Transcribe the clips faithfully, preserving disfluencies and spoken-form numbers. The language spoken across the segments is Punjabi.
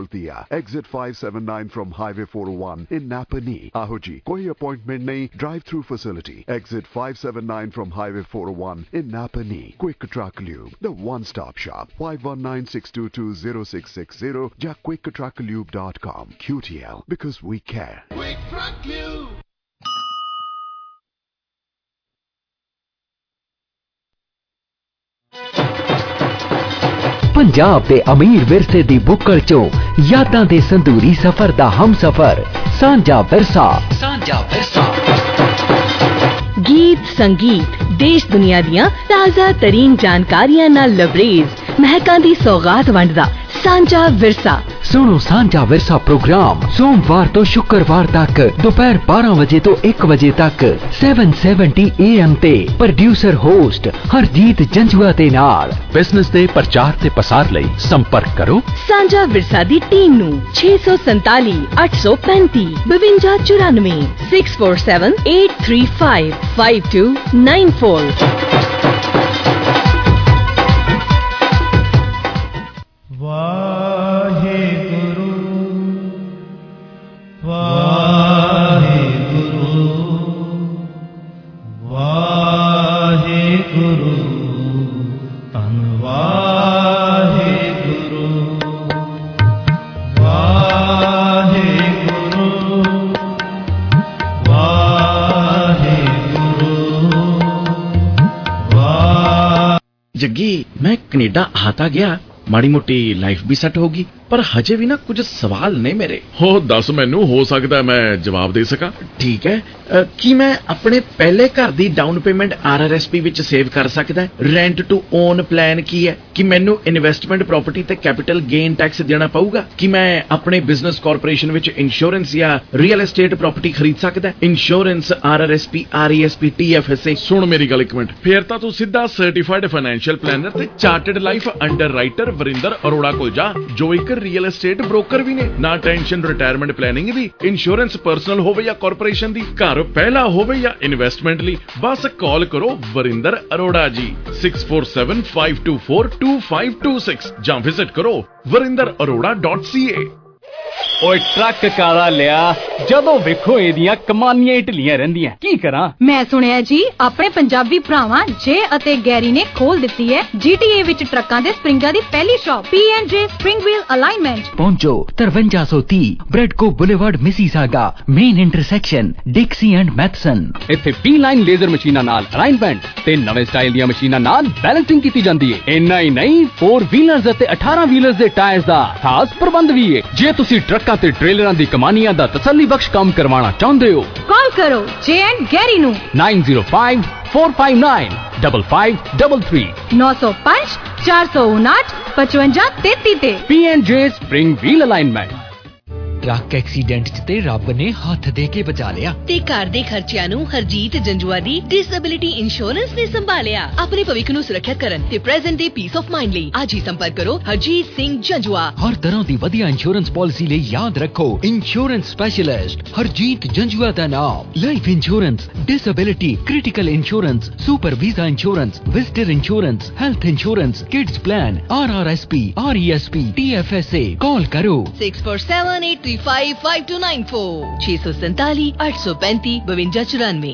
खोलती है। Exit five seventy-nine from Highway four oh one in Napa Knee. आहो जी, कोई अपॉइंटमेंट नहीं, drive through facility. Exit five seventy-nine from Highway four oh one in Napa Knee. Quick Truck Lube, the one-stop shop. five one nine, six two two, zero six six zero या quick truck lube dot com. Q T L, because we care. Quick Truck Lube. Punjab दे अमीर विरसे दी बुक्कड़ चो यादां दे संदूरी सफर दा हम सफर सांझा विरसा सांझा विरसा गीत संगीत देश दुनिया दियां ताज़ा तरीन जानकारियां नाल लबरेज महकां दी सौगात वंडदा सांझा विरसा। सुनो सांझा विरसा प्रोग्राम सोमवार तो शुक्रवार तक दोपहर बारह बजे तो एक बजे तक सात सौ सत्तर ए एम ते प्रोड्यूसर होस्ट हरजीत जंजुआ दे नाल। बिजनेस दे प्रचार ते पसार लई संपर्क करो सांझा विरसा दी टीम नू छे सौ संताली अठ सौ पैंती बवंजा चौरानवे six four seven eight three five five two nine four. Jaggi मैं कनेडा आता गया माड़ी मोटी लाइफ भी सेट होगी पर हजे भी ना कुछ सवाल ने मेरे। हो दस मैनू हो सकता मैं जवाब दे सका। ठीक है आ, की मैं अपने पहले घर दी down payment R R S P विच सेव कर सकदा है? रेंट टू ओन प्लान की है कि मैनू इन्वेस्टमेंट प्रॉपर्टी ते कैपिटल गेन टैक्स देना पऊगा? कि मैं अपने बिजनेस कॉर्पोरेशन विच इंश्योरेंस या रियल एस्टेट प्रॉपर्टी खरीद सकदा है? Insurance R R S P R E S P T F S A. सुन मेरी गल एक मिनट, फिर तां तू सीधा सर्टिफाइड फाइनेंशियल प्लानर ते chartered life underwriter Varinder Arora कोल जा जो एक रियल एस्टेट ब्रोकर भी ने। ना टेंशन रिटायरमेंट प्लानिंग दी, इंश्योरेंस पर्सनल होवे या कॉर्पोरेशन दी, घर पहला होवे या इन्वेस्टमेंट ली, बस कॉल करो Varinder Arora ji six four seven five two four two five two six या विजिट करो Varinder Arora dot C A. ओए ट्रक काला लिया जदों वेखो एदियां कमानियां ढिलियां रहिंदियां की करां। मैं सुनिया जी अपने पंजाबी भरावां जे अते गैरी ने खोल दित्ती है जीटीए विच ट्रकां दे स्प्रिंगां दी पहली shop P and J spring wheel alignment. पहुंचो तिरवंजा सौ तीस ब्रेडको boulevard Mississauga main intersection Dixie and Matheson. इत्थे पी लाइन लेजर मशीनां नाल अलाइनमेंट ते नवे स्टाइल दी मशीनां नाल बैलेंसिंग कीती जांदी है। इन्ना ही नहीं फोर व्हीलर्स अते अठारह व्हीलर्स दे टायर्स दा खास प्रबंध भी है। जे तुसी ट्रकां ते ट्रेलरां दी कमानियां दा तसल्ली बख्श काम करवाना चाहुंदे हो कॉल करो जे एंड गैरी नू nine zero five four five nine double five double three नौ सौ पांच चार सौ उनाठ पचवंजा तेती ते। P and J spring wheel alignment. Truck accident च ते रब ने हथ दे के बचा लिया ते घर दे खर्चिਆਂ ਨੂੰ ਹਰਜੀਤ ਜੰਜੂਆ ਦੀ ਡਿਸੇਬਿਲਿਟੀ ਇੰਸ਼ੋਰੈਂਸ ਨੇ ਸੰਭਾਲਿਆ। ਆਪਣੇ ਭਵਿੱਖ ਨੂੰ ਸੁਰੱਖਿਅਤ ਕਰਨ ਤੇ ਪ੍ਰੈਜ਼ੈਂਟ ਦੇ ਪੀਸ ਆਫ ਮਾਈਂਡ ਲਈ ਅੱਜ ਹੀ ਸੰਪਰਕ ਕਰੋ ਹਰਜੀਤ ਸਿੰਘ ਜੰਜੂਆ। ਹਰ ਤਰ੍ਹਾਂ ਦੀ ਵਧੀਆ ਇੰਸ਼ੋਰੈਂਸ ਪਾਲਿਸੀ ਲਈ ਯਾਦ ਰੱਖੋ ਇੰਸ਼ੋਰੈਂਸ ਸਪੈਸ਼ਲਿਸਟ ਹਰਜੀਤ ਜੰਜੂਆ ਦਾ ਨਾਮ। Life insurance, disability, critical insurance, super visa insurance, visitor insurance, health insurance, kids plan, R R S P, R E S P, T F S A. Call करो six four seven eight three five five two nine four छे सौ सैताली अठ सौ पैंती बवंजा चौरानवे।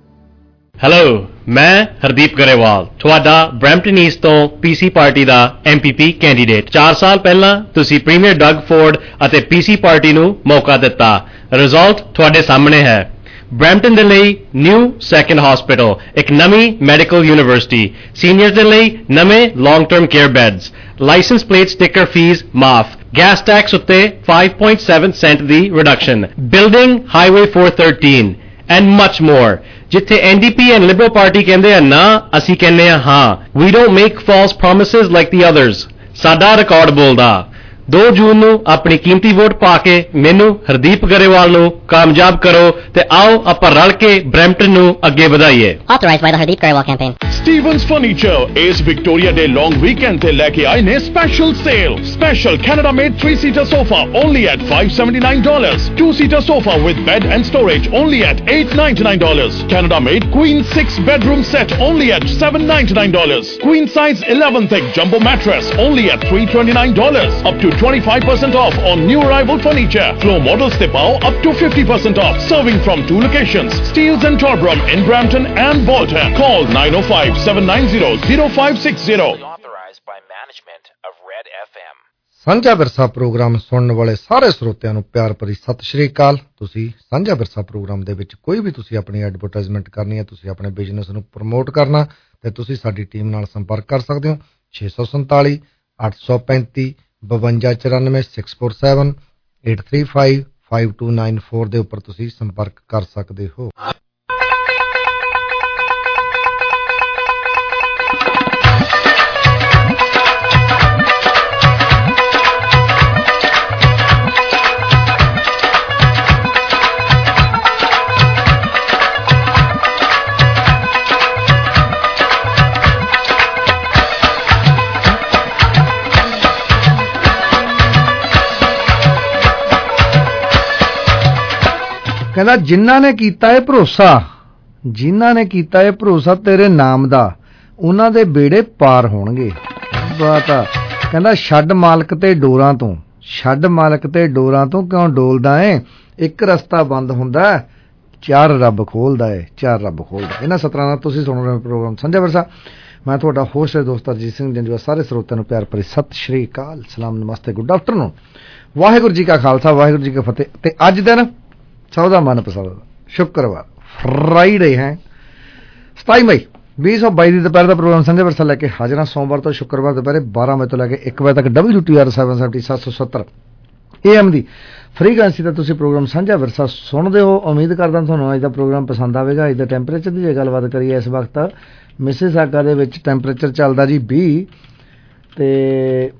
हेलो, मैं हरदीप गरेवाल ਤੁਹਾਡਾ ਬਰੈਂਪਟਨ ਈਸਟ ਤੋਂ ਪੀਸੀ ਪਾਰਟੀ ਦਾ ਐਮ ਪੀ ਪੀ ਕੈਂਡੀਡੇਟ। ਚਾਰ ਸਾਲ ਪਹਿਲਾਂ ਤੁਸੀਂ ਪ੍ਰੀਮੀਅਰ ਡਗ ਫੋਰਡ ਅਤੇ ਪੀਸੀ ਪਾਰਟੀ ਨੂੰ ਮੌਕਾ ਦਿੱਤਾ। ਰਿਜ਼ਲਟ ਤੁਹਾਡੇ ਸਾਹਮਣੇ ਹੈ। ਬਰੈਂਪਟਨ ਦੇ ਲਈ ਨਿਊ ਸੈਕੰਡ ਹਸਪੀਟਲ, ਇੱਕ ਨਵੀਂ ਮੈਡੀਕਲ ਯੂਨੀਵਰਸਿਟੀ, ਸੀਨੀਅਰਸ ਦੇ ਲਈ ਨਵੇਂ long term care beds, licence plate sticker fee ਮਾਫ, ਗੈਸ ਟੈਕਸ ਉੱਤੇ five point seven cent ਦੀ reduction, building highway four thirteen and much more। ਜਿੱਥੇ N D P and Liberal Party ਕਹਿੰਦੇ ਆ ਨਾ, ਅਸੀਂ ਕਹਿੰਦੇ ਆ ਹਾਂ। We don't make false promises like the others। ਸਾਡਾ ਰਿਕਾਰਡ ਬੋਲਦਾ। दो जून ਨੂੰ ਆਪਣੀ ਕੀਮਤੀ ਵੋਟ ਪਾ ਕੇ ਮੈਨੂੰ ਹਰਦੀਪ ਗਰੇਵਾਲ ਨੂੰ ਕਾਮਯਾਬ ਕਰੋ ਤੇ ਆਓ ਆਪਾਂ ਰਲ ਕੇ ਬਰੈਂਪਟਨ ਨੂੰ ਅੱਗੇ ਵਧਾਈਏ। Authorized by the Hardeep Garewal campaign। Stevens Furniture ਇਸ ਵਿਕਟੋਰੀਆ ਡੇ ਲੌਂਗ ਵੀਕਐਂਡ ਤੇ ਲੈ ਕੇ ਆਏ ਨੇ special sale. Special Canada made three seater sofa only at five seventy-nine dollars, two seater sofa with bed and storage only at eight ninety-nine dollars, Canada made queen six bedroom set only at seven ninety-nine dollars, queen size eleven thick jumbo mattress only at three twenty-nine dollars, up to to twenty-five percent off on new arrival furniture. Floor models te pao up to fifty percent off. Serving from two locations, Steels and Torbram in Brampton and Bolton. Call nine oh five, seven nine zero, zero five six zero. Authorized by management of Red F M. ਸਾਂਝਾ ਵਿਰਸਾ ਪ੍ਰੋਗਰਾਮ ਸੁਣਨ ਵਾਲੇ ਸਾਰੇ ਸਰੋਤਿਆਂ ਨੂੰ ਪਿਆਰ ਭਰੀ ਸਤਿ ਸ਼੍ਰੀ ਅਕਾਲ। ਤੁਸੀਂ ਸਾਂਝਾ ਵਿਰਸਾ ਪ੍ਰੋਗਰਾਮ ਦੇ ਵਿੱਚ ਕੋਈ ਵੀ ਤੁਸੀਂ ਆਪਣੀ ਐਡਵਰਟਾਈਜ਼ਮੈਂਟ ਕਰਨੀ ਹੈ, ਤੁਸੀਂ ਆਪਣੇ ਬਿਜ਼ਨਸ ਨੂੰ ਪ੍ਰਮੋਟ ਕਰਨਾ, ਤੇ ਤੁਸੀਂ ਸਾਡੀ ਟੀਮ ਨਾਲ ਸੰਪਰਕ ਕਰ ਸਕਦੇ ਹੋ। ਛੇ ਸੌ ਸੰਤਾਲੀ ਅੱਠ ਸੌ ਪੈਂਤੀ ਬਵੰਜਾ ਚੁਰਾਨਵੇਂ six four seven eight three five five two nine four ਦੇ ਉੱਪਰ ਤੁਸੀਂ ਸੰਪਰਕ ਕਰ ਸਕਦੇ ਹੋ। ਕਹਿੰਦਾ ਜਿਨ੍ਹਾਂ ਨੇ ਕੀਤਾ ਇਹ ਭਰੋਸਾ ਜਿਨ੍ਹਾਂ ਨੇ ਕੀਤਾ ਇਹ ਭਰੋਸਾ ਤੇਰੇ ਨਾਮ ਦਾ, ਉਹਨਾਂ ਦੇ ਬੇੜੇ ਪਾਰ ਹੋਣਗੇ। ਬਾਤ ਆ। ਕਹਿੰਦਾ ਛੱਡ ਮਾਲਕ ਤੇ ਡੋਰਾਂ ਤੋਂ, ਛੱਡ ਮਾਲਕ ਤੇ ਡੋਰਾਂ ਤੋਂ ਕਿਉਂ ਡੋਲਦਾ ਏ, ਇੱਕ ਰਸਤਾ ਬੰਦ ਹੁੰਦਾ ਚਾਰ ਰੱਬ ਖੋਲਦਾ ਏ, ਚਾਰ ਰੱਬ ਖੋਲਦਾ। ਇਹਨਾਂ ਸਤਰਾਂ ਨਾਲ ਤੁਸੀਂ ਸੁਣ ਰਹੇ ਪ੍ਰੋਗਰਾਮ ਸਾਂਝਾ ਵਿਰਸਾ। ਮੈਂ ਤੁਹਾਡਾ ਹੋਸਟ ਹੈ ਦੋਸਤ ਅਰਜੀਤ ਸਿੰਘ ਜੰਜੂਆ। ਸਾਰੇ ਸਰੋਤਿਆਂ ਨੂੰ ਪਿਆਰ ਭਰੀ ਸਤਿ ਸ਼੍ਰੀ ਅਕਾਲ, ਸਲਾਮ, ਨਮਸਤੇ, ਗੁੱਡ ਆਫਟਰਨੂਨ। ਵਾਹਿਗੁਰੂ ਜੀ ਕਾ ਖਾਲਸਾ, ਵਾਹਿਗੁਰੂ ਜੀ ਕੀ ਫਤਿਹ। ਤੇ ਅੱਜ ਦਿਨ ਸਭ ਦਾ ਮਨਪਸੰਦ ਸ਼ੁੱਕਰਵਾਰ, ਫਰਾਈਡੇ ਹੈ ਸਤਾਈ ਮਈ ਵੀਹ ਸੌ ਬਾਈ ਦੀ ਦੁਪਹਿਰ ਦਾ ਪ੍ਰੋਗਰਾਮ ਸਾਂਝਾ ਵਿਰਸਾ ਲੈ ਕੇ ਹਾਜ਼ਰ ਹਾਂ। ਸੋਮਵਾਰ ਤੋਂ ਸ਼ੁੱਕਰਵਾਰ ਦੁਪਹਿਰੇ ਬਾਰਾਂ ਵਜੇ ਤੋਂ ਲੈ ਕੇ ਇੱਕ ਵਜੇ ਤੱਕ W T R seven seventy ਸੱਤ ਸੌ ਸੱਤਰ ਏ ਐਮ ਦੀ ਫ੍ਰੀਕੁਐਂਸੀ ਤੇ ਤੁਸੀਂ ਪ੍ਰੋਗਰਾਮ ਸਾਂਝਾ ਵਿਰਸਾ ਸੁਣਦੇ ਹੋ। ਉਮੀਦ ਕਰਦਾ ਤੁਹਾਨੂੰ ਅੱਜ ਦਾ ਪ੍ਰੋਗਰਾਮ ਪਸੰਦ ਆਵੇਗਾ। ਅੱਜ ਦਾ ਟੈਂਪਰੇਚਰ ਦੀ ਜੇ ਗੱਲਬਾਤ ਕਰੀਏ, ਇਸ ਵਕਤ ਮਿਸਿਸਾਗਾ ਦੇ ਵਿੱਚ ਟੈਂਪਰੇਚਰ ਚੱਲਦਾ ਜੀ ਵੀਹ, ਤੇ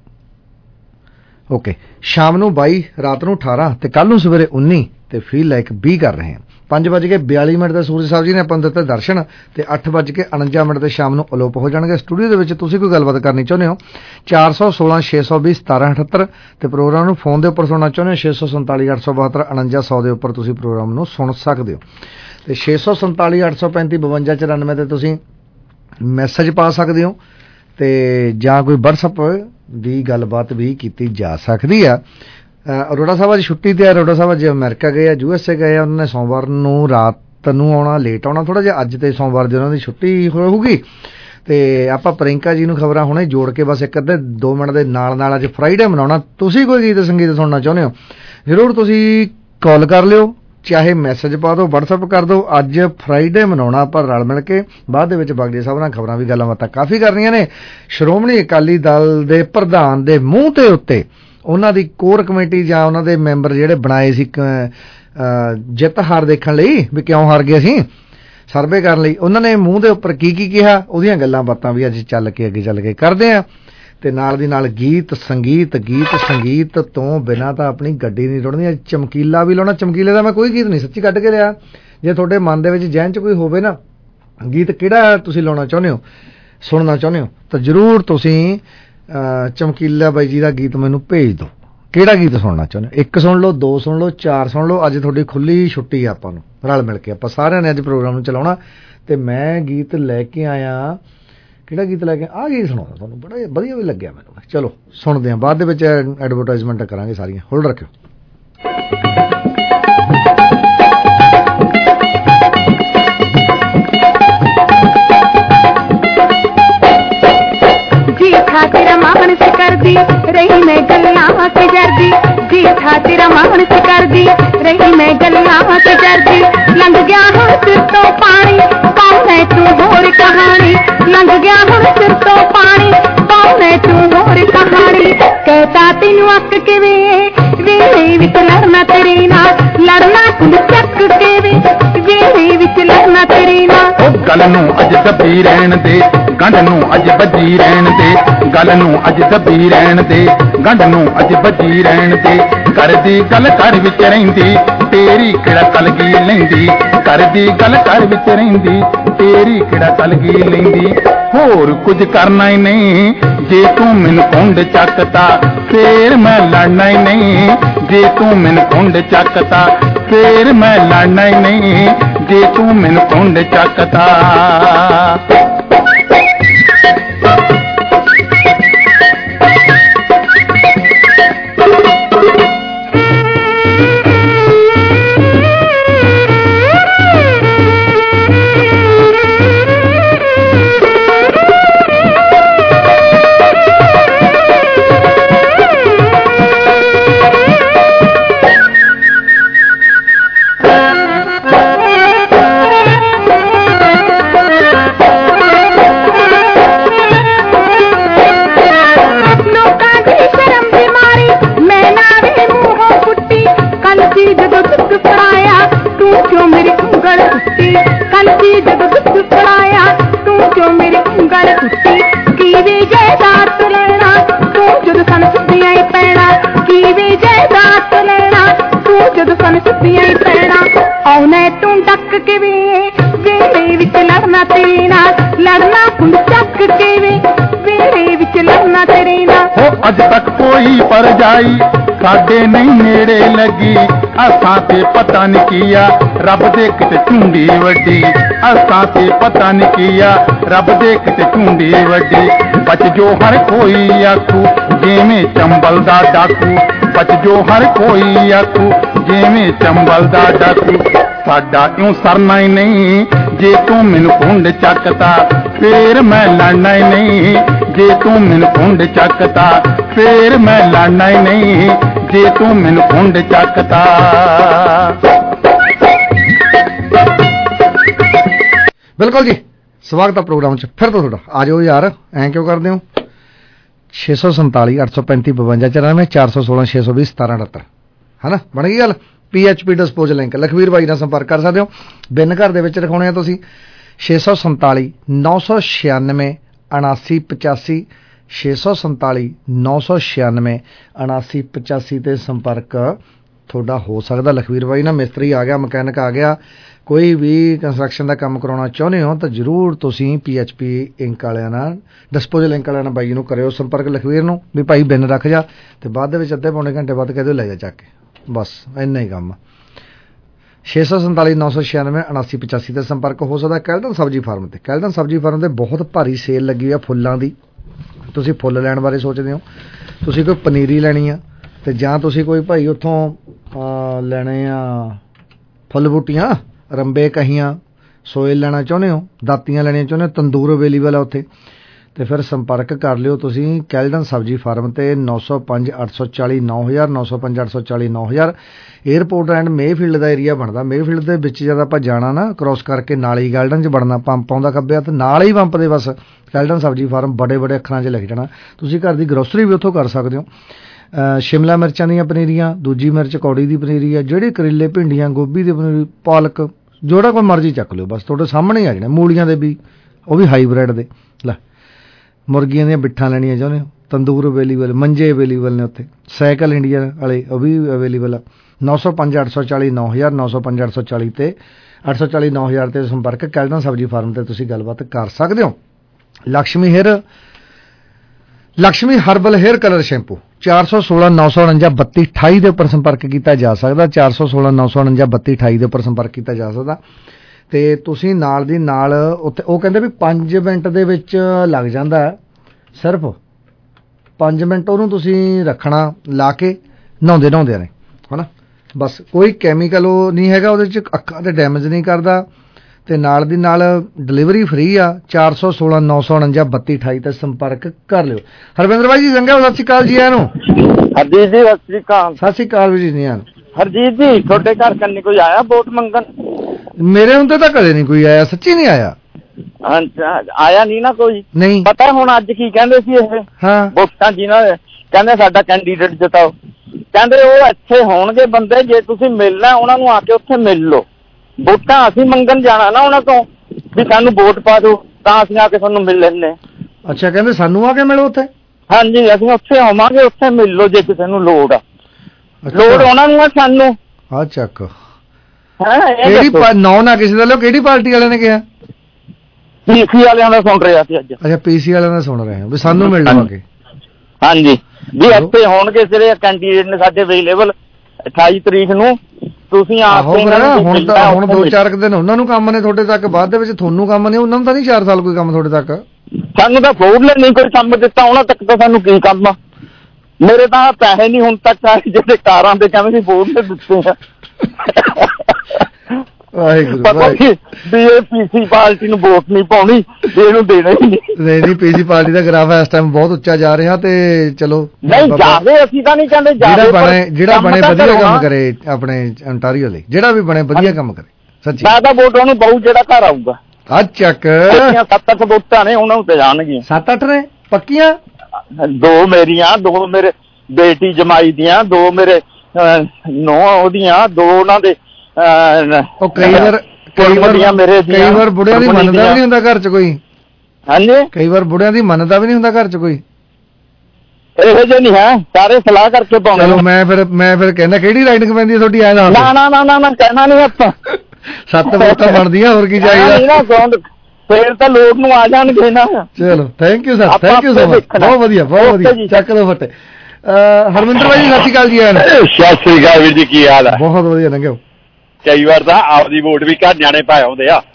ਓਕੇ ਸ਼ਾਮ ਨੂੰ ਬਾਈ, ਰਾਤ ਨੂੰ ਅਠਾਰਾਂ, ਤੇ ਕੱਲ੍ਹ ਨੂੰ ਸਵੇਰੇ ਉੱਨੀ, ਤੇ ਫੀਲ ਲਾਈਕ ਵੀਹ ਕਰ ਰਹੇ ਹਾਂ। ਪੰਜ ਵੱਜ ਕੇ ਬਿਆਲੀ ਮਿੰਟ ਦੇ ਸੂਰਜ ਸਾਹਿਬ ਜੀ ਨੇ ਆਪਾਂ ਨੂੰ ਦਿੱਤੇ ਦਰਸ਼ਨ, ਤੇ ਅੱਠ ਵੱਜ ਕੇ ਉਣੰਜਾ ਮਿੰਟ ਦੇ ਸ਼ਾਮ ਨੂੰ ਅਲੋਪ ਹੋ ਜਾਣਗੇ। ਸਟੂਡੀਓ ਦੇ ਵਿੱਚ ਤੁਸੀਂ ਕੋਈ ਗੱਲਬਾਤ ਕਰਨੀ ਚਾਹੁੰਦੇ ਹੋ, ਚਾਰ ਸੌ ਸੋਲਾਂ ਛੇ ਸੌ ਵੀਹ ਸਤਾਰਾਂ ਅਠੱਤਰ, ਤੇ ਪ੍ਰੋਗਰਾਮ ਨੂੰ ਫੋਨ ਦੇ ਉੱਪਰ ਸੁਣਨਾ ਚਾਹੁੰਦੇ ਹੋ ਛੇ ਸੌ ਸੰਤਾਲੀ ਅੱਠ ਸੌ ਬਹੱਤਰ ਉਣੰਜਾ ਸੌ ਦੇ ਉੱਪਰ ਤੁਸੀਂ ਪ੍ਰੋਗਰਾਮ ਨੂੰ ਸੁਣ ਸਕਦੇ ਹੋ। ਤੇ ਛੇ ਸੌ ਸੰਤਾਲੀ ਅੱਠ ਸੌ ਪੈਂਤੀ ਬਵੰਜਾ ਚੁਰਾਨਵੇਂ ਤੇ ਤੁਸੀਂ ਮੈਸੇਜ ਪਾ ਸਕਦੇ ਹੋ, ਤੇ ਜਾਂ ਕੋਈ ਵਟਸਐਪ ਦੀ ਗੱਲਬਾਤ ਵੀ ਕੀਤੀ ਜਾ ਸਕਦੀ ਆ। ਅਰੋੜਾ ਸਾਹਿਬ ਅੱਜ ਛੁੱਟੀ ਤੇ ਆ। ਅਰੋੜਾ ਸਾਹਿਬ ਅੱਜ ਅਮਰੀਕਾ ਗਏ ਆ, ਯੂ ਐਸ ਏ ਗਏ ਆ। ਉਹਨਾਂ ਨੇ ਸੋਮਵਾਰ ਨੂੰ ਰਾਤ ਨੂੰ ਆਉਣਾ, ਲੇਟ ਆਉਣਾ ਥੋੜ੍ਹਾ ਜਿਹਾ। ਅੱਜ ਤੇ ਸੋਮਵਾਰ ਦੀ ਉਹਨਾਂ ਦੀ ਛੁੱਟੀ ਹੋਊਗੀ। ਤੇ ਆਪਾਂ ਪ੍ਰਿੰਕਾ ਜੀ ਨੂੰ ਖਬਰਾਂ ਹੁਣੇ ਜੋੜ ਕੇ ਬਸ ਇੱਕ ਅੱਧੇ ਦੋ ਮਿੰਟ ਦੇ ਨਾਲ ਨਾਲ ਅੱਜ ਫਰਾਈਡੇ ਮਨਾਉਣਾ। ਤੁਸੀਂ ਕੋਈ ਗੀਤ ਸੰਗੀਤ ਸੁਣਨਾ ਚਾਹੁੰਦੇ ਹੋ, ਜ਼ਰੂਰ ਤੁਸੀਂ ਕਾਲ ਕਰ ਲਿਓ, ਚਾਹੇ ਮੈਸੇਜ ਪਾ ਦਿਓ, ਵਟਸਐਪ ਕਰ ਦਿਓ। ਅੱਜ ਫਰਾਈਡੇ ਮਨਾਉਣਾ ਆਪਾਂ ਰਲ ਮਿਲ ਕੇ। ਬਾਅਦ ਦੇ ਵਿੱਚ ਬਾਗੜੀ ਸਾਹਿਬ ਨਾਲ ਖਬਰਾਂ ਵੀ ਗੱਲਾਂ ਬਾਤਾਂ ਕਾਫੀ ਕਰਨੀਆਂ ਨੇ। ਸ਼੍ਰੋਮਣੀ ਅਕਾਲੀ ਦਲ ਦੇ ਪ੍ਰਧਾਨ ਦੇ ਮੂੰਹ ਤੇ ਉੱਤੇ ਉਹਨਾਂ ਦੀ ਕੋਰ ਕਮੇਟੀ ਜਾਂ ਉਹਨਾਂ ਦੇ ਮੈਂਬਰ ਜਿਹੜੇ ਬਣਾਏ ਸੀ ਜਿੱਤ ਹਾਰ ਦੇਖਣ ਲਈ, ਵੀ ਕਿਉਂ ਹਾਰ ਗਏ ਅਸੀਂ, ਸਰਵੇ ਕਰਨ ਲਈ, ਉਹਨਾਂ ਨੇ ਮੂੰਹ ਦੇ ਉੱਪਰ ਕੀ ਕੀ ਕਿਹਾ, ਉਹਦੀਆਂ ਗੱਲਾਂ ਬਾਤਾਂ ਵੀ ਅੱਜ ਚੱਲ ਕੇ ਅੱਗੇ ਚੱਲ ਕੇ ਕਰਦੇ ਆ। ਤੇ ਨਾਲ ਦੀ ਨਾਲ ਗੀਤ ਸੰਗੀਤ, ਗੀਤ ਸੰਗੀਤ ਤੋਂ ਬਿਨਾਂ ਤਾਂ ਆਪਣੀ ਗੱਡੀ ਨਹੀਂ ਰੁੜਨੀ। ਚਮਕੀਲਾ ਵੀ ਲਾਉਣਾ। ਚਮਕੀਲੇ ਦਾ ਮੈਂ ਕੋਈ ਗੀਤ ਨਹੀਂ ਸੱਚੀ ਕੱਢ ਕੇ ਲਿਆ। ਜੇ ਤੁਹਾਡੇ ਮਨ ਦੇ ਵਿੱਚ ਜਹਿਨ 'ਚ ਕੋਈ ਹੋਵੇ ਨਾ ਗੀਤ, ਕਿਹੜਾ ਤੁਸੀਂ ਲਾਉਣਾ ਚਾਹੁੰਦੇ ਹੋ, ਸੁਣਨਾ ਚਾਹੁੰਦੇ ਹੋ, ਤਾਂ ਜ਼ਰੂਰ ਤੁਸੀਂ ਚਮਕੀਲਾ ਬਾਈ ਜੀ ਦਾ ਗੀਤ ਮੈਨੂੰ ਭੇਜ ਦਿਓ। ਕਿਹੜਾ ਗੀਤ ਸੁਣਨਾ ਚਾਹੁੰਦੇ ਹੋ, ਇੱਕ ਸੁਣ ਲਓ, ਦੋ ਸੁਣ ਲਓ, ਚਾਰ ਸੁਣ ਲਓ। ਅੱਜ ਤੁਹਾਡੀ ਖੁੱਲੀ ਛੁੱਟੀ ਆ, ਆਪਾਂ ਨੂੰ ਰਲ ਮਿਲ ਕੇ ਆਪਾਂ ਸਾਰਿਆਂ ਨੇ ਅੱਜ ਪ੍ਰੋਗਰਾਮ ਨੂੰ ਚਲਾਉਣਾ। ਤੇ ਮੈਂ ਗੀਤ ਲੈ ਕੇ ਆਇਆ, ਕਿਹੜਾ ਗੀਤ ਲੈ ਕੇ ਆਹ ਗੀਤ ਸੁਣਾਉਂਦਾ ਤੁਹਾਨੂੰ, ਬੜਾ ਵਧੀਆ ਵੀ ਲੱਗਿਆ ਮੈਨੂੰ। ਚਲੋ ਸੁਣਦੇ ਹਾਂ, ਬਾਅਦ ਦੇ ਵਿੱਚ ਐਡਵਰਟਾਈਜ਼ਮੈਂਟ ਕਰਾਂਗੇ ਸਾਰੀਆਂ। ਹੋਲਡ ਰੱਖਿਓ। जी खातिर माण से कर दी रही मैं गल्ला से जर्दी, जी खातिर माण से कर दी रही मैं गल्ला से जर्दी। लंघ गया हूं सिर तो पानी, कौन है तू होर कहानी, लंघ गया हूं सिर तो पानी, कौन है तू होर कहानी। कहता तेनू अक के वे वेले विच लड़ना तेरे नाल, लड़ना कुल चक के वे वेले विच लड़ना तेरे नाल। ओ गल नू अज दबी रहन दे, गंढ नू अज बजी रहन दे, गल नू अज दबी रहन दे, गंढ नू अज बजी रहन दे। करदी गल कर विच रहिंदी, तेरी किहड़ा कलगी लैंदी, करदी गल कर विच रहिंदी, तेरी किहड़ा कलगी लैंदी। होर कुछ करना ही नहीं, जे तू मैनू कुंड चकता फिर मैं लड़ना ही नहीं, जे तू मैनू कुंड चकता फिर मैं लड़ना ही नहीं, जे तू मैनू कुंड चकता। ਤੂੰ ਡੱਕ ਕੇ ਵੇ ਵੇੜੇ ਵਿੱਚ ਲੜਨਾ ਤੇਰੇ ਨਾਲ ਲੜਨਾ ਹੁੰਦ ਚੱਕ ਕੇ ਵੇ ਵੇੜੇ ਵਿੱਚ ਲੜਨਾ ਤੇਰੇ ਨਾਲ ਹੋ ਅੱਜ ਤੱਕ ਕੋਈ ਪਰਜਾਈ ਸਾਡੇ ਨਹੀਂ ਨੇੜੇ ਲੱਗੀ ਅਸਾਂ ਤੇ ਪਤਾ ਨਹੀਂ ਕੀਆ ਰੱਬ ਦੇ ਕਿਤੇ ਝੁੰਡੀ ਵੱਡੀ ਅਸਾਂ ਤੇ ਪਤਾ ਨਹੀਂ ਕੀਆ ਰੱਬ ਦੇ ਕਿਤੇ ਝੁੰਡੀ ਵੱਡੀ ਬਚ ਜੋ ਹਰ ਕੋਈ ਆਖੂ ਜਿਵੇਂ ਚੰਬਲ ਦਾ ਡਾਕੂ ਬਚ ਜੋ ਹਰ ਕੋਈ ਆਖੂ ਜਿਵੇਂ ਚੰਬਲ ਦਾ ਡਾਕੂ ਸਾਡਾ ਕਿਉਂ ਸਰਨਾ ਹੀ ਨਹੀਂ ਜੇ ਤੂੰ ਮੈਨੂੰ ਕੁੰਡ ਚੱਕਤਾ ਫੇਰ ਮੈਂ ਲੜਨਾ ਹੀ ਨਹੀਂ ਜੇ ਤੂੰ ਮੈਨੂੰ ਕੁੰਡ ਚੱਕਤਾ ਫੇਰ ਮੈਂ ਲੜਨਾ ਹੀ ਨਹੀਂ ਜੇ ਤੂੰ ਮੈਨੂੰ ਕੁੰਡ ਚੱਕਤਾ। ਬਿਲਕੁਲ ਜੀ, ਸਵਾਗਤ ਹੈ ਪ੍ਰੋਗਰਾਮ 'ਚ ਫਿਰ ਤੋਂ ਤੁਹਾਡਾ। ਆ ਜਾਓ ਯਾਰ, ਐਂ ਕਿਉਂ ਕਰਦੇ ਹੋ? ਛੇ ਸੌ ਸੰਤਾਲੀ ਅੱਠ ਸੌ ਪੈਂਤੀ ਬਵੰਜਾ ਚੁਰਾਨਵੇਂ ਚਾਰ ਸੌ ਸੋਲਾਂ ਛੇ ਸੌ ਵੀਹ ਸਤਾਰਾਂ ਅਠੱਤਰ ਹੈ ਨਾ, ਬਣ ਗਈ ਗੱਲ। P H P dispose link Lakhvir ਬਾਈ ਨਾਲ ਸੰਪਰਕ ਕਰ ਸਕਦੇ ਹੋ। ਬਿਨ ਘਰ ਦੇ ਵਿੱਚ ਰਖਾਉਣੇ ਆ ਤੁਸੀਂ ਛੇ ਸੌ ਸੰਤਾਲੀ ਨੌ ਸੌ ਛਿਆਨਵੇਂ ਉਨਾਸੀ ਪਚਾਸੀ ਛੇ ਸੌ ਸੰਤਾਲੀ ਨੌ ਸੌ ਛਿਆਨਵੇਂ ਉਨਾਸੀ ਪਚਾਸੀ 'ਤੇ ਸੰਪਰਕ ਤੁਹਾਡਾ ਹੋ ਸਕਦਾ ਲਖਵੀਰ ਬਾਈ ਨਾਲ। ਮਿਸਤਰੀ ਆ ਗਿਆ, ਮਕੈਨਿਕ ਆ ਗਿਆ, ਕੋਈ ਵੀ ਕੰਸਟਰਕਸ਼ਨ ਦਾ ਕੰਮ ਕਰਾਉਣਾ ਚਾਹੁੰਦੇ ਹੋ ਤਾਂ ਜ਼ਰੂਰ ਤੁਸੀਂ ਪੀ ਐਚ ਪੀ ਇੰਕ ਵਾਲਿਆਂ ਨਾਲ ਡਿਸਪੋਜ਼ਲ ਇੰਕ ਵਾਲਿਆਂ ਨਾਲ ਬਾਈ ਨੂੰ ਕਰਿਓ ਸੰਪਰਕ ਲਖਵੀਰ ਨੂੰ ਵੀ ਭਾਈ ਬਿਨ ਰੱਖ ਜਾ, ਅਤੇ ਬਾਅਦ ਦੇ ਵਿੱਚ ਅੱਧੇ ਪੌਣੇ ਘੰਟੇ ਬਾਅਦ ਕਹਿ ਦਿਓ ਲੈ ਜਾ ਚੱਕ ਕੇ, ਬਸ ਇੰਨਾ ਹੀ ਕੰਮ। ਛੇ ਸੌ ਸੰਤਾਲੀ ਨੌ ਸੌ ਛਿਆਨਵੇਂ ਉਨਾਸੀ ਪਚਾਸੀ 'ਤੇ ਸੰਪਰਕ ਹੋ ਸਕਦਾ। ਕੈਲਟਨ ਸਬਜ਼ੀ ਫਾਰਮ 'ਤੇ ਕੈਲਟਨ ਸਬਜ਼ੀ ਫਾਰਮ 'ਤੇ ਬਹੁਤ ਭਾਰੀ ਸੇਲ ਲੱਗੀ ਆ ਫੁੱਲਾਂ ਦੀ। ਤੁਸੀਂ ਫੁੱਲ ਲੈਣ ਬਾਰੇ ਸੋਚਦੇ ਹੋ, ਤੁਸੀਂ ਕੋਈ ਪਨੀਰੀ ਲੈਣੀ ਆ ਅਤੇ ਜਾਂ ਤੁਸੀਂ ਕੋਈ ਭਾਈ ਉੱਥੋਂ ਲੈਣੇ ਆ ਫੁੱਲ ਬੂਟੀਆਂ, ਰੰਬੇ, ਕਹੀਆਂ, ਸੋਇਲ ਲੈਣਾ ਚਾਹੁੰਦੇ ਹੋ, ਦਾਤੀਆਂ ਲੈਣੀਆਂ ਚਾਹੁੰਦੇ ਹੋ, ਤੰਦੂਰ ਅਵੇਲੇਬਲ ਆ ਉੱਥੇ, ਅਤੇ ਫਿਰ ਸੰਪਰਕ ਕਰ ਲਿਓ ਤੁਸੀਂ ਕੈਲਟਨ ਸਬਜ਼ੀ ਫਾਰਮ 'ਤੇ ਨੌ ਸੌ ਪੰਜ ਅੱਠ ਸੌ ਚਾਲੀ ਨੌ ਹਜ਼ਾਰ ਨੌ ਸੌ ਪੰਜ ਅੱਠ ਸੌ ਚਾਲੀ ਨੌ ਹਜ਼ਾਰ। ਏਅਰਪੋਰਟ ਐਂਡ ਮੇਫੀਲਡ ਦਾ ਏਰੀਆ ਬਣਦਾ। ਮੇਫੀਲਡ ਦੇ ਵਿੱਚ ਜਦ ਆਪਾਂ ਜਾਣਾ ਨਾ ਕ੍ਰੋਸ ਕਰਕੇ ਨਾਲ ਹੀ ਗਾਰਡਨ 'ਚ ਵੜਨਾ, ਪੰਪ ਆਉਂਦਾ ਖੱਬੇ ਹੱਥ, ਨਾਲ ਹੀ ਪੰਪ ਦੇ ਬਸ ਕੈਲਟਨ ਸਬਜ਼ੀ ਫਾਰਮ ਬੜੇ ਬੜੇ ਅੱਖਰਾਂ 'ਚ ਲਿਖ ਜਾਣਾ। ਤੁਸੀਂ ਘਰ ਦੀ ਗਰੋਸਰੀ ਵੀ ਉੱਥੋਂ ਕਰ ਸਕਦੇ ਹੋ। ਸ਼ਿਮਲਾ ਮਿਰਚਾਂ ਦੀਆਂ ਪਨੀਰੀਆਂ, ਦੂਜੀ ਮਿਰਚ ਕੌੜੀ ਦੀ ਪਨੀਰੀ ਆ, ਜਿਹੜੇ ਕਰੇਲੇ, ਭਿੰਡੀਆਂ, ਗੋਭੀ ਦੀ ਪਨੀਰੀ, ਪਾਲਕ, ਜਿਹੜਾ ਕੋਈ ਮਰਜ਼ੀ ਚੱਕ ਲਿਓ, ਬਸ ਤੁਹਾਡੇ ਸਾਹਮਣੇ ਹੀ ਆ ਜਾਣਾ। ਮੂਲੀਆਂ ਦੇ ਵੀ, ਉਹ ਵੀ ਹਾਈਬ੍ਰਿਡ ਦੇ। ਲੈ, ਮੁਰਗੀਆਂ ਦੀਆਂ ਬਿੱਠਾਂ ਲੈਣੀਆਂ ਚਾਹੁੰਦੇ ਹੋ, ਤੰਦੂਰ ਅਵੇਲੇਬਲ, ਮੰਜੇ ਅਵੇਲੇਬਲ ਨੇ ਉੱਥੇ, ਸਾਈਕਲ ਇੰਡੀਆ ਵਾਲੇ ਉਹ ਵੀ ਅਵੇਲੇਬਲ ਆ। ਨੌ ਸੌ ਪੰਜ ਅੱਠ ਸੌ ਚਾਲੀ ਨੌ ਹਜ਼ਾਰ ਨੌ ਸੌ ਪੰਜ ਅੱਠ ਸੌ ਚਾਲੀ 'ਤੇ ਅੱਠ ਸੌ ਚਾਲੀ ਨੌ ਹਜ਼ਾਰ 'ਤੇ ਸੰਪਰਕ ਕੈਲਟਨ ਸਬਜ਼ੀ ਫਾਰਮ 'ਤੇ ਤੁਸੀਂ ਗੱਲਬਾਤ ਕਰ ਸਕਦੇ ਹੋ। Lakshmi hair Lakshmi herbal hair colour shampoo ਚਾਰ ਸੌ ਸੋਲਾਂ ਨੌ ਸੌ ਉਣੰਜਾ ਬੱਤੀ ਅਠਾਈ ਦੇ ਉੱਪਰ ਸੰਪਰਕ ਕੀਤਾ ਜਾ ਸਕਦਾ। ਚਾਰ ਸੌ ਸੋਲਾਂ ਨੌ ਸੌ ਉਣੰਜਾ ਬੱਤੀ ਅਠਾਈ ਦੇ ਉੱਪਰ ਸੰਪਰਕ ਕੀਤਾ ਜਾ ਸਕਦਾ। ਅਤੇ ਤੁਸੀਂ ਨਾਲ ਦੀ ਨਾਲ ਉੱਥੇ ਉਹ ਕਹਿੰਦੇ ਵੀ ਪੰਜ ਮਿੰਟ ਦੇ ਵਿੱਚ ਲੱਗ ਜਾਂਦਾ, ਸਿਰਫ ਪੰਜ ਮਿੰਟ ਉਹਨੂੰ ਤੁਸੀਂ ਰੱਖਣਾ ਲਾ ਕੇ ਨਹਾਉਂਦੇ ਨਹਾਉਂਦਿਆਂ ਨੇ, ਹੈ ਨਾ, ਬਸ ਕੋਈ ਕੈਮੀਕਲ ਉਹ ਨਹੀਂ ਹੈਗਾ ਉਹਦੇ 'ਚ, ਅੱਖਾਂ 'ਤੇ ਡੈਮੇਜ ਨਹੀਂ ਕਰਦਾ, ਅਤੇ ਨਾਲ ਦੀ ਨਾਲ ਡਿਲੀਵਰੀ ਫਰੀ ਆ। ਚਾਰ ਸੌ ਸੋਲਾਂ ਨੌ ਸੌ ਉਣੰਜਾ ਬੱਤੀ ਅਠਾਈ 'ਤੇ ਸੰਪਰਕ ਕਰ ਲਿਓ। ਹਰਵਿੰਦਰ ਭਾਈ ਜੀ ਚੰਗਾ, ਸਤਿ ਸ਼੍ਰੀ ਅਕਾਲ ਜੀ। ਇਹਨੂੰ ਹਰਜੀਤ ਜੀ ਸਤਿ ਸ਼੍ਰੀ ਅਕਾਲ। ਸਤਿ ਸ਼੍ਰੀ ਅਕਾਲ ਜੀ। ਨਹੀਂ ਹਰਜੀਤ ਜੀ, ਤੁਹਾਡੇ ਘਰ ਕੰਨੀ ਕੋਈ ਆਇਆ ਵੋਟ ਮੰਗਣ? ਮੇਰੇ ਹੁੰਦੇ ਤਾਂ ਕਦੇ ਨਹੀਂ ਕੋਈ ਆਇਆ, ਸੱਚੀ ਨਹੀਂ ਆਇਆ। ਆਇਆ ਨਹੀਂ ਨਾ ਕੋਈ? ਨਹੀਂ ਪਤਾ ਹੁਣ ਅੱਜ ਕੀ ਕਹਿੰਦੇ ਸੀ ਇਹ? ਹਾਂ, ਵੋਟਾਂ ਜਿਹਨਾਂ ਕਹਿੰਦੇ ਸਾਡਾ ਕੈਂਡੀਡੇਟ ਜਿਤਾਓ, ਕਹਿੰਦੇ ਉਹ ਇੱਥੇ ਹੋਣਗੇ ਬੰਦੇ, ਜੇ ਤੁਸੀਂ ਮਿਲਣਾ ਉਹਨਾਂ ਨੂੰ ਆ ਕੇ ਉੱਥੇ ਮਿਲ ਲਓ। ਵੋਟਾਂ ਅਸੀਂ ਮੰਗਣ ਜਾਣਾ ਨਾ ਉਹਨਾਂ ਤੋਂ ਵੀ ਸਾਨੂੰ ਵੋਟ ਪਾ ਦਿਓ, ਤਾਂ ਅਸੀਂ ਆ ਕੇ ਤੁਹਾਨੂੰ ਮਿਲ ਲੈਂਦੇ। ਅੱਛਾ, ਕਹਿੰਦੇ ਸਾਨੂੰ ਆ ਕੇ ਮਿਲੋ ਉੱਥੇ? ਹਾਂਜੀ, ਅਸੀਂ ਉੱਥੇ ਆਵਾਂਗੇ, ਉੱਥੇ ਮਿਲ ਲਓ ਜੇ ਕਿਸੇ ਨੂੰ ਲੋੜ ਆ। ਲੋੜ ਉਹਨਾਂ ਨੂੰ ਆ, ਸਾਨੂੰ ਆ ਚੱਕ ਕਿਹੜੀ ਨੌ ਨਾ ਕਿਸੇ ਦਾ ਲਿਓ। ਕਿਹੜੀ ਪਾਰਟੀ ਵਾਲਿਆਂ ਨੇ ਕਿਹਾ? ਪੀਸੀ ਵਾਲਿਆਂ ਦਾ ਸੁਣ ਰਿਹਾ ਸੀ ਅੱਜ। ਅੱਛਾ, ਪੀਸੀ ਵਾਲਿਆਂ ਦਾ ਸੁਣ ਰਹੇ ਵੀ ਸਾਨੂੰ ਮਿਲ ਲਵਾਂਗੇ। ਹਾਂਜੀ, ਵੀ ਇੱਥੇ ਹੋਣਗੇ ਜਿਹੜੇ ਕੈਂਡੀਡੇਟ ਨੇ ਸਾਡੇ ਅਵੇਲੇਬਲ ਅਠਾਈ ਤਰੀਕ ਨੂੰ, ਤੁਸੀਂ ਆਪ ਹੁਣ ਤਾਂ ਹੁਣ ਦੋ ਚਾਰ ਦਿਨ ਉਹਨਾਂ ਨੂੰ ਕੰਮ ਨੇ ਤੁਹਾਡੇ ਤੱਕ, ਬਾਅਦ ਦੇ ਵਿੱਚ ਤੁਹਾਨੂੰ ਕੰਮ ਨੇ, ਉਹਨਾਂ ਨੂੰ ਤਾਂ ਨਹੀਂ ਚਾਰ ਸਾਲ ਕੋਈ ਕੰਮ ਤੁਹਾਡੇ ਤੱਕ। ਸਾਨੂੰ ਤਾਂ ਫੋਰਡ ਨਹੀਂ ਕੋਈ ਕੰਮ ਦਿੱਤਾ, ਉਹਨਾਂ ਤੱਕ ਤਾਂ ਸਾਨੂੰ ਕੀ ਕੰਮ ਆ। ਮੇਰੇ ਤਾਂ ਪੈਸੇ ਨਹੀਂ ਹੁਣ ਤੱਕ ਆਏ ਜਿਹੜੇ ਕਾਰਾਂ ਦੇ ਕਹਿੰਦੇ ਸੀ ਫੋਰਡ ਨੇ ਦਿੱਤੇ ਆ। ਪਤਾ ਨਹੀਂ ਵੀ ਇਹ ਪੀਸੀ ਪਾਰਟੀ ਨੂੰ ਵੋਟ ਨਹੀਂ ਪਾਉਣੀ, ਇਹਨੂੰ ਦੇਣਾ ਹੀ ਨਹੀਂ। ਨਹੀਂ ਨਹੀਂ, ਪੀਸੀ ਪਾਰਟੀ ਦਾ ਗ੍ਰਾਫ ਇਸ ਟਾਈਮ ਬਹੁਤ ਉੱਚਾ ਜਾ ਰਿਹਾ, ਤੇ ਚਲੋ ਨਹੀਂ ਜਾਵੇ, ਅਸੀਂ ਤਾਂ ਨਹੀਂ ਕਹਿੰਦੇ ਜਿਹੜਾ ਬਣੇ ਜਿਹੜਾ ਬਣੇ ਵਧੀਆ ਕੰਮ ਕਰੇ ਆਪਣੇ ਅੰਟਾਰੀਓ ਲਈ, ਜਿਹੜਾ ਵੀ ਬਣੇ ਵਧੀਆ ਕੰਮ ਕਰੇ। ਸੱਚੀ ਮੈਂ ਤਾਂ ਵੋਟ ਉਹਨੂੰ ਬਹੁ ਜਿਹੜਾ ਘਰ ਆਊਗਾ। ਅੱਛਾ, ਸੱਤ ਅੱਠ ਵੋਟਾਂ ਨੇ ਉਹਨਾਂ ਨੂੰ ਤੇ ਜਾਣਗੀਆਂ। ਸੱਤ ਅੱਠ ਨੇ ਪੱਕੀਆਂ? ਦੋ ਮੇਰੀਆਂ, ਦੋ ਮੇਰੇ ਬੇਟੀ ਜਮਾਈ ਦੀਆਂ, ਦੋ ਮੇਰੇ ਨੌ ਉਹਦੀਆਂ, ਦੋ ਉਹਨਾਂ ਦੇ। ਉਹ ਕਈ ਵਾਰ ਕਈ ਵਾਰ ਮੇਰੇ ਕਈ ਵਾਰ ਬੁੜਿਆਂ ਦੀ ਮੰਨਦਾ ਵੀ ਨਹੀਂ ਹੁੰਦਾ ਘਰ 'ਚ ਕੋਈ। ਹਾਂਜੀ, ਕਈ ਵਾਰ ਬੁੜਿਆਂ ਦੀ ਮੰਨਦਾ ਵੀ ਨਹੀਂ ਹੁੰਦਾ ਘਰ 'ਚ ਕੋਈ। ਇਹੋ ਜਿਹੇ ਨਹੀਂ ਹੈ, ਸਾਰੇ ਸਲਾਹ ਕਰਕੇ ਪਾਉਂਦੇ। ਚਲੋ ਮੈਂ ਫਿਰ ਮੈਂ ਫਿਰ ਕਹਿੰਦਾ ਕਿਹੜੀ ਰਾਈਡਿੰਗ ਪੈਂਦੀ ਹੈ ਤੁਹਾਡੀ? ਐ ਨਾ ਨਾ ਨਾ ਨਾ ਨਾ ਕਹਿਣਾ ਨਹੀਂ ਆਪਾਂ। ਸੱਤ ਵੋਟਾਂ ਬਣਦੀਆਂ, ਹੋਰ ਕੀ ਚਾਹੀਦਾ। ਫੇਰ ਤਾਂ ਲੋਕ ਨੂੰ ਆ ਜਾਣਗੇ ਨਾ। ਚਲੋ thank you sir, thank you so much, ਬਹੁਤ ਵਧੀਆ ਬਹੁਤ ਵਧੀਆ, ਚੱਕ ਲਓ ਫਟੇ। ਹਰਮਿੰਦਰ ਭਾਈ ਸਤਿ ਸ਼੍ਰੀ ਅਕਾਲ ਜੀ। ਸਤਿ ਸ਼੍ਰੀ ਅਕਾਲ ਵੀਰ ਜੀ, ਕੀ ਹਾਲ ਹੈ? ਬਹੁਤ ਵਧੀਆ ਲੰਘਿਓ। ਕਈ ਵਾਰ ਤਾਂ ਆਪਦੀ ਵੋਟ ਵੀ ਘਰ ਨਿਆਣੇ ਪਾਏ ਆਉਂਦੇ ਆ।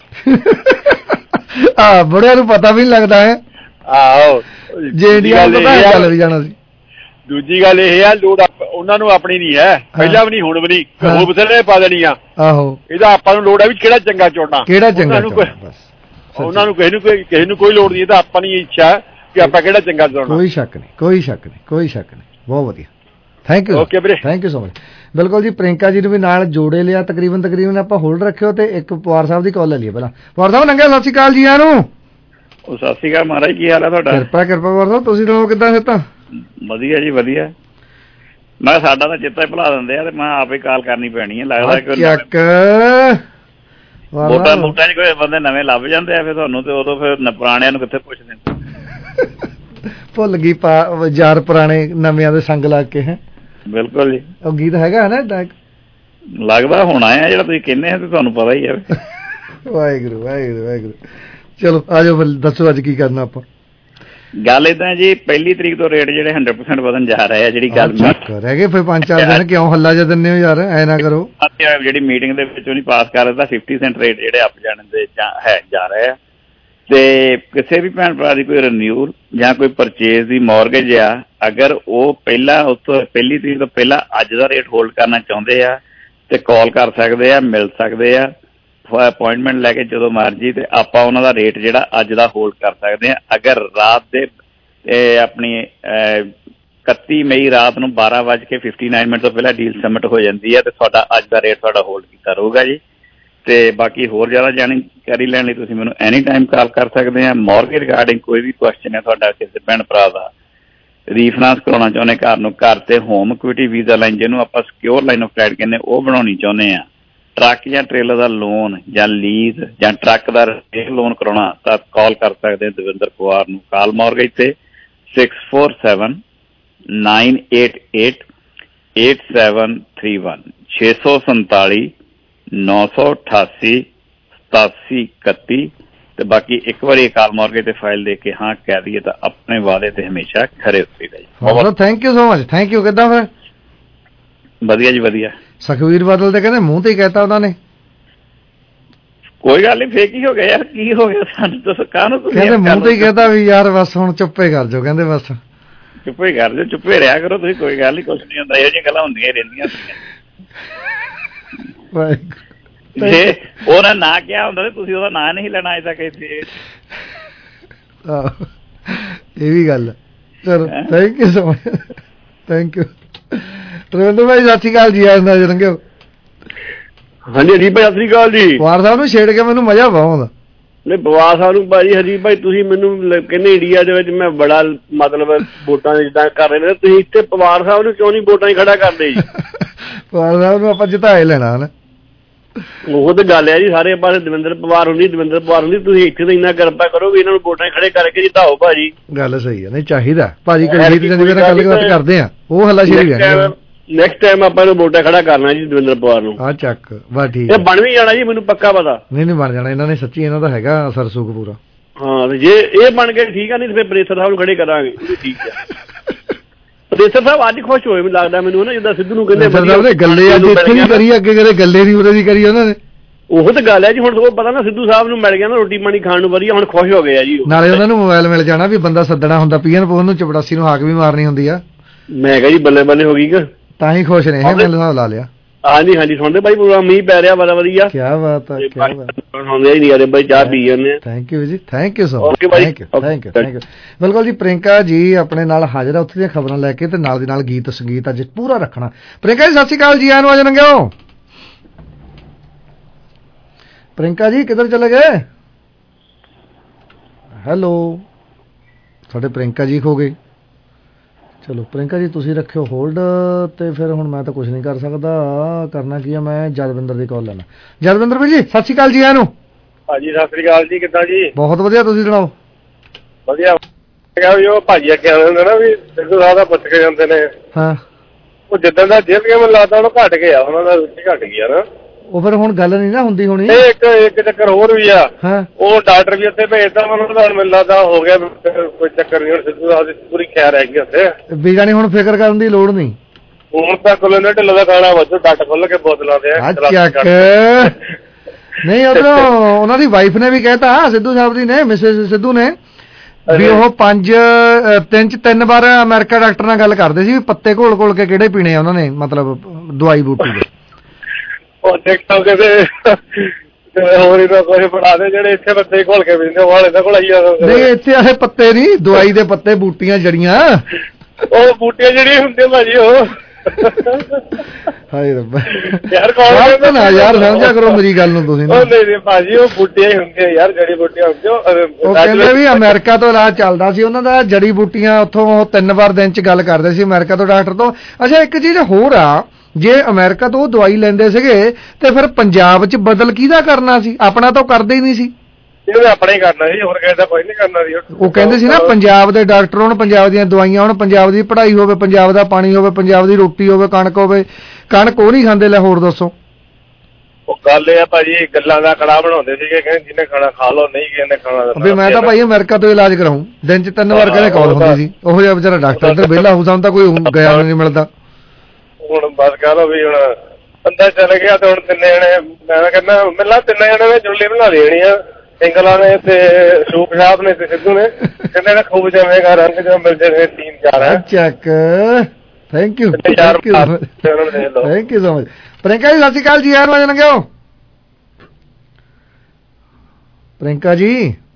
ਆ ਬੜਿਆਂ ਨੂੰ ਪਤਾ ਵੀ ਨਹੀਂ ਲੱਗਦਾ ਹੈ। ਆਹੋ ਜੇ ਇੰਡੀਆ ਨੂੰ ਪਤਾ ਚੱਲ ਵੀ ਜਾਣਾ ਸੀ। ਦੂਜੀ ਗੱਲ ਇਹ ਆ, ਲੋੜ ਉਹਨਾਂ ਨੂੰ ਆਪਣੀ ਨਹੀਂ ਹੈ, ਪਹਿਲਾਂ ਵੀ ਨਹੀਂ ਹੁਣ ਵੀ ਨਹੀਂ, ਹੋਰ ਬਥੇਰੇ ਪਾ ਦੇਣੀ ਆ। ਆਹੋ ਇਹਦਾ ਆਪਾਂ ਨੂੰ ਲੋੜ ਹੈ ਵੀ ਕਿਹੜਾ ਚੰਗਾ ਚੁਣਨਾ, ਕਿਹੜਾ ਚੰਗਾ ਉਹਨਾਂ ਨੂੰ ਕਿਸੇ ਨੂੰ ਕੋਈ ਕਿਸੇ ਨੂੰ ਕੋਈ ਲੋੜ ਨਹੀਂ। ਇਹ ਤਾਂ ਆਪਾਂ ਦੀ ਇੱਛਾ ਹੈ ਕਿ ਆਪਾਂ ਕਿਹੜਾ ਚੰਗਾ ਚੁਣਨਾ। ਕੋਈ ਸ਼ੱਕ ਨਹੀਂ, ਕੋਈ ਸ਼ੱਕ ਨਹੀਂ, ਕੋਈ ਸ਼ੱਕ ਨਹੀਂ। ਬਹੁਤ ਵਧੀਆ, ਥੈਂਕ ਯੂ। ਓਕੇ ਵੀਰੇ, ਥੈਂਕ ਯੂ ਸੋ ਮਚ। ਬਿਲਕੁਲ ਜੀ, ਪ੍ਰਿੰਕਾ ਜੀ ਨੂੰ ਵੀ ਨਾਲ ਜੋੜੇ ਲਿਆ। ਤਕਰੀਬਨ ਤਕਰੀਬਨ ਆਪਾਂ ਹੋਲਡ ਰੱਖਿਓ ਤੇ ਇੱਕ ਪਵਾਰ ਸਾਹਿਬ ਦੀ ਕਾਲ ਲੈ ਲਈਏ ਪਹਿਲਾਂ। ਪਵਾਰ ਸਾਹਿਬ ਨੰਗਾ, ਸਤਿ ਸ਼੍ਰੀ ਅਕਾਲ ਜੀ ਨੂੰ। ਉਹ ਸਤਿ ਸ਼੍ਰੀ ਅਕਾਲ ਮਹਾਰਾਜ, ਕੀ ਹਾਲ ਹੈ ਤੁਹਾਡਾ? ਕਿਰਪਾ ਕਿਰਪਾ ਪਵਾਰ ਸਾਹਿਬ, ਤੁਸੀਂ ਸੁਣਾਓ ਕਿੱਦਾਂ ਸਿਹਤਾਂ? ਵਧੀਆ ਜੀ ਵਧੀਆ। ਮੈਂ ਸਾਡਾ ਤਾਂ ਚਿੱਤਾ ਹੀ ਭੁਲਾ ਦਿੰਦੇ ਆ ਤੇ ਮੈਂ ਆਪੇ ਕਾਲ ਕਰਨੀ ਪੈਣੀ ਹੈ। ਲੱਗਦਾ ਕਿ ਵੋਟਾਂ ਵੋਟਾਂ ਚ ਕੋਈ ਬੰਦੇ ਨਵੇਂ ਲੱਭ ਜਾਂਦੇ ਆ ਫਿਰ ਤੁਹਾਨੂੰ, ਤੇ ਉਦੋਂ ਫਿਰ ਪੁਰਾਣਿਆਂ ਨੂੰ ਕਿੱਥੇ ਪੁੱਛਦੇ। ਭੁੱਲ ਗਈ ਪਾ ਯਾਰ ਪੁਰਾਣੇ ਨਵਿਆਂ ਦੇ ਸੰਗ ਲੱਗ ਕੇ। ਹੈ ਬਿਲਕੁਲ ਜੀ, ਉਹ ਗੀਤ ਹੈਗਾ ਨਾ ਏਦਾਂ ਲੱਗਦਾ ਹੋਣਾ ਆ ਜਿਹੜਾ ਤੁਸੀਂ ਕਹਿੰਦੇ ਆ, ਤੇ ਤੁਹਾਨੂੰ ਪਤਾ ਹੀ ਆ। ਵਾਹਿਗੁਰੂ ਵਾਹਿਗੁਰੂ ਵਾਹਿਗੁਰੂ। ਚਲੋ ਆ ਜਾਓ ਫਿਰ, ਦੱਸੋ ਅੱਜ ਕੀ ਕਰਨਾ ਆਪਾਂ। ਗੱਲ ਏਦਾਂ ਜੀ, ਪਹਿਲੀ ਤਰੀਕ ਤੋਂ ਰੇਟ ਜਿਹੜੇ ਹੰਡਰਡ ਪਰਸੈਂਟ ਵਧਣ ਜਾ ਰਹੇ ਆ। ਜਿਹੜੀ ਗੱਲ ਰਹਿ ਗਏ ਫਿਰ ਪੰਜ ਚਾਰ ਦਿਨ, ਕਿਉਂ ਹੱਲਾ ਜਿਹਾ ਦਿੰਦੇ ਹੋ ਯਾਰ, ਐ ਨਾ ਕਰੋ। ਜਿਹੜੀ ਮੀਟਿੰਗ ਦੇ ਵਿੱਚ ਉਹਨੇ ਪਾਸ ਕਰ ਦਿੱਤਾ, ਫਿਫਟੀ ਸੈਂਟ ਰੇਟ ਜਿਹੜੇ ਅਪ ਜਾਣ ਦੇ ਹੈ ਜਾ ਰਹੇ ਆ। ਤੇ ਕਿਸੇ ਵੀ ਭੈਣ ਭਰਾ ਦੀ ਕੋਈ ਰਿਨਿਊਲ ਜਾਂ ਕੋਈ ਪਰਚੇਜ਼ ਦੀ ਮੌਰਗੇਜ ਆ, ਅਗਰ ਉਹ ਪਹਿਲਾਂ ਉਸ ਤੋਂ ਪਹਿਲੀ ਤਰੀਕ ਤੋਂ ਪਹਿਲਾਂ ਅੱਜ ਦਾ ਰੇਟ ਹੋਲਡ ਕਰਨਾ ਚਾਹੁੰਦੇ ਆ ਤੇ ਕਾਲ ਕਰ ਸਕਦੇ ਆ, ਮਿਲ ਸਕਦੇ ਆ ਅਪੁਆਇੰਟਮੈਂਟ ਲੈ ਕੇ ਜਦੋਂ ਮਰਜੀ, ਤੇ ਆਪਾਂ ਉਹਨਾਂ ਦਾ ਰੇਟ ਜਿਹੜਾ ਅੱਜ ਦਾ ਹੋਲਡ ਕਰ ਸਕਦੇ ਆ। ਅਗਰ ਰਾਤ ਦੇ ਆਪਣੀ ਇਕੱਤੀ ਮਈ ਰਾਤ ਨੂੰ ਬਾਰਾਂ ਵੱਜ ਕੇ ਫਿਫਟੀ ਨਾਈਨ ਮਿੰਟ ਤੋਂ ਪਹਿਲਾਂ ਡੀਲ ਸਬਮਿਟ ਹੋ ਜਾਂਦੀ ਹੈ ਤੇ ਤੁਹਾਡਾ ਅੱਜ ਦਾ ਰੇਟ ਤੁਹਾਡਾ ਹੋਲਡ ਕੀਤਾ ਰਹੂਗਾ ਜੀ। ਤੇ ਬਾਕੀ ਹੋਰ ਜ਼ਿਆਦਾ ਜਾਣਕਾਰੀ ਲੈਣ ਲਈ ਤੁਸੀਂ ਮੈਨੂੰ ਐਨੀ ਟਾਈਮ ਕਾਲ ਕਰ ਸਕਦੇ ਆ। ਮੌਰਗੇਜ ਰਿਗਾਰਡਿੰਗ ਕੋਈ ਵੀ ਕੁਐਸਚਨ ਹੈ ਤੁਹਾਡਾ, ਕਿਸੇ ਭੈਣ ਭਰਾ ਦਾ ਰੀਫਾਈਨਾਂਸ ਕਰਾਉਣਾ ਚਾਹੁੰਦੇ ਘਰ ਨੂੰ, ਘਰ ਤੇ ਹੋਮ ਇਕੁਇਟੀ ਵੀਜ਼ਾ ਲਾਈਨ ਜਿਹਨੂੰ ਆਪਾਂ ਸਿਕਿਉਰ ਲਾਈਨ ਆਫ ਕ੍ਰੈਡਿਟ ਕਹਿੰਦੇ, ਉਹ ਬਣਾਉਣੀ ਚਾਹੁੰਦੇ ਆ। ਟਰੱਕ ਜਾਂ ਟ੍ਰੇਲਰ ਦਾ ਲੋਨ ਜਾਂ ਲੀਜ਼ ਜਾਂ ਟਰੱਕ ਦਾ ਲੋਨ ਕਰਾਉਣਾ ਤਾਂ ਕਾਲ ਕਰ ਸਕਦੇ ਦਵਿੰਦਰ ਪਵਾਰ ਨੂੰ। ਕਾਲ ਮੌਰਗੇਜ ਤੇ six four seven nine eight eight eight seven three one ਛੇ ਸੌ ਸੰਤਾਲੀ ਨੌ ਸੌ ਅਠਾਸੀ ਸਤਾਸੀ ਇਕੱਤੀ। ਤੇ ਬਾਕੀ ਇੱਕ ਵਾਰੀ ਕਾਲ ਮੌਰਗੇਜ ਤੇ ਫਾਈਲ ਦੇ ਕੇ ਹਾਂ ਕਹਿ ਦਈਏ ਤਾਂ ਆਪਣੇ ਵਾਅਦੇ ਤੇ ਹਮੇਸ਼ਾ ਖਰੇ ਉਤਰੀਦਾ ਜੀ। Thank you so much, thank you. ਕਿੱਦਾਂ ਫਿਰ? ਵਧੀਆ ਜੀ ਵਧੀਆ। ਸੁਖਬੀਰ ਬਾਦਲ ਤੇ ਕਹਿੰਦੇ ਮੂੰਹ ਤੇ ਹੀ ਕਹਿਤਾ ਉਹਨਾਂ ਨੇ। ਕੋਈ ਗੱਲ ਨਹੀਂ, ਫੇਰ ਕੀ ਹੋ ਗਿਆ ਯਾਰ, ਕੀ ਹੋ ਗਿਆ ਸਾਨੂੰ ਦੱਸੋ। ਕਾਹਨੂੰ ਕਹਿੰਦੇ ਮੂੰਹ ਤੇ ਹੀ ਕਹਿਤਾ ਵੀ ਯਾਰ ਬਸ ਹੁਣ ਚੁੱਪੇ ਕਰ ਜਾਓ, ਕਹਿੰਦੇ ਬਸ ਚੁੱਪੇ ਕਰ ਜਾਓ, ਚੁੱਪੇ ਰਿਹਾ ਕਰੋ ਤੁਸੀਂ, ਕੋਈ ਗੱਲ ਨਹੀਂ, ਕੁਛ ਨਹੀਂ ਹੁੰਦਾ, ਇਹੋ ਜਿਹੀਆਂ ਗੱਲਾਂ ਹੁੰਦੀਆਂ ਰਹਿੰਦੀਆਂ। ਜੇ ਉਹਨਾਂ ਨਾ ਕਿਹਾ ਹੁੰਦਾ ਤੇ ਤੁਸੀਂ ਉਹਦਾ ਨਾਂ ਨਹੀਂ ਲੈਣਾ ਅਜੇ ਤੱਕ ਇੱਥੇ। ਇਹ ਵੀ ਗੱਲ। ਚਲੋ thank you so much, thank you. Ravinder ਭਾਈ ਸਤਿ ਸ਼੍ਰੀ ਅਕਾਲ ਜੀ। ਆਉਂਦਾ ਜੀ ਲੰਘਿਓ। ਹਾਂਜੀ ਹਰੀਪ ਭਾਈ ਸਤਿ ਸ਼੍ਰੀ ਅਕਾਲ ਜੀ। ਪਵਾਰ ਸਾਹਿਬ ਨੂੰ ਛੇੜ ਕੇ ਮੈਨੂੰ ਮਜ਼ਾ ਬਹੁਤ ਆਉਂਦਾ। ਨਹੀਂ ਪਵਾਰ ਸਾਹਿਬ ਨੂੰ ਭਾਜੀ, ਹਰੀਪ ਭਾਈ ਤੁਸੀਂ ਮੈਨੂੰ ਕਹਿੰਦੇ ਇੰਡੀਆ ਦੇ ਵਿੱਚ ਮੈਂ ਬੜਾ ਮਤਲਬ ਵੋਟਾਂ ਜਿੱਦਾਂ ਕਰ ਰਹੇ ਨੇ, ਤੁਸੀਂ ਇੱਥੇ ਪਵਾਰ ਸਾਹਿਬ ਨੂੰ ਕਿਉਂ ਨਹੀਂ ਵੋਟਾਂ ਹੀ ਖੜਾ ਕਰਦੇ ਜੀ? ਪਵਾਰ ਸਾਹਿਬ ਨੂੰ ਆਪਾਂ ਜਿਤਾਏ ਲੈਣਾ ਨਾ। ਉਹ ਤਾਂ ਗੱਲ ਹੈ ਜੀ, ਸਾਰੇ ਪਾਸੇ ਦਵਿੰਦਰ ਪਵਾਰ ਹੁੰਦੀ ਦਵਿੰਦਰ ਪਵਾਰ ਹੁੰਦੀ, ਤੁਸੀਂ ਇੱਥੇ ਤਾਂ ਇੰਨਾ ਕਿਰਪਾ ਕਰੋ ਵੀ ਇਹਨਾਂ ਨੂੰ ਵੋਟਾਂ ਖੜੇ ਕਰਕੇ ਜਿਤਾਓ ਭਾਜੀ। ਗੱਲ ਸਹੀ ਹੈ, ਨਹੀਂ ਚਾਹੀਦਾ ਭਾਜੀ। ਕੁਲਜੀਤ ਸਿੰਘ ਨਾਲ ਗੱਲਬਾਤ ਕਰਦੇ ਆ, ਉਹ ਹੱਲਾ ਸ਼ੇਰੀ ਹੈ। ਨੈਕਸਟ ਟਾਈਮ ਆਪਾਂ ਨੂੰ ਵੋਟਾਂ ਖੜਾ ਕਰਨਾ ਜੀ ਦਵਿੰਦਰ ਪਵਾਰ ਨੂੰ। ਹਾਂ ਚੱਕ ਵਾ ਠੀਕ। ਇਹ ਬਣ ਵੀ ਜਾਣਾ ਜੀ, ਮੈਨੂੰ ਪੱਕਾ ਪਤਾ। ਨਹੀਂ ਨਹੀਂ ਬਣ ਜਾਣਾ, ਇਹਨਾਂ ਨੇ ਸੱਚੀ, ਇਹਨਾਂ ਦਾ ਹੈਗਾ ਅਸਰ ਸੁਖ ਪੂਰਾ। ਹਾਂ ਤੇ ਜੇ ਇਹ ਬਣ ਗਏ ਠੀਕ ਆ, ਨਹੀਂ ਤੇ ਫਿਰ ਪ੍ਰੇਸਰ ਸਾਹਿਬ ਨੂੰ ਖੜੇ ਕਰਾਂਗੇ। ਠੀਕ ਆ, ਪ੍ਰੇਸਰ ਸਾਹਿਬ ਅੱਜ ਖੁਸ਼ ਹੋਏ ਮੈਨੂੰ ਲੱਗਦਾ ਮੈਨੂੰ ਨਾ, ਜਿੱਦਾਂ ਸਿੱਧੂ ਨੂੰ ਕਹਿੰਦੇ ਗੱਲੇ ਅੱਜ ਇੱਥੇ ਨਹੀਂ ਕਰੀ, ਅੱਗੇ ਕਦੇ ਗੱਲੇ ਦੀ ਉਰੇ ਦੀ ਕਰੀ ਉਹਨਾਂ ਨੇ। ਉਹ ਤਾਂ ਗੱਲ ਹੈ ਜੀ, ਹੁਣ ਉਹ ਪਤਾ ਨਾ ਸਿੱਧੂ ਸਾਹਿਬ ਨੂੰ ਮਿਲ ਗਿਆ ਨਾ ਰੋਟੀ ਪਾਣੀ ਖਾਣ ਨੂੰ ਵਧੀਆ, ਹੁਣ ਖੁਸ਼ ਹੋ ਗਏ ਆ ਜੀ। ਨਾਲੇ ਉਹਨਾਂ ਨੂੰ ਮੋਬਾਈਲ ਮਿਲ ਜਾਣਾ ਵੀ ਬੰਦਾ ਸੱਦਣਾ ਹੁੰਦਾ, ਪੀਐਨ ਪੋਨ ਨੂੰ ਚਪੜਾਸੀ ਨੂੰ ਹਾਕ ਵੀ ਮਾਰਨੀ ਹੁੰਦੀ ਆ। ਮੈਂ ਕਿਹਾ ਜੀ ਬੱਲੇ ਬੱਲੇ ਹੋ ਗਈ ਕਿ ਤਾਂ ਹੀ ਖੁਸ਼ ਨੇ ਇਹ, ਮੈਨੂੰ ਹਿਸਾਬ ਲਾ ਲਿਆ। ਹਾਂਜੀ ਹਾਂਜੀ ਸੁਣਦੇ ਭਾਈ ਪ੍ਰੋਗਰਾਮ ਮੀਂਹ ਪੈ ਰਿਹਾ ਬੜਾ ਵਧੀਆ। ਕੀ ਬਾਤ ਹੈ, ਕੀ ਬਾਤ। ਸੁਣਦੇ ਹੀ ਨਹੀਂ ਆਦੇ ਭਾਈ, ਚਾਹ ਪੀ ਜਾਂਦੇ ਆ। ਥੈਂਕ ਯੂ ਜੀ, thank you so much, thank you thank you thank you. ਬਿਲਕੁਲ ਜੀ, ਪ੍ਰਿੰਕਾ ਜੀ ਆਪਣੇ ਨਾਲ ਹਾਜ਼ਰ ਆ, ਉੱਥੇ ਦੀਆਂ ਖਬਰਾਂ ਲੈ ਕੇ ਤੇ ਨਾਲ ਦੀ ਨਾਲ ਗੀਤ ਸੰਗੀਤ ਅੱਜ ਪੂਰਾ ਰੱਖਣਾ। ਪ੍ਰਿੰਕਾ ਜੀ ਸਤਿ ਸ਼੍ਰੀ ਅਕਾਲ ਜੀ। ਆਨ ਵਾਜ ਲੰਘਿਓ। ਪ੍ਰਿੰਕਾ ਜੀ ਕਿੱਧਰ ਚਲੇ ਗਏ? ਹੈਲੋ, ਸਾਡੇ ਪ੍ਰਿੰਕਾ ਜੀ ਖੋ ਗਏ। ਚਲੋ ਪ੍ਰਿੰਕਾ ਜੀ ਤੁਸੀਂ ਰੱਖਿਓ ਹੋਲਡ ਤੇ ਫਿਰ ਹੁਣ ਮੈਂ ਤਾਂ ਕੁਝ ਨਹੀਂ ਕਰ ਸਕਦਾ। ਕਰਨਾ ਕੀ ਆ, ਮੈਂ ਜਦਵਿੰਦਰ ਦੀ ਕਾਲ ਲੈਣਾ। ਜਦਵਿੰਦਰ ਭਾਈ ਜੀ ਸਤਿ ਸ਼੍ਰੀ ਅਕਾਲ ਜੀ। ਆਨੂੰ ਹਾਂਜੀ ਸਤਿ ਸ਼੍ਰੀ ਅਕਾਲ ਜੀ, ਕਿੱਦਾਂ ਜੀ? ਬਹੁਤ ਵਧੀਆ, ਤੁਸੀਂ ਸੁਣਾਓ? ਵਧੀਆ। ਉਹ ਭਾਜੀ ਅੱਗੇ ਆਉਂਦੇ ਹੁੰਦੇ ਨਾ ਵੀ ਸਿੱਧੂ ਸਾਹਿਬ ਦਾ ਪੁੱਛ ਕੇ ਜਾਂਦੇ ਨੇ। ਹਾਂ, ਉਹ ਜਿੱਦਾਂ ਦਾ ਜੇਲ੍ਹ ਗਿਆ ਮੈਨੂੰ ਲੱਗਦਾ ਉਹਨੂੰ ਘੱਟ ਗਿਆ, ਉਹਨਾਂ ਦਾ ਰੁਚੀ ਘੱਟ ਗਿਆ ਨਾ। ਉਹ ਫਿਰ ਹੁਣ ਗੱਲ ਨਹੀਂ ਨਾ ਹੁੰਦੀ ਹੋਣੀ। ਇੱਕ ਇੱਕ ਚੱਕਰ ਹੋਰ ਵੀ ਆ, ਉਹ ਡਾਕਟਰ ਵੀ ਉੱਥੇ ਭੇਜਦਾ, ਮੈਨੂੰ ਹੁਣ ਮੈਨੂੰ ਲੱਗਦਾ ਹੋ ਗਿਆ ਕੋਈ ਚੱਕਰ ਨਹੀਂ। ਹੁਣ ਸਿੱਧੂ ਸਾਹਿਬ ਦੀ ਪੂਰੀ ਖੈਰ ਹੈਗੀ ਉੱਥੇ ਵੀ ਜਾਣੀ ਹੁਣ ਫਿਕਰ ਕਰਨ ਦੀ ਲੋੜ ਨਹੀਂ। ਹੁਣ ਤਾਂ ਕੁਲਵਿੰਦਰ ਢਿੱਲੋਂ ਦਾ ਖਾਣਾ ਵੱਜੋ ਡੱਟ ਖੁੱਲ ਕੇ ਬੋਤਲਾਂ ਦੇ ਚੱਕ ਨਹੀਂ। ਉਧਰੋਂ ਉਹਨਾਂ ਦੀ ਵਾਈਫ ਨੇ ਵੀ ਕਹਿਤਾ, ਸਿੱਧੂ ਸਾਹਿਬ ਦੀ ਨੇ, ਮਿਸਿਸ ਸਿੱਧੂ ਨੇ, ਵੀ ਉਹ ਪੰਜ ਤਿੰਨ ਚ ਤਿੰਨ ਵਾਰ ਅਮਰੀਕਾ ਡਾਕਟਰ ਨਾਲ ਗੱਲ ਕਰਦੇ ਸੀ ਵੀ ਪੱਤੇ ਘੋਲ ਘੋਲ ਕੇ ਕਿਹੜੇ ਪੀਣੇ ਆ ਉਹਨਾਂ ਨੇ, ਮਤਲਬ ਦਵਾਈ ਬੂਟੀ ਦੇ। ਉਹ ਟਿਕਟੋਕ ਤੇ ਹੋਰ ਇਹਨਾਂ ਕੁਝ ਬਣਾ ਦੇ ਜਿਹੜੇ ਇੱਥੇ ਪੱਤੇ ਘੋਲ ਕੇ ਪੀਂਦੇ, ਉਹ ਵਾਲੇ ਕੋਲ ਆਈ ਜਾਂਦੇ। ਨਹੀਂ ਇੱਥੇ ਆਏ ਪੱਤੇ ਨਹੀਂ, ਦਵਾਈ ਦੇ ਪੱਤੇ, ਬੂਟੀਆਂ ਜੜੀਆਂ। ਉਹ ਬੂਟੀਆਂ ਜਿਹੜੀਆਂ ਹੁੰਦੀਆਂ ਭਾਜੀ ਉਹ। ਹਾਏ ਰੱਬਾ ਯਾਰ ਕੌਣ ਨਾ ਯਾਰ ਸਮਝਿਆ ਕਰੋ ਮੇਰੀ ਗੱਲ ਨੂੰ ਤੁਸੀਂ। ਉਹ ਨਹੀਂ ਨਹੀਂ ਭਾਜੀ, ਉਹ ਬੂਟੀਆਂ ਹੀ ਹੁੰਦੀਆਂ ਯਾਰ, ਜੜੀ ਬੂਟੀਆਂ ਹੁੰਦੀਆਂ। ਉਹ ਕਹਿੰਦੇ ਵੀ ਅਮਰੀਕਾ ਤੋਂ ਇਲਾਜ ਚੱਲਦਾ ਸੀ ਉਹਨਾਂ ਦਾ, ਜੜੀ ਬੂਟੀਆਂ ਉੱਥੋਂ ਉਹ ਤਿੰਨ ਵਾਰ ਦਿਨ ਚ ਗੱਲ ਕਰਦੇ ਸੀ ਅਮਰੀਕਾ ਤੋਂ ਡਾਕਟਰ ਤੋਂ। ਅੱਛਾ ਇੱਕ ਚੀਜ਼ ਹੋਰ ਆ, ਜੇ ਅਮਰੀਕਾ ਤੋਂ ਉਹ ਦਵਾਈ ਲੈਂਦੇ ਸੀਗੇ ਤੇ ਫਿਰ ਪੰਜਾਬ ਚ ਬਦਲ ਕਿਹਦਾ ਕਰਨਾ ਸੀ? ਆਪਣਾ ਤਾਂ ਕਰਦੇ ਹੀ ਨਹੀਂ ਸੀ। ਆਪਣਾ ਹੀ ਕਰਨਾ ਸੀ, ਹੋਰ ਕਿਸੇ ਦਾ ਕੋਈ ਨਹੀਂ ਕਰਨਾ ਸੀ। ਉਹ ਕਹਿੰਦੇ ਸੀ ਨਾ ਪੰਜਾਬ ਦੇ ਡਾਕਟਰ ਹੋਣ, ਪੰਜਾਬ ਦੀਆਂ ਦਵਾਈਆਂ ਹੋਣ, ਪੰਜਾਬ ਦੀ ਪੜ੍ਹਾਈ ਹੋਵੇ, ਪੰਜਾਬ ਦਾ ਪਾਣੀ ਹੋਵੇ, ਪੰਜਾਬ ਦੀ ਰੋਟੀ ਹੋਵੇ, ਕਣਕ ਹੋਵੇ। ਕਣਕ ਉਹ ਨਹੀਂ ਖਾਂਦੇ। ਲੈ ਹੋਰ ਦੱਸੋ। ਉਹ ਗੱਲ ਇਹ ਆ ਭਾਜੀ, ਗੱਲਾਂ ਦਾ ਕੜਾ ਬਣਾਉਂਦੇ ਸੀਗੇ, ਕਹਿੰਦੇ ਜਿਹਨੇ ਖਾਣਾ ਖਾ ਲਓ, ਨਹੀਂ ਕਿਸੇ ਖਾਣਾ ਵੀ ਮੈਂ ਤਾਂ ਭਾਈ ਅਮਰੀਕਾ ਤੋਂ ਇਲਾਜ ਕਰਾਉਂ, ਦਿਨ ਚ ਤਿੰਨ ਵਾਰ ਕਹਿੰਦੇ ਕਾਲ ਹੁੰਦੀ ਸੀ। ਉਹੋ ਜਿਹਾ ਵਿਚਾਰਾ ਡਾਕਟਰ ਇੱਧਰ ਵਿਹਲਾ ਹੋ, ਸਾਨੂੰ ਤਾਂ ਕੋਈ ਗਿਆ ਨਹੀਂ ਮਿਲਦਾ। ਹੁਣ ਬਸ ਕਹਿ ਲਓ ਵੀ ਹੁਣ ਬੰਦਾ ਚੱਲ ਗਿਆ ਤੇ ਹੁਣ ਤਿੰਨੇ ਜਣੇ, ਮੈਂ ਕਹਿੰਦਾ ਮਿਲਣਾ ਤਿੰਨੇ ਜਣੇ ਨੇ ਜੁੱਲੀ ਬਣਾ ਦੇਣੀ ਆ, ਸਿੰਗਲਾ ਨੇ ਤੇ ਸ਼ੂਪ ਸਾਹਿਬ ਨੇ ਤੇ ਸਿੱਧੂ ਨੇ, ਕਹਿੰਦੇ ਨੇ ਖੂਬ ਜਾਵੇਗਾ ਰੰਗ ਜੋ ਮਿਲ ਜਾਵੇ ਟੀਮ ਚਾਰ ਹੈ। ਚੱਕ thank you thank you thank you so much. Priyanka ji ਸਤਿ ਸ਼੍ਰੀ ਅਕਾਲ ਜੀ, ਯਾਰ ਵਜਨ ਗਿਓ ਪ੍ਰਿੰਕਾ ਜੀ।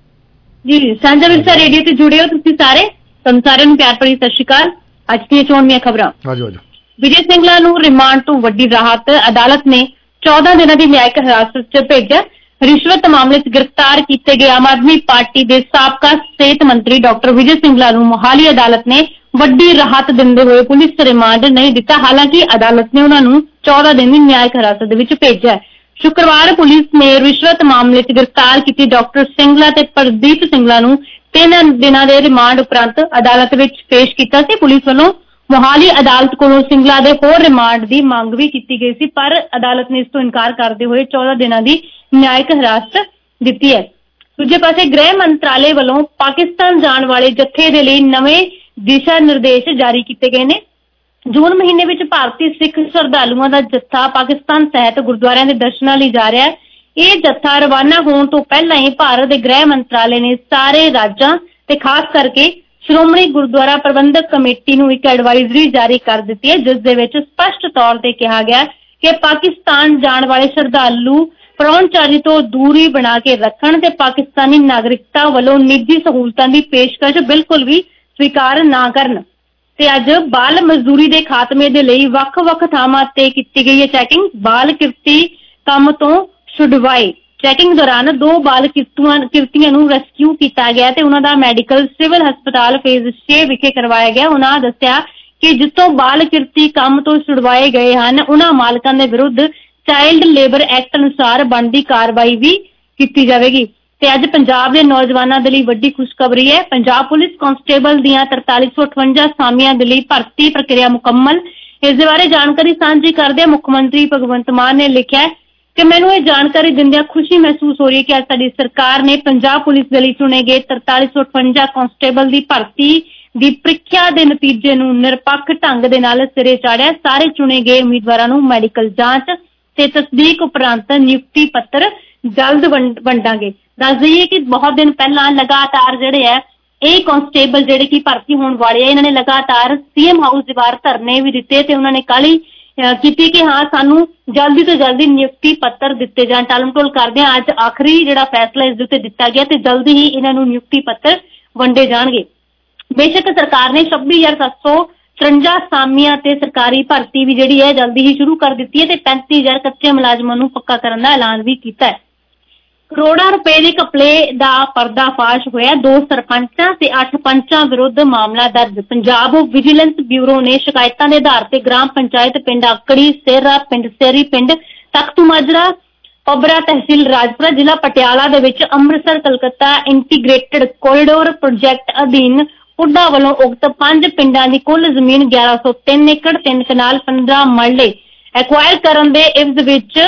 ਜੀ ਸਾਂਝਾ ਵਿਰਸਾ ਰੇਡੀਓ ਤੇ ਜੁੜੇ ਹੋ ਤੁਸੀਂ ਸਾਰੇ, ਤੁਹਾਨੂੰ ਸਾਰਿਆਂ ਨੂੰ ਪਿਆਰ ਭਰੀ ਸਤਿ ਸ਼੍ਰੀ ਅਕਾਲ। ਅੱਜ ਦੀਆਂ ਚੋਣਵੀਆਂ ਖਬਰਾਂ। ਆਜੋ ਆਜੋ। ਵਿਜੇ ਸਿੰਗਲਾ ਨੂੰ ਰਿਮਾਂਡ ਤੋਂ ਵੱਡੀ ਰਾਹਤ, ਅਦਾਲਤ ਨੇ ਚੌਦਾਂ ਦਿਨਾਂ ਦੀ ਨਿਆਇਕ ਹਿਰਾਸਤ 'ਚ ਭੇਜਿਆ। ਰਿਸ਼ਵਤ ਮਾਮਲੇ 'ਚ ਗ੍ਰਿਫਤਾਰ ਕੀਤੇ ਗਏ ਆਮ ਆਦਮੀ ਪਾਰਟੀ ਦੇ ਸਾਬਕਾ ਸਿਹਤ ਮੰਤਰੀ ਡਾਕਟਰ ਵਿਜੇ ਸਿੰਗਲਾ ਨੂੰ ਮੋਹਾਲੀ ਅਦਾਲਤ ਨੇ ਵੱਡੀ ਰਾਹਤ ਦਿੰਦੇ ਹੋਏ ਪੁਲਿਸ ਰਿਮਾਂਡ ਨਹੀਂ ਦਿੱਤਾ। ਹਾਲਾਂਕਿ ਅਦਾਲਤ ਨੇ ਉਹਨਾਂ ਨੂੰ ਚੌਦਾਂ ਦਿਨ ਦੀ ਨਿਆਇਕ ਹਿਰਾਸਤ ਦੇ ਵਿੱਚ ਭੇਜਿਆ। ਸ਼ੁੱਕਰਵਾਰ ਪੁਲਿਸ ਨੇ ਰਿਸ਼ਵਤ ਮਾਮਲੇ 'ਚ ਗ੍ਰਿਫਤਾਰ ਕੀਤੀ ਡਾਕਟਰ ਸਿੰਗਲਾ ਤੇ ਪ੍ਰਦੀਪ ਸਿੰਗਲਾ ਨੂੰ ਤਿੰਨ ਦਿਨਾਂ ਦੇ ਰਿਮਾਂਡ ਉਪਰੰਤ ਅਦਾਲਤ ਵਿੱਚ ਪੇਸ਼ ਕੀਤਾ ਸੀ। ਪੁਲਿਸ ਵੱਲੋਂ ਮੋਹਾਲੀ ਅਦਾਲਤ ਕੋਲੋਂ ਸਿੰਗਲਾ ਦੇ ਹੋਰ ਰਿਮਾਂਡ ਦੀ ਮੰਗ ਵੀ ਕੀਤੀ ਗਈ ਸੀ, ਪਰ ਅਦਾਲਤ ਨੇ ਇਸ ਤੋਂ ਇਨਕਾਰ ਕਰਦੇ ਹੋਏ ਚੌਦਾਂ ਦਿਨਾਂ ਦੀ ਨਿਆਇਕ ਹਿਰਾਸਤ ਦਿੱਤੀ ਹੈ। ਦੂਜੇ ਪਾਸੇ ਗ੍ਰਹਿ ਮੰਤਰਾਲੇ ਵੱਲੋਂ ਪਾਕਿਸਤਾਨ ਜਾਣ ਵਾਲੇ ਜੱਥੇ ਦੇ ਲਈ ਨਵੇਂ ਦਿਸ਼ਾ ਨਿਰਦੇਸ਼ ਜਾਰੀ ਕੀਤੇ ਗਏ ਨੇ। ਜੂਨ ਮਹੀਨੇ ਵਿੱਚ ਭਾਰਤੀ ਸਿੱਖ ਸ਼ਰਧਾਲੂਆਂ ਦਾ ਜੱਥਾ ਪਾਕਿਸਤਾਨ ਸਹਿਤ ਗੁਰਦੁਆਰਿਆਂ ਦੇ ਦਰਸ਼ਨਾਂ ਲਈ ਜਾ ਰਿਹਾ ਹੈ। ਇਹ ਜੱਥਾ ਰਵਾਨਾ ਹੋਣ ਤੋਂ ਪਹਿਲਾਂ ਹੀ ਭਾਰਤ ਦੇ ਗ੍ਰਹਿ ਮੰਤਰਾਲੇ ਨੇ ਸਾਰੇ ਰਾਜਾਂ ਤੇ ਖਾਸ ਕਰਕੇ ਸ਼੍ਰੋਮਣੀ ਗੁਰਦੁਆਰਾ ਪ੍ਰਬੰਧਕ ਕਮੇਟੀ ਨੂੰ ਇੱਕ ਐਡਵਾਈਜ਼ਰੀ ਜਾਰੀ ਕਰ ਦਿੱਤੀ ਹੈ, ਜਿਸ ਦੇ ਵਿੱਚ ਸਪਸ਼ਟ ਤੌਰ ਤੇ ਕਿਹਾ ਗਿਆ ਕਿ ਪਾਕਿਸਤਾਨ ਜਾਣ ਵਾਲੇ ਸ਼ਰਧਾਲੂ ਪਰਾਹੁਣਚਾਰੀ ਤੋਂ ਦੂਰੀ ਬਣਾ ਕੇ ਰੱਖਣ ਤੇ ਪਾਕਿਸਤਾਨੀ ਨਾਗਰਿਕਤਾ ਵੱਲੋਂ ਨਿੱਜੀ ਸਹੂਲਤਾਂ ਦੀ ਪੇਸ਼ਕਸ਼ ਬਿਲਕੁਲ ਵੀ ਸਵੀਕਾਰ ਨਾ ਕਰਨ। ਤੇ ਅੱਜ ਬਾਲ ਮਜ਼ਦੂਰੀ ਦੇ ਖਾਤਮੇ ਦੇ ਲਈ ਵੱਖ-ਵੱਖ ਥਾਵਾਂ ਤੇ ਕੀਤੀ ਗਈ ਹੈ ਚੈਕਿੰਗ। ਬਾਲ ਕਿਰਤੀ ਕੰਮ ਤੋਂ ਛੁਡਵਾਏ। ਚੈਕਿੰਗ ਦੌਰਾਨ ਦੋ ਬਾਲ ਕਿਰਤੀਆਂ ਕਿਰਤੀਆਂ ਨੂੰ ਰੈਸਕਿਊ ਕੀਤਾ ਗਿਆ ਤੇ ਉਹਨਾਂ ਦਾ ਮੈਡੀਕਲ ਸਿਵਲ ਹਸਪਤਾਲ ਫੇਜ਼ ਛੇ ਵਿਖੇ ਕਰਵਾਇਆ ਗਿਆ। ਉਹਨਾਂ ਦੱਸਿਆ ਕਿ ਜਿੱਥੋਂ ਬਾਲ ਕਿਰਤੀ ਕੰਮ ਤੋਂ ਛੁਡਵਾਏ ਗਏ ਹਨ, ਉਹਨਾਂ ਮਾਲਕਾਂ ਦੇ ਵਿਰੁੱਧ ਚਾਈਲਡ ਲੇਬਰ ਐਕਟ ਅਨੁਸਾਰ ਬਣਦੀ ਕਾਰਵਾਈ ਵੀ ਕੀਤੀ ਜਾਵੇਗੀ। ਤੇ ਅੱਜ ਪੰਜਾਬ ਦੇ ਨੌਜਵਾਨਾਂ ਦੇ ਲਈ ਵੱਡੀ ਖੁਸ਼ਖਬਰੀ ਹੈ। ਪੰਜਾਬ ਪੁਲਿਸ ਕਾਂਸਟੇਬਲ ਦੀਆਂ ਤਰਤਾਲੀ ਸੌ ਅਠਵੰਜਾ ਅਸਾਮੀਆਂ ਦੇ ਲਈ ਭਰਤੀ ਪ੍ਰਕਿਰਿਆ ਮੁਕੰਮਲ। ਇਸ ਦੇ ਬਾਰੇ ਜਾਣਕਾਰੀ ਸਾਂਝੀ ਕਰਦਿਆਂ ਮੁੱਖ ਮੰਤਰੀ ਭਗਵੰਤ ਮਾਨ ਨੇ ਲਿਖਿਆ ਕਿ ਮੈਨੂੰ ਇਹ ਜਾਣਕਾਰੀ ਦਿੰਦਿਆਂ ਖੁਸ਼ੀ ਮਹਿਸੂਸ ਹੋ ਰਹੀ ਹੈ ਕਿ ਅੱਜ ਸਾਡੀ ਸਰਕਾਰ ਨੇ ਪੰਜਾਬ ਪੁਲਿਸ ਦੇ ਲਈ ਚੁਣੇ ਗਏ ਤਰਤਾਲੀ ਸੌ ਅਠਵੰਜਾ ਕਾਂਸਟੇਬਲ ਦੀ ਭਰਤੀ ਦੀ ਪ੍ਰੀਖਿਆ ਦੇ ਨਤੀਜੇ ਨੂੰ ਨਿਰਪੱਖ ਢੰਗ ਦੇ ਨਾਲ ਸਿਰੇ ਚਾੜਿਆ। ਸਾਰੇ ਚੁਣੇ ਗਏ ਉਮੀਦਵਾਰਾਂ ਨੂੰ ਮੈਡੀਕਲ ਜਾਂਚ ਤੇ ਤਸਦੀਕ ਉਪਰੰਤ ਨਿਯੁਕਤੀ ਪੱਤਰ ਜਲਦ ਵੰਡਾਂਗੇ। ਦੱਸ ਦਈਏ ਕਿ ਬਹੁਤ ਦਿਨ ਪਹਿਲਾਂ ਲਗਾਤਾਰ ਜਿਹੜੇ ਹੈ ਇਹ ਕਾਂਸਟੇਬਲ ਜਿਹੜੇ ਕਿ ਭਰਤੀ ਹੋਣ ਵਾਲੇ ਆ, ਇਹਨਾਂ ਨੇ ਲਗਾਤਾਰ ਸੀਐਮ ਹਾਊਸ ਦੇ ਬਾਹਰ ਧਰਨੇ ਵੀ ਦਿੱਤੇ ਤੇ ਉਹਨਾਂ ਨੇ ਕਾਹਲੀ ਕੀਤੀ ਕਿ ਹਾਂ ਸਾਨੂੰ ਜਲਦੀ ਤੋਂ ਜਲਦੀ ਨਿਯੁਕਤੀ ਪੱਤਰ ਦਿੱਤੇ ਜਾਣ। ਟਾਲਮਟੋਲ ਕਰਦੇ ਹਾਂ, ਅੱਜ ਆਖਰੀ ਜਿਹੜਾ ਫੈਸਲਾ ਇਸ ਦੇ ਉੱਤੇ ਦਿੱਤਾ ਗਿਆ ਤੇ ਜਲਦੀ ਹੀ ਇਹਨਾਂ ਨੂੰ ਨਿਯੁਕਤੀ ਪੱਤਰ ਵੰਡੇ ਜਾਣਗੇ। ਬੇਸ਼ੱਕ ਸਰਕਾਰ ਨੇ ਛੱਬੀ ਹਜ਼ਾਰ ਸੱਤ ਸੌ ਚੁਰੰਜਾ ਅਸਾਮੀਆਂ ਤੇ ਸਰਕਾਰੀ ਭਰਤੀ ਵੀ ਜਿਹੜੀ ਹੈ ਜਲਦੀ ਹੀ ਸ਼ੁਰੂ ਕਰ ਦਿੱਤੀ ਹੈ ਤੇ ਪੈਂਤੀ ਹਜ਼ਾਰ ਕੱਚੇ ਮੁਲਾਜ਼ਮਾਂ ਨੂੰ ਪੱਕਾ ਕਰਨ ਦਾ ਐਲਾਨ ਵੀ ਕੀਤਾ ਹੈ। ਕਰੋੜਾਂ ਰੁਪਏ ਦੇ ਘਪਲੇ ਦਾ ਪਰਦਾਫਾਸ਼ ਹੋਇਆ। ਦੋ ਸਰਪੰਚਾਂ ਤੇ ਅੱਠ ਪੰਚਾਂ ਵਿਰੁੱਧ ਮਾਮਲਾ ਦਰਜ। ਪੰਜਾਬ ਵਿਜੀਲੈਂਸ ਬਿਊਰੋ ਨੇ ਸ਼ਿਕਾਇਤਾਂ ਦੇ ਆਧਾਰ ਤੇ ਗ੍ਰਾਮ ਪੰਚਾਇਤ ਪਿੰਡ ਆਕੜੀ, ਸੇਰਾ ਪਿੰਡ ਸੇਰੀ ਪਿੰਡ ਤਖਤੂ ਮਾਜਰਾ, ਪਬਰਾ ਤਹਿਸੀਲ ਰਾਜਪੁਰਾ ਜ਼ਿਲ੍ਹਾ ਪਟਿਆਲਾ ਦੇ ਵਿੱਚ Amritsar Calcutta integrated corridor project ਅਧੀਨ ਪੁੱਡਾ ਵੱਲੋਂ ਉਕਤ ਪੰਜ ਪਿੰਡਾਂ ਦੀ ਕੁੱਲ ਜ਼ਮੀਨ ਗਿਆਰਾਂ ਸੌ ਤਿੰਨ ਏਕੜ ਤਿੰਨ ਕਨਾਲ ਪੰਦਰਾਂ ਮਰਲੇ ਐਕਵਾਇਰ ਕਰਨ ਦੇ ਇਵਜ਼ ਵਿੱਚ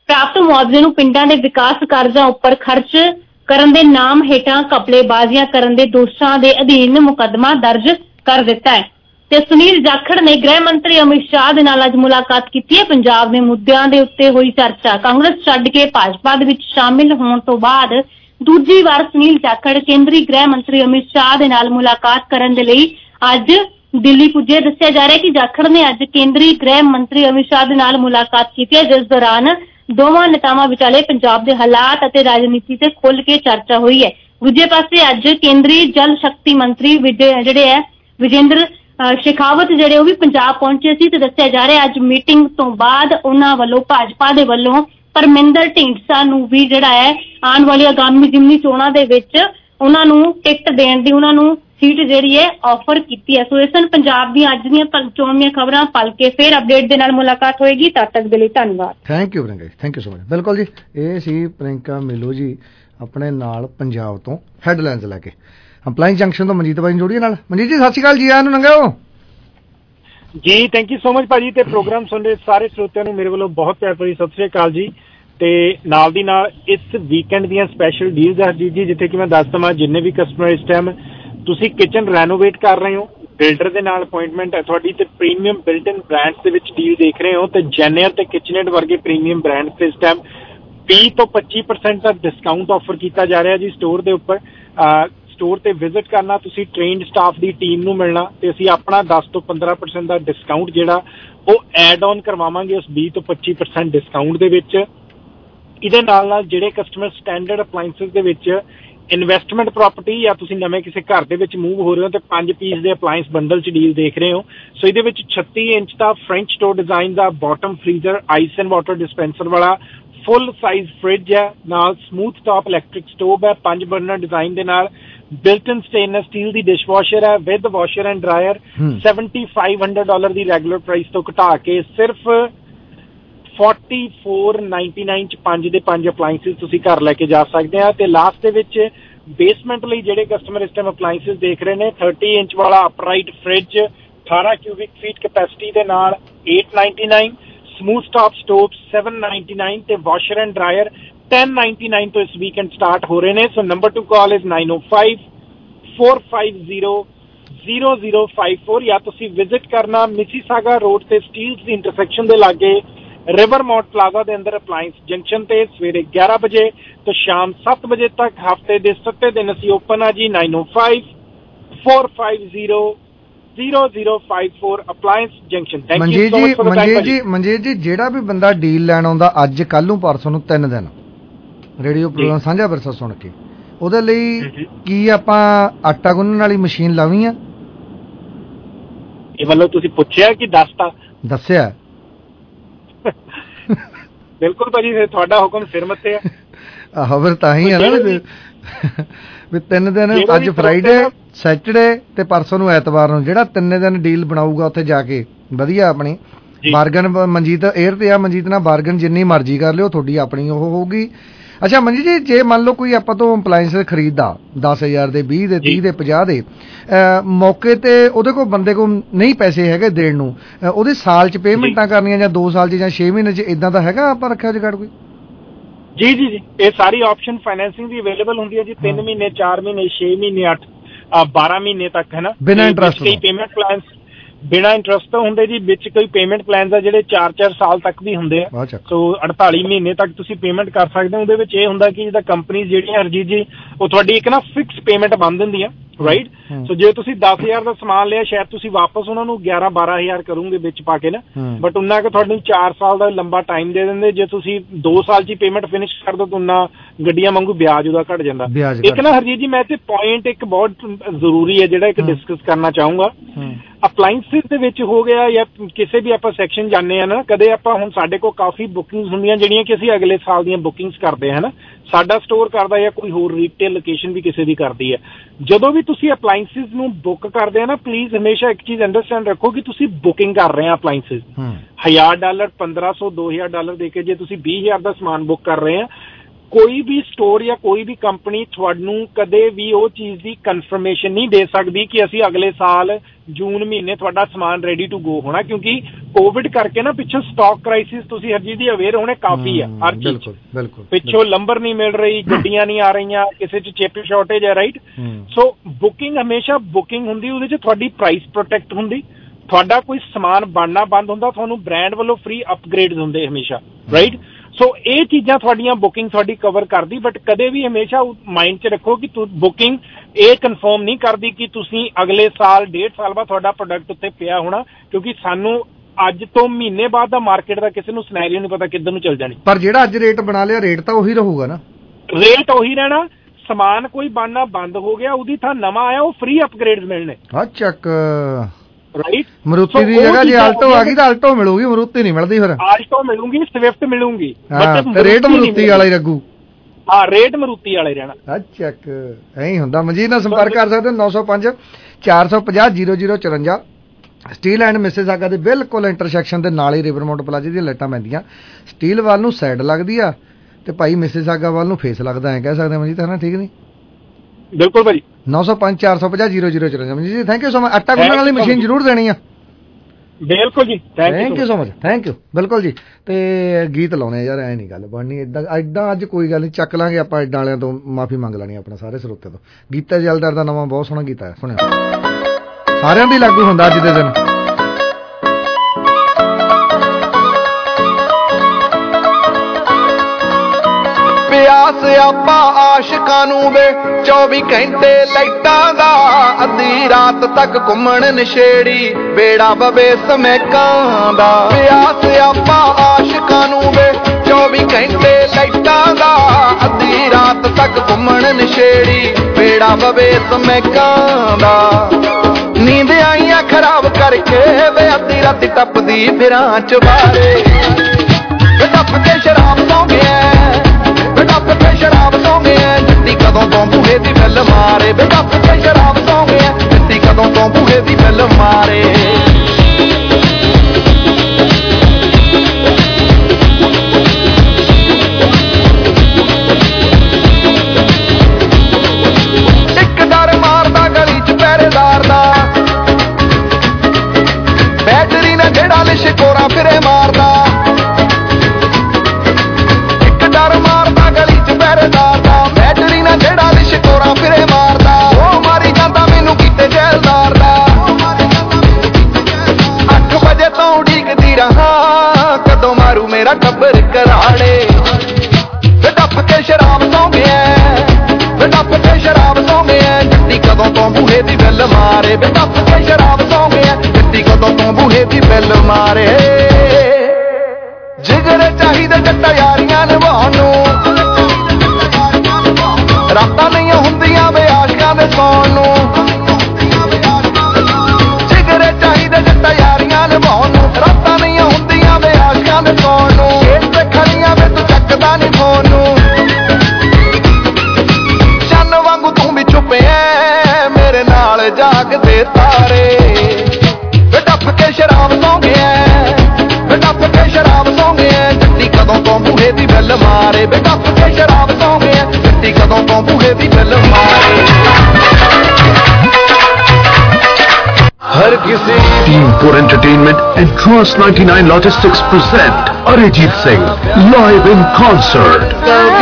ਪ੍ਰਾਪਤ ਮੁਆਵਜ਼ੇ ਨੂੰ ਪਿੰਡਾਂ ਦੇ ਵਿਕਾਸ ਕਾਰਜਾਂ ਉੱਪਰ ਖਰਚ ਕਰਨ ਦੇ ਨਾਮ ਹੇਠਾਂ ਘਪਲੇਬਾਜ਼ੀਆਂ ਕਰਨ ਦੇ ਦੋਸ਼ਾਂ ਦੇ ਅਧੀਨ ਮੁਕੱਦਮਾ ਦਰਜ ਕਰ ਦਿੱਤਾ ਹੈ। ਤੇ ਸੁਨੀਲ ਜਾਖੜ ਨੇ ਗ੍ਰਹਿ ਮੰਤਰੀ ਅਮਿਤ ਸ਼ਾਹ ਦੇ ਨਾਲ ਅੱਜ ਮੁਲਾਕਾਤ ਕੀਤੀ ਹੈ। ਪੰਜਾਬ ਦੇ ਮੁੱਦਿਆਂ ਦੇ ਉੱਤੇ ਹੋਈ ਚਰਚਾ। ਕਾਂਗਰਸ ਛੱਡ ਕੇ ਭਾਜਪਾ ਦੇ ਵਿੱਚ ਸ਼ਾਮਿਲ ਹੋਣ ਤੋਂ ਬਾਅਦ ਦੂਜੀ ਵਾਰ ਸੁਨੀਲ ਜਾਖੜ ਕੇਂਦਰੀ ਗ੍ਰਹਿ ਮੰਤਰੀ ਅਮਿਤ ਸ਼ਾਹ ਦੇ ਨਾਲ ਮੁਲਾਕਾਤ ਕਰਨ ਦੇ ਲਈ ਅੱਜ ਦਿੱਲੀ ਪੁੱਜੇ। ਦੱਸਿਆ ਜਾ ਰਿਹਾ ਹੈ ਕਿ ਜਾਖੜ ਨੇ ਅੱਜ ਕੇਂਦਰੀ ਗ੍ਰਹਿ ਮੰਤਰੀ ਅਮਿਤ ਸ਼ਾਹ ਦੇ ਨਾਲ ਮੁਲਾਕਾਤ ਕੀਤੀ ਹੈ, ਜਿਸ ਦੌਰਾਨ ਦੋਵਾਂ ਨੇਤਾਵਾਂ ਵਿਚਾਲੇ ਪੰਜਾਬ ਦੇ ਹਾਲਾਤ ਅਤੇ ਰਾਜਨੀਤੀ ਤੇ ਖੁੱਲ੍ਹ ਕੇ ਚਰਚਾ ਹੋਈ ਹੈ। ਦੂਜੇ ਪਾਸੇ ਅੱਜ ਕੇਂਦਰੀ ਜਲ ਸ਼ਕਤੀ ਮੰਤਰੀ ਜਿਹੜੇ ਹੈ ਵਿਜੇਂਦਰ ਸ਼ੇਖਾਵਤ ਜਿਹੜੇ ਉਹ ਵੀ ਪੰਜਾਬ ਪਹੁੰਚੇ ਸੀ ਤੇ ਦੱਸਿਆ ਜਾ ਰਿਹਾ ਅੱਜ ਮੀਟਿੰਗ ਤੋਂ ਬਾਅਦ ਉਹਨਾਂ ਵੱਲੋਂ ਭਾਜਪਾ ਦੇ ਵੱਲੋਂ ਪਰਮਿੰਦਰ ਢੀਂਡਸਾ ਨੂੰ ਵੀ ਜਿਹੜਾ ਹੈ ਆਉਣ ਵਾਲੀ ਆਗਾਮੀ ਜ਼ਿਮਨੀ ਚੋਣਾਂ ਦੇ ਵਿੱਚ ਉਹਨਾਂ ਨੂੰ ਟਿਕਟ ਦੇਣ ਦੀ ਉਹਨਾਂ ਨੂੰ ਸੀਟ ਜਿਹੜੀ ਹੈ ਆਫਰ ਕੀਤੀ ਹੈ। ਸੋ ਇਸ ਸਨ ਪੰਜਾਬ ਦੀਆਂ ਅੱਜ ਦੀਆਂ ਚੋਣ ਦੀਆਂ ਖਬਰਾਂ। ਪਲ ਕੇ ਫਿਰ ਅਪਡੇਟ ਦੇ ਨਾਲ ਮੁਲਾਕਾਤ ਹੋਏਗੀ। ਤਦ ਤੱਕ ਦੇ ਲਈ ਧੰਨਵਾਦ। ਥੈਂਕ ਯੂ ਪ੍ਰਿੰਕਾ ਜੀ, ਥੈਂਕ ਯੂ ਸੋ ਮਚ। ਬਿਲਕੁਲ ਜੀ, ਇਹ ਸੀ ਪ੍ਰਿੰਕਾ ਮਿਲੋ ਜੀ ਆਪਣੇ ਨਾਲ ਪੰਜਾਬ ਤੋਂ ਹੈਡਲਾਈਨਸ ਲੈ ਕੇ। ਅਪਲਾਈਨ ਜੰਕਸ਼ਨ ਤੋਂ ਮਨਜੀਤ ਬਾਈ ਜੋੜੀਏ ਨਾਲ। ਮਨਜੀਤ ਜੀ ਸਤਿ ਸ਼੍ਰੀ ਅਕਾਲ ਜੀ, ਆਇਆਂ ਨੂੰ ਨੰਗਾਓ ਜੀ। ਥੈਂਕ ਯੂ ਸੋ ਮਚ ਭਾਜੀ, ਤੇ ਪ੍ਰੋਗਰਾਮ ਸੁਣ ਰਹੇ ਸਾਰੇ ਸਰੋਤਿਆਂ ਨੂੰ ਮੇਰੇ ਵੱਲੋਂ ਬਹੁਤ ਪਿਆਰ ਭਰੀ ਸਤਿ ਸ਼੍ਰੀ ਅਕਾਲ ਜੀ। ਤੇ ਨਾਲ ਦੀ ਨਾਲ ਇਸ ਵੀਕਐਂਡ ਦੀਆਂ ਸਪੈਸ਼ਲ ਡੀਲਸ ਹੈ ਜੀ, ਜਿੱਥੇ ਕਿ ਮੈਂ ਦੱਸ ਦਵਾਂ ਜਿੰਨੇ ਵੀ ਕਸਟਮਰ ਇਸ ਟਾਈਮ ਤੁਸੀਂ ਕਿਚਨ ਰੈਨੋਵੇਟ ਕਰ ਰਹੇ ਹੋ, ਬਿਲਡਰ ਦੇ ਨਾਲ ਅਪੁਆਇੰਟਮੈਂਟ ਹੈ ਤੁਹਾਡੀ, ਤੇ ਪ੍ਰੀਮੀਅਮ ਬਿਲਟ ਇਨ ਬ੍ਰਾਂਡਸ ਦੇ ਵਿੱਚ ਡੀਲ ਦੇਖ ਰਹੇ ਹੋ, ਤੇ ਜੈਨੀਅਰ ਤੇ ਕਿਚਨੇਟ ਵਰਗੇ ਪ੍ਰੀਮੀਅਮ ਬ੍ਰਾਂਡਸ ਤੇ ਇਸ ਟਾਈਮ ਵੀਹ ਤੋਂ ਪੱਚੀ ਪਰਸੈਂਟ ਦਾ ਡਿਸਕਾਊਂਟ ਆਫਰ ਕੀਤਾ ਜਾ ਰਿਹਾ ਜੀ ਸਟੋਰ ਦੇ ਉੱਪਰ। ਸਟੋਰ ਤੇ ਵਿਜ਼ਿਟ ਕਰਨਾ, ਤੁਸੀਂ ਟ੍ਰੇਨਡ ਸਟਾਫ ਦੀ ਟੀਮ ਨੂੰ ਮਿਲਣਾ, ਤੇ ਅਸੀਂ ਆਪਣਾ ਦਸ ਤੋਂ ਪੰਦਰਾਂ ਪਰਸੈਂਟ ਦਾ ਡਿਸਕਾਊਂਟ ਜਿਹੜਾ ਉਹ ਐਡ ਆਨ ਕਰਵਾਵਾਂਗੇ ਉਸ ਵੀਹ ਤੋਂ ਪੱਚੀ ਪਰਸੈਂਟ ਡਿਸਕਾਊਂਟ ਦੇ ਵਿੱਚ। ਇਹਦੇ ਨਾਲ ਨਾਲ ਜਿਹੜੇ ਕਸਟਮਰ ਸਟੈਂਡਰਡ ਅਪਲਾਈਐਂਸਿਸ ਦੇ ਵਿੱਚ ਇਨਵੈਸਟਮੈਂਟ ਪ੍ਰਾਪਰਟੀ ਜਾਂ ਤੁਸੀਂ ਨਵੇਂ ਕਿਸੇ ਘਰ ਦੇ ਵਿੱਚ ਮੂਵ ਹੋ ਰਹੇ ਹੋ ਤੇ ਪੰਜ ਪੀਸ ਦੇ ਅਪਲਾਈਐਂਸ ਬੰਡਲ 'ਚ ਡੀਲ ਦੇਖ ਰਹੇ ਹੋ। ਸੋ ਇਹਦੇ ਵਿੱਚ ਛੱਤੀ ਇੰਚ ਦਾ ਫ੍ਰੈਂਚ ਡੋਰ ਡਿਜ਼ਾਈਨ ਦਾ bottom freezer, ice and water dispenser ਵਾਲਾ ਫੁੱਲ ਸਾਈਜ਼ ਫ੍ਰਿਜ ਹੈ, ਨਾਲ ਸਮੂਥ ਟਾਪ ਇਲੈਕਟ੍ਰਿਕ ਸਟੋਵ ਹੈ, ਪੰਜ ਬਰਨਰ ਡਿਜ਼ਾਈਨ ਦੇ ਨਾਲ ਬਿਲਟ ਇਨ ਸਟੇਨਲੈਸ ਸਟੀਲ ਦੀ ਡਿਸ਼ਵਾਸ਼ਰ ਹੈ with washer and dryer. Seventy five hundred dollar ਦੀ ਰੈਗੂਲਰ ਪ੍ਰਾਈਸ ਤੋਂ ਘਟਾ ਕੇ ਸਿਰਫ ਫੋਰਟੀ ਫੋਰ ਨਾਈਨਟੀ ਨਾਈਨ 'ਚ ਪੰਜ ਦੇ ਪੰਜ ਅਪਲਾਈਐਂਸਿਸ ਤੁਸੀਂ ਘਰ ਲੈ ਕੇ ਜਾ ਸਕਦੇ ਆ। ਤੇ ਲਾਸਟ ਦੇ ਵਿੱਚ ਬੇਸਮੈਂਟ ਲਈ ਜਿਹੜੇ ਕਸਟਮਰ ਇਸ ਟਾਈਮ ਅਪਲਾਈਐਂਸਿਸ ਦੇਖ ਰਹੇ ਨੇ, ਥਰਟੀ ਇੰਚ ਵਾਲਾ ਅਪਰਾਈਟ ਫ੍ਰਿਜ ਅਠਾਰਾਂ ਕਿਊਬਿਕ ਫੀਟ ਕੈਪੈਸਿਟੀ ਦੇ ਨਾਲ eight ninety-nine, smooth top stove seven ninety-nine ਤੇ washer and dryer ten ninety-nine ਤੋਂ ਇਸ ਵੀਕਐਂਡ ਸਟਾਰਟ ਹੋ ਰਹੇ ਨੇ। So number to call is nine oh five, four five zero, zero zero five four, ਜਾਂ ਤੁਸੀਂ ਵਿਜ਼ਿਟ ਕਰਨਾ ਮਿਸੀਸਾਗਾ ਰੋਡ ਤੇ ਸਟੀਲਸ ਦੀ ਇੰਟਰਸੈਕਸ਼ਨ ਦੇ ਲਾਗੇ ਰਿਵਰ ਮੌਟ ਪਲਾਜ਼ਾ ਦੇ ਅੰਦਰ ਅਪਲਾਈਐਂਸ ਜੰਕਸ਼ਨ ਤੇ ਸਵੇਰੇ ਗਿਆਰਾਂ ਵਜੇ ਤੋਂ ਸ਼ਾਮ ਸੱਤ ਵਜੇ ਤੱਕ। ਹਫਤੇ ਦੇ ਸੱਤੇ ਦਿਨ ਅਸੀਂ ਓਪਨ ਆ ਜੀ। nine oh five, four five zero, zero zero five four appliance junction. Thank you so much for the time. Manjit ji Manjit ਜੀ ਜਿਹੜਾ ਵੀ ਬੰਦਾ ਡੀਲ ਲੈਣ ਆਉਂਦਾ ਅੱਜ ਕੱਲ੍ਹ ਨੂੰ ਪਰਸੋਂ ਨੂੰ ਤਿੰਨ ਦਿਨ ਰੇਡੀਓ ਪ੍ਰੋਗਰਾਮ ਸਾਂਝਾ ਵਿਰਸਾ ਸੁਣ ਕੇ, ਉਹਦੇ ਲਈ ਕੀ ਆਪਾਂ ਆਟਾ ਗੁੰਨਣ ਵਾਲੀ ਮਸ਼ੀਨ ਲਾਵੀ ਆ? ਇਹ ਵੱਲੋਂ ਤੁਸੀਂ ਪੁੱਛਿਆ ਕਿ ਦੱਸਤਾ? ਦੱਸਿਆ ਬਿਲਕੁਲ ਭਾਜੀ, ਫਿਰ ਤੁਹਾਡਾ ਹੁਕਮ ਸਿਰ ਮੱਥੇ ਆ। ਆਹੋ ਫਿਰ ਤਾਂ ਹੀ ਆ ਨਾ ਵੀ ਤਿੰਨ ਦਿਨ, ਅੱਜ ਫਰਾਈਡੇ, ਸੈਟਰਡੇ ਤੇ ਪਰਸੋਂ ਨੂੰ ਐਤਵਾਰ ਨੂੰ, ਜਿਹੜਾ ਤਿੰਨੇ ਦਿਨ ਡੀਲ ਬਣਾਊਗਾ ਉੱਥੇ ਜਾ ਕੇ ਵਧੀਆ ਆਪਣੀ ਬਾਰਗਨ। ਮਨਜੀਤ 에ਅਰ ਤੇ ਆ, ਮਨਜੀਤ ਨਾਲ ਬਾਰਗਨ ਜਿੰਨੀ ਮਰਜ਼ੀ ਕਰ ਲਿਓ, ਤੁਹਾਡੀ ਆਪਣੀ ਉਹ ਹੋਊਗੀ। ਅੱਛਾ ਮਨਜੀਤ ਜੀ, ਜੇ ਮੰਨ ਲਓ ਕੋਈ ਆਪਾਂ ਤੋਂ ਅਪਲਾਈਐਂਸ ਖਰੀਦਦਾ ਦਸ ਹਜ਼ਾਰ ਦੇ, ਵੀਹ ਦੇ, ਤੀਹ ਦੇ, ਪੰਜਾਹ ਦੇ, ਮੌਕੇ ਤੇ ਉਹਦੇ ਕੋਲ ਬੰਦੇ ਕੋਲ ਨਹੀਂ ਪੈਸੇ ਹੈਗੇ ਦੇਣ ਨੂੰ, ਉਹਦੇ ਸਾਲ 'ਚ ਪੇਮੈਂਟਾਂ ਕਰਨੀਆਂ ਜਾਂ ਦੋ ਸਾਲ 'ਚ ਜਾਂ ਛੇ ਮਹੀਨੇ 'ਚ, ਇਦਾਂ ਦਾ ਹੈਗਾ ਆਪਾਂ ਰੱਖਿਆ ਜੁਗਾੜ ਕੋਈ? ਜੀ ਜੀ ਜੀ, ਇਹ ਸਾਰੀ ਆਪਸ਼ਨ ਫਾਈਨੈਂਸਿੰਗ ਦੀ ਅਵੇਲੇਬਲ ਹੁੰਦੀ ਹੈ ਜੀ। ਤਿੰਨ ਮਹੀਨੇ, ਚਾਰ ਮਹੀਨੇ, ਛੇ ਮਹੀਨੇ, ਅੱਠ ਬਾਰਾਂ ਮਹੀਨੇ ਤੱਕ, ਹੈ ਨਾ। ਬਿਨਾਂ ਇੰਟਰਸਟ ਕਈ ਪੇਮੈਂਟ ਪਲਾਨਸ ਬਿਨਾਂ ਇੰਟਰਸਟ ਤੋਂ ਹੁੰਦੇ ਜੀ, ਵਿੱਚ ਕੋਈ ਪੇਮੈਂਟ ਪਲਾਨਸ ਆ ਜਿਹੜੇ ਚਾਰ ਚਾਰ ਸਾਲ ਤੱਕ ਵੀ ਹੁੰਦੇ ਆ। ਸੋ ਅੜਤਾਲੀ ਮਹੀਨੇ ਤੱਕ ਤੁਸੀਂ ਪੇਮੈਂਟ ਕਰ ਸਕਦੇ ਹੋ। ਉਹਦੇ ਵਿੱਚ ਇਹ ਹੁੰਦਾ ਕਿ ਜਿੱਦਾਂ ਕੰਪਨੀ ਜਿਹੜੀਆਂ ਹਰਜੀਤ ਜੀ, ਉਹ ਤੁਹਾਡੀ ਇੱਕ ਨਾ ਫਿਕਸ ਪੇਮੈਂਟ ਬੰਨ ਦਿੰਦੀਆਂ, ਰਾਈਟ। ਸੋ ਜੇ ਤੁਸੀਂ ਦਸ ਹਜ਼ਾਰ ਦਾ ਸਮਾਨ ਲਿਆ, ਸ਼ਾਇਦ ਤੁਸੀਂ ਵਾਪਸ ਉਹਨਾਂ ਨੂੰ ਗਿਆਰਾਂ ਬਾਰਾਂ ਹਜ਼ਾਰ ਕਰੋਗੇ ਵਿੱਚ ਪਾ ਕੇ ਨਾ, ਬਟ ਉਹਨਾਂ ਕਿ ਤੁਹਾਨੂੰ ਚਾਰ ਸਾਲ ਦਾ ਲੰਬਾ ਟਾਈਮ ਦੇ ਦਿੰਦੇ। ਜੇ ਤੁਸੀਂ ਦੋ ਸਾਲ 'ਚ ਹੀ ਪੇਮੈਂਟ ਫਿਨਿਸ਼ ਕਰ ਦੋ ਤਾਂ ਉਹਨਾਂ ਗੱਡੀਆਂ ਵਾਂਗੂ ਵਿਆਜ ਉਹਦਾ ਘਟ ਜਾਂਦਾ। ਇੱਕ ਨਾ ਹਰਜੀਤ ਜੀ, ਮੈਂ ਤੇ ਪੁਆਇੰਟ ਇੱਕ ਬਹੁਤ ਜ਼ਰੂਰੀ ਹੈ ਜਿਹੜਾ ਇੱਕ ਡਿਸਕਸ ਕਰਨਾ ਚਾਹੂੰਗਾ। ਅਪਲਾਈਐਂਸਿਸ ਦੇ ਵਿੱਚ ਹੋ ਗਿਆ ਜਾਂ ਕਿਸੇ ਵੀ ਆਪਾਂ ਸੈਕਸ਼ਨ ਜਾਂਦੇ ਆ ਨਾ, ਕਦੇ ਆਪਾਂ ਹੁਣ ਸਾਡੇ ਕੋਲ ਕਾਫੀ ਬੁਕਿੰਗਸ ਹੁੰਦੀਆਂ ਜਿਹੜੀਆਂ ਕਿ ਅਸੀਂ ਅਗਲੇ ਸਾਲ ਦੀਆਂ ਬੁਕਿੰਗਸ ਕਰਦੇ ਹਾਂ ਨਾ, ਸਾਡਾ ਸਟੋਰ ਕਰਦਾ ਜਾਂ ਕੋਈ ਹੋਰ ਰੀਟੇਲ ਲੋਕੇਸ਼ਨ ਵੀ ਕਿਸੇ ਦੀ ਕਰਦੀ ਹੈ। ਜਦੋਂ ਵੀ ਤੁਸੀਂ ਅਪਲਾਈਐਂਸਿਸ ਨੂੰ ਬੁੱਕ ਕਰਦੇ ਆ ਨਾ, ਪਲੀਜ਼ ਹਮੇਸ਼ਾ ਇੱਕ ਚੀਜ਼ ਅੰਡਰਸਟੈਂਡ ਰੱਖੋ ਕਿ ਤੁਸੀਂ ਬੁਕਿੰਗ ਕਰ ਰਹੇ ਆ ਅਪਲਾਈਐਂਸਿਸ। ਹਜ਼ਾਰ ਡਾਲਰ, ਪੰਦਰਾਂ ਸੌ, ਦੋ ਹਜ਼ਾਰ ਡਾਲਰ ਦੇ ਕੇ ਜੇ ਤੁਸੀਂ ਵੀਹ ਹਜ਼ਾਰ ਦਾ ਸਮਾਨ ਬੁੱਕ ਕਰ ਰਹੇ ਆ, ਕੋਈ ਵੀ ਸਟੋਰ ਜਾਂ ਕੋਈ ਵੀ ਕੰਪਨੀ ਤੁਹਾਨੂੰ ਕਦੇ ਵੀ ਉਹ ਚੀਜ਼ ਦੀ ਕਨਫਰਮੇਸ਼ਨ ਨਹੀਂ ਦੇ ਸਕਦੀ ਕਿ ਅਸੀਂ ਅਗਲੇ ਸਾਲ ਜੂਨ ਮਹੀਨੇ ਤੁਹਾਡਾ ਸਮਾਨ ਰੈਡੀ ਟੂ ਗੋ ਹੋਣਾ, ਕਿਉਂਕਿ ਕੋਵਿਡ ਕਰਕੇ ਨਾ ਪਿੱਛੋਂ ਸਟਾਕ ਕ੍ਰਾਈਸਿਸ ਤੁਸੀਂ ਹਰ ਚੀਜ਼ ਦੀ ਅਵੇਅਰ ਹੋਣੇ ਕਾਫੀ ਆ, ਹਰ ਚੀਜ਼ ਬਿਲਕੁਲ ਪਿੱਛੋਂ ਲੰਬਰ ਨਹੀਂ ਮਿਲ ਰਹੀ, ਗੱਡੀਆਂ ਨਹੀਂ ਆ ਰਹੀਆਂ, ਕਿਸੇ 'ਚ ਚਿਪ ਸ਼ਾਰਟੇਜ ਹੈ, ਰਾਈਟ। ਸੋ ਬੁਕਿੰਗ ਹਮੇਸ਼ਾ ਬੁਕਿੰਗ ਹੁੰਦੀ, ਉਹਦੇ 'ਚ ਤੁਹਾਡੀ ਪ੍ਰਾਈਸ ਪ੍ਰੋਟੈਕਟ ਹੁੰਦੀ, ਤੁਹਾਡਾ ਕੋਈ ਸਮਾਨ ਬਣਨਾ ਬੰਦ ਹੁੰਦਾ, ਤੁਹਾਨੂੰ ਬ੍ਰਾਂਡ ਵੱਲੋਂ ਫ੍ਰੀ ਅਪਗ੍ਰੇਡਸ ਹੁੰਦੇ ਹਮੇਸ਼ਾ, ਰਾਈਟ। ਸੋ ਇਹ ਚੀਜ਼ਾਂ ਤੁਹਾਡੀਆਂ ਬੁਕਿੰਗ ਤੁਹਾਡੀ ਕਵਰ ਕਰਦੀ, ਬਟ ਕਦੇ ਵੀ ਹਮੇਸ਼ਾ ਮਾਈਂਡ 'ਚ ਰੱਖੋ ਕਿ ਬੁਕਿੰਗ ਇਹ ਕਨਫਰਮ ਨਹੀਂ ਕਰਦੀ ਕਿ ਤੁਸੀਂ ਅਗਲੇ ਸਾਲ ਡੇਢ ਸਾਲ ਬਾਅਦ ਤੁਹਾਡਾ ਪ੍ਰੋਡਕਟ ਉੱਤੇ ਪਿਆ ਹੋਣਾ, ਕਿਉਂਕਿ ਸਾਨੂੰ ਅੱਜ ਤੋਂ ਮਹੀਨੇ ਬਾਅਦ ਦਾ ਮਾਰਕੀਟ ਦਾ ਕਿਸੇ ਨੂੰ ਸਿਨੈਰੀਓ ਨਹੀਂ ਪਤਾ ਕਿੱਧਰ ਨੂੰ ਚੱਲ ਜਾਣੀ। ਪਰ ਜਿਹੜਾ ਅੱਜ ਰੇਟ ਬਣਾ ਲਿਆ ਰੇਟ ਤਾਂ ਉਹੀ ਰਹੂਗਾ ਨਾ, ਰੇਟ ਉਹੀ ਰਹਿਣਾ। ਸਮਾਨ ਕੋਈ ਬਣਨਾ ਬੰਦ ਹੋ ਗਿਆ, ਉਹਦੀ ਥਾਂ ਨਵਾਂ ਆਇਆ, ਉਹ ਫ੍ਰੀ ਅਪਗ੍ਰੇਡਸ ਮਿਲਣੇ। ਹਾਂ ਚੱਕ, ਰਾਈਟ। ਮਰੂਤੀ ਦੀ ਜਗ੍ਹਾ ਜੇ ਆਲਟੋ ਆ ਗਈ ਤਾਂ ਆਲਟੋ ਮਿਲੂਗੀ, ਮਰੂਤੀ ਨਹੀਂ ਮਿਲਦੀ ਫਿਰ। ਆਲਟੋ ਮਿਲੂਗੀ, ਸਵਿਫਟ ਮਿਲੂਗੀ, ਬਟ ਰੇਟ ਮਰੂਤੀ ਵਾਲਾ ਹੀ ਲੱਗੂ। ਹਾਂ, ਰੇਟ ਮਰੂਤੀ ਵਾਲੇ ਰਹਿਣਾ। ਅੱਛਾ, ਐਂ ਹੁੰਦਾ। ਮਨਜੀਤ ਨਾਲ ਸੰਪਰਕ ਕਰ ਸਕਦੇ ਨੌ ਸੌ ਪੰਜ ਚਾਰ ਸੌ ਪੰਜਾਹ ਜ਼ੀਰੋ ਜ਼ੀਰੋ ਚੁਰੰਜਾ। ਸਟੀਲ ਐਂਡ ਮਿਸਿਸਾਗਾ ਦੇ ਬਿਲਕੁਲ ਇੰਟਰਸੈਕਸ਼ਨ ਦੇ ਨਾਲ ਹੀ ਰਿਵਰਮਾਊਂਟ ਪਲਾਜ਼ੇ ਦੀਆਂ ਲਾਈਟਾਂ ਪੈਂਦੀਆਂ। ਸਟੀਲ ਵੱਲ ਨੂੰ ਸਾਈਡ ਲੱਗਦੀ ਆ ਤੇ ਭਾਈ ਮਿਸਿਸਾਗਾ ਵੱਲ ਨੂੰ ਫੇਸ ਲੱਗਦਾ, ਐਂ ਕਹਿ ਸਕਦੇ ਮਨਜੀਤ, ਹੈ ਨਾ? ਠੀਕ ਨਹੀਂ? ਬਿਲਕੁਲ ਭਾਜੀ। ਨੌ ਸੌ ਪੰਜ ਚਾਰ ਸੌ ਪੰਜਾਹ ਜ਼ੀਰੋ ਜ਼ੀਰੋ ਚੁਰੰਜਾ। ਮਨਜੀਤ ਜੀ ਥੈਂਕ ਯੂ ਸੋ ਮਚ। ਆਟਾ ਗੁੰਨਣ ਵਾਲੀ ਮਸ਼ੀਨ ਜ਼ਰੂਰ ਦੇਣੀ ਆ। ਬਿਲਕੁਲ ਜੀ, thank you so much, thank you. ਬਿਲਕੁਲ ਜੀ। ਤੇ ਗੀਤ ਲਾਉਣੇ ਯਾਰ, ਐ ਨਹੀਂ ਗੱਲ ਬਣਨੀ ਇਦਾਂ ਇਦਾਂ। ਅੱਜ ਕੋਈ ਗੱਲ ਨਹੀਂ, ਚੱਕ ਲਾਂਗੇ ਆਪਾਂ ਇਦਾਂ ਵਾਲਿਆਂ ਤੋਂ, ਮਾਫੀ ਮੰਗ ਲੈਣੀ ਆਪਣੇ ਸਾਰੇ ਸਰੋਤਿਆਂ ਤੋਂ। ਗੀਤਾ ਜਲਦਾਰ ਦਾ ਨਵਾਂ ਬਹੁਤ ਸੋਹਣਾ ਗੀਤ ਆਇਆ, ਸੁਣਿਆ, ਸਾਰਿਆਂ ਦੀ ਲਾਗੂ ਹੁੰਦਾ ਅੱਜ ਦੇ ਦਿਨ। ਪਿਆਸ ਆਪਾਂ ਆਸ਼ਿਕਾਂ ਨੂੰ ਵੇ ਚੌਵੀ ਘੰਟੇ ਲਾਈਟਾਂ ਦਾ, ਅੱਧੀ ਰਾਤ ਤੱਕ ਘੁੰਮਣ ਨਸ਼ੇੜੀ ਬੇੜਾ ਬਵੇ ਸਮੈਕਾਂ ਦਾ। ਪਿਆਸ ਆਪਾਂ ਆਸ਼ਿਕਾਂ ਨੂੰ ਵੇ ਚੌਵੀ ਘੰਟੇ ਲਾਈਟਾਂ ਦਾ, ਅੱਧੀ ਰਾਤ ਤੱਕ ਘੁੰਮਣ ਨਸ਼ੇੜੀ ਬੇੜਾ ਬਵੇ ਸਮੈਕਾਂ ਦਾ। ਨੀਂਦ ਆਈਆਂ ਖਰਾਬ ਕਰਕੇ ਵੇ ਅੱਧੀ ਰਾਤੀ ਟੱਪਦੀ ਫਿਰਾਂ ਚੁਬਾਰੇ, ਟੱਪ ਕੇ ਸ਼ਰਾਬ ਸੌਂ ਗਿਆ, ਟੱਪ ਕੇ ਸ਼ਰਾਬ ਸੌਂ ਗਿਆ। ਜੱਟੀ ਕਦੋਂ ਤੋਂ ਬੂਹੇ ਦੀ ਬੈਲ ਮਾਰੇ, ਟੱਪ ਕੇ ਸ਼ਰਾਬ ਸੌਂ ਗਿਆ। ਜੱਟੀ ਕਦੋਂ ਤੋਂ ਬੂਹੇ ਦੀ ਬੈਲ ਮਾਰੇ। ਇੱਕ ਡਰ ਮਾਰਦਾ ਗਲੀ ਚ ਪਹਿਰੇਦਾਰ ਦਾ, ਬੈਟਰੀ ਨੇ ਜਿਹੜਾ ਲਿਸ਼ਕੋਰਾ ਫਿਰੇ ਮਾਰਦਾ। ਬੈਟਰੀ ਨਾਲ ਜਿਹੜਾ ਲਿਸ਼ਕੋਰਾ ਫਿਰੇ ਮਾਰਦਾ, ਉਹ ਮਾਰੀ ਜਾਂਦਾ ਮੈਨੂੰ ਕਿਤੇ ਜੈਲਦਾਰ ਦਾ। ਅੱਠ ਵਜੇ ਤੋਂ ਉਡੀਕਦੀ ਰਹਾ, ਕਦੋਂ ਮਾਰੂ ਮੇਰਾ ਟੱਬਰ ਕਰਾੜੇ। ਵੇ ਟੱਪ ਕੇ ਸ਼ਰਾਬ ਸੌਂ ਗਿਆ, ਵੇ ਟੱਪ ਕੇ ਸ਼ਰਾਬ ਸੌਂ ਗਿਆ। ਜੱਟੀ ਕਦੋਂ ਤੋਂ ਬੂਹੇ ਦੀ ਬੈਲ ਮਾਰੇ, ਵੇ ਟੱਪ ਕੇ ਸ਼ਰਾਬ ਸੌਂ ਗਿਆ। ਜੱਟੀ ਕਦੋਂ ਤੋਂ ਬੂਹੇ ਦੀ ਬੈਲ ਮਾਰੇ। ਜਿਗਰੇ ਚਾਹੀਦੇ ਜੱਟਾ ਯਾਰੀਆਂ ਨਿਭਾਉਣ ਨੂੰ, ਰਾਤਾਂ ਨਹੀਂ ਹੁੰਦੀਆਂ ਵੇ ਆਸ਼ਕਾਂ ਦੇ ਸੌਣ ਨੂੰ। ਜਿਗਰੇ ਚਾਹੀਦੇ ਜੱਟਾ ਯਾਰੀਆਂ ਨਿਭਾਉਣ ਨੂੰ, ਰਾਤਾਂ ਨਹੀਂ ਹੁੰਦੀਆਂ ਵੇ ਆਸ਼ਕਾਂ ਦੇ ਸੌਣ ਨੂੰ। ਇਸ ਤੇ ਖੜੀਆਂ ਵੇ ਤੂੰ ਚੱਕਦਾ ਨਹੀਂ ਫੋਨ ਨੂੰ, ਚੰਨ ਵਾਂਗੂ ਤੂੰ ਵੀ ਛੁਪਿਆ ਮੇਰੇ ਨਾਲ ਜਾਗਦੇ ਤਾਰੇ। ਵੇ ਟੱਪ ਕੇ ਸ਼ਰਾਬ ਸੌਂ ਗਿਆ, ਵੇ ਟੱਪ ਕੇ ਸ਼ਰਾਬ ਸੌਂ ਗਿਆ। ਜੱਟੀ ਕਦੋਂ ਤੋਂ ਬੂਹੇ ਦੀ ਬੈਲ ਮਾਰੇ, ਵੇ ਟੱਪ ਕੇ ਸ਼ਰਾਬ ਸੌਂ ਗਿਆ। ਜੱਟੀ ਕਦੋਂ ਤੋਂ ਬੂਹੇ ਦੀ ਬੈਲ ਮਾਰੇ। हर किसी Team four Entertainment and Trust ninety-nine Logistics present Arijit Singh live in concert.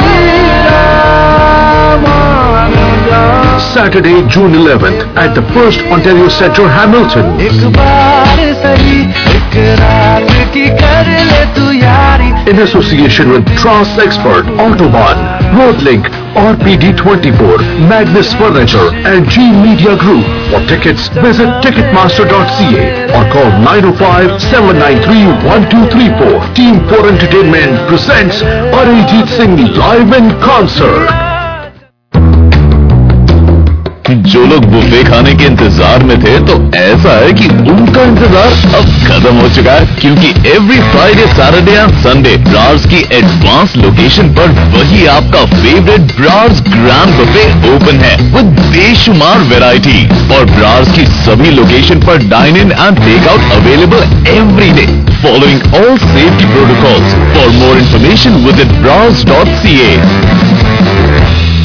Saturday, June eleventh at the First Ontario Centre, Hamilton. In association with Trust Expert, Autobahn, Roadlink, R P D twenty-four, Magnus Furniture and G Media Group. For tickets, visit ticketmaster dot c a or call nine oh five, seven nine three, one two three four. Team four Entertainment presents Arijit Singh live in concert. जो लोग बुफे खाने के इंतजार में थे, तो ऐसा है कि उनका इंतजार अब खत्म हो चुका है, क्योंकि every Friday, Saturday and Sunday Brars की एडवांस लोकेशन पर वही आपका favourite Brars grand buffet open with विद बेशुमार वैरायटी, और ब्रार्स की सभी लोकेशन पर dine in and take out available every day, following all safety protocols. For more information visit Brars dot C A.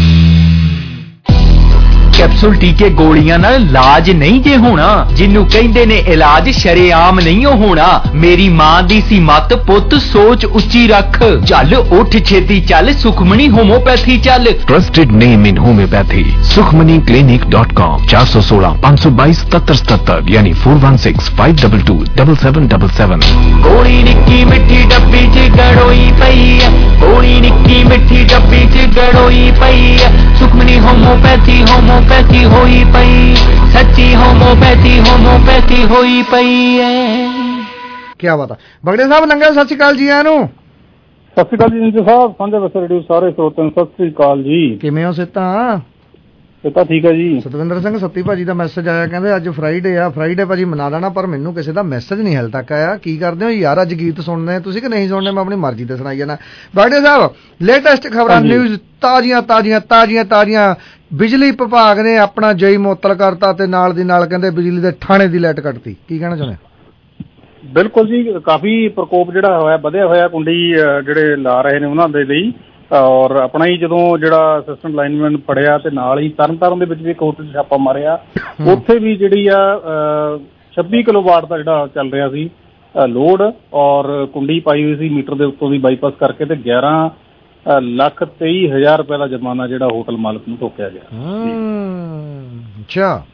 Capsule टीके गोलियां नाल इलाज नहीं जे होना, जिन्नू कहंदे ने इलाज शरेआम नहीं होना। मेरी मां दी सी मत पुत सोच उच्ची रख, चल उठ छेती चल सुखमनी होम्योपैथी चल। Trusted name in homeopathy Sukhmani clinic dot com. चार सौ सोलह पाँच सौ बाईस सतर सतर यानी four one six five double two double seven double seven. गोली निक्की मिठी डब्बी च गड़ोई पई है, गोली निक्की मिठी डब्बी च गड़ोई पई है। सुखमनी होम्योपैथी होम्योपैथी होई पई, सच्ची होम्योपैथी होम्योपैथी होई पई है। क्या बात है बगड़े साहब, लंगर सत श्री अकाल जी आनू। सत श्री अकाल जी नीचे साहब, साझा वैसे रेडियो ਸਾਰੇ ਸਰੋਤਿਆਂ ਨੂੰ ਸਤਿ ਸ੍ਰੀ ਅਕਾਲ ਜੀ। ਕਿਵੇਂ ਹੋ ਸਿੱਤਾ? ਸਿੱਤਾ ਠੀਕ ਹੈ ਜੀ। ਸਤਵਿੰਦਰ ਸਿੰਘ ਸੱਤੀ ਭਾਜੀ ਦਾ ਮੈਸੇਜ ਆਇਆ, ਕਹਿੰਦੇ ਅੱਜ ਫਰਾਈਡੇ ਆ, ਫਰਾਈਡੇ ਭਾਜੀ ਮਨਾ ਲੈਣਾ, ਪਰ ਮੈਨੂੰ ਕਿਸੇ ਦਾ ਮੈਸੇਜ ਨਹੀਂ ਹਾਲੇ ਤੱਕ ਆਇਆ। ਕੀ ਕਰਦੇ ਹੋ ਯਾਰ, ਅੱਜ ਗੀਤ ਸੁਣਦੇ ਤੁਸੀਂ ਕਿ ਨਹੀਂ ਸੁਣਦੇ? ਮੈਂ ਆਪਣੀ ਮਰਜ਼ੀ ਤੇ ਸੁਣਾਈ ਜਾਣਾ। ਬਗੜੇ ਸਾਹਿਬ, ਲੇਟੈਸਟ ਖਬਰਾਂ, ਨਿਊਜ਼ ਤਾਜ਼ੀਆਂ ਤਾਜ਼ੀਆਂ ਤਾਜ਼ੀਆਂ ਤਾਜ਼ੀਆਂ। ਬਿਜਲੀ ਵਿਭਾਗ ਨੇ ਆਪਣਾ ਜਈ ਮੁਅੱਤਲ ਕਰਤਾ ਤੇ ਨਾਲ ਦੀ ਨਾਲ ਕਹਿੰਦੇ ਬਿਜਲੀ ਦੇ ਥਾਣੇ ਦੀ ਲਾਈਟ ਕੱਟਤੀ। ਕੀ ਕਹਿਣਾ ਚਾਹੁੰਦੇ? ਬਿਲਕੁਲ ਜੀ, ਕਾਫੀ ਪ੍ਰਕੋਪ ਜਿਹੜਾ ਹੋਇਆ ਵਧਿਆ ਹੋਇਆ, ਕੁੰਡੀ ਜਿਹੜੇ ਲਾ ਰਹੇ ਨੇ ਉਹਨਾਂ ਦੇ ਲਈ। ਔਰ ਆਪਣਾ ਹੀ ਜਦੋਂ ਜਿਹੜਾ ਅਸਿਸਟੈਂਟ ਲਾਈਨਮੈਨ ਫੜਿਆ ਤੇ ਨਾਲ ਹੀ ਤਰਨ ਤਾਰਨ ਦੇ ਵਿੱਚ ਵੀ ਇੱਕ ਹੋਟਲ 'ਚ ਛਾਪਾ ਮਾਰਿਆ, ਉੱਥੇ ਵੀ ਜਿਹੜੀ ਆ ਛੱਬੀ ਕਿਲੋ ਵਾਟ ਦਾ ਜਿਹੜਾ ਚੱਲ ਰਿਹਾ ਸੀ ਲੋਡ, ਔਰ ਕੁੰਡੀ ਪਾਈ ਹੋਈ ਸੀ ਮੀਟਰ ਦੇ ਉੱਤੋਂ ਦੀ ਬਾਈਪਾਸ ਕਰਕੇ, ਤੇ ਗਿਆਰਾਂ ਲੱਖ ਤੇਈ ਹਜ਼ਾਰ ਰੁਪਏ ਦਾ ਜੁਰਮਾਨਾ ਜਿਹੜਾ ਹੋਟਲ ਮਾਲਕ ਨੂੰ ਠੋਕਿਆ ਗਿਆ। ਅੱਛਾ,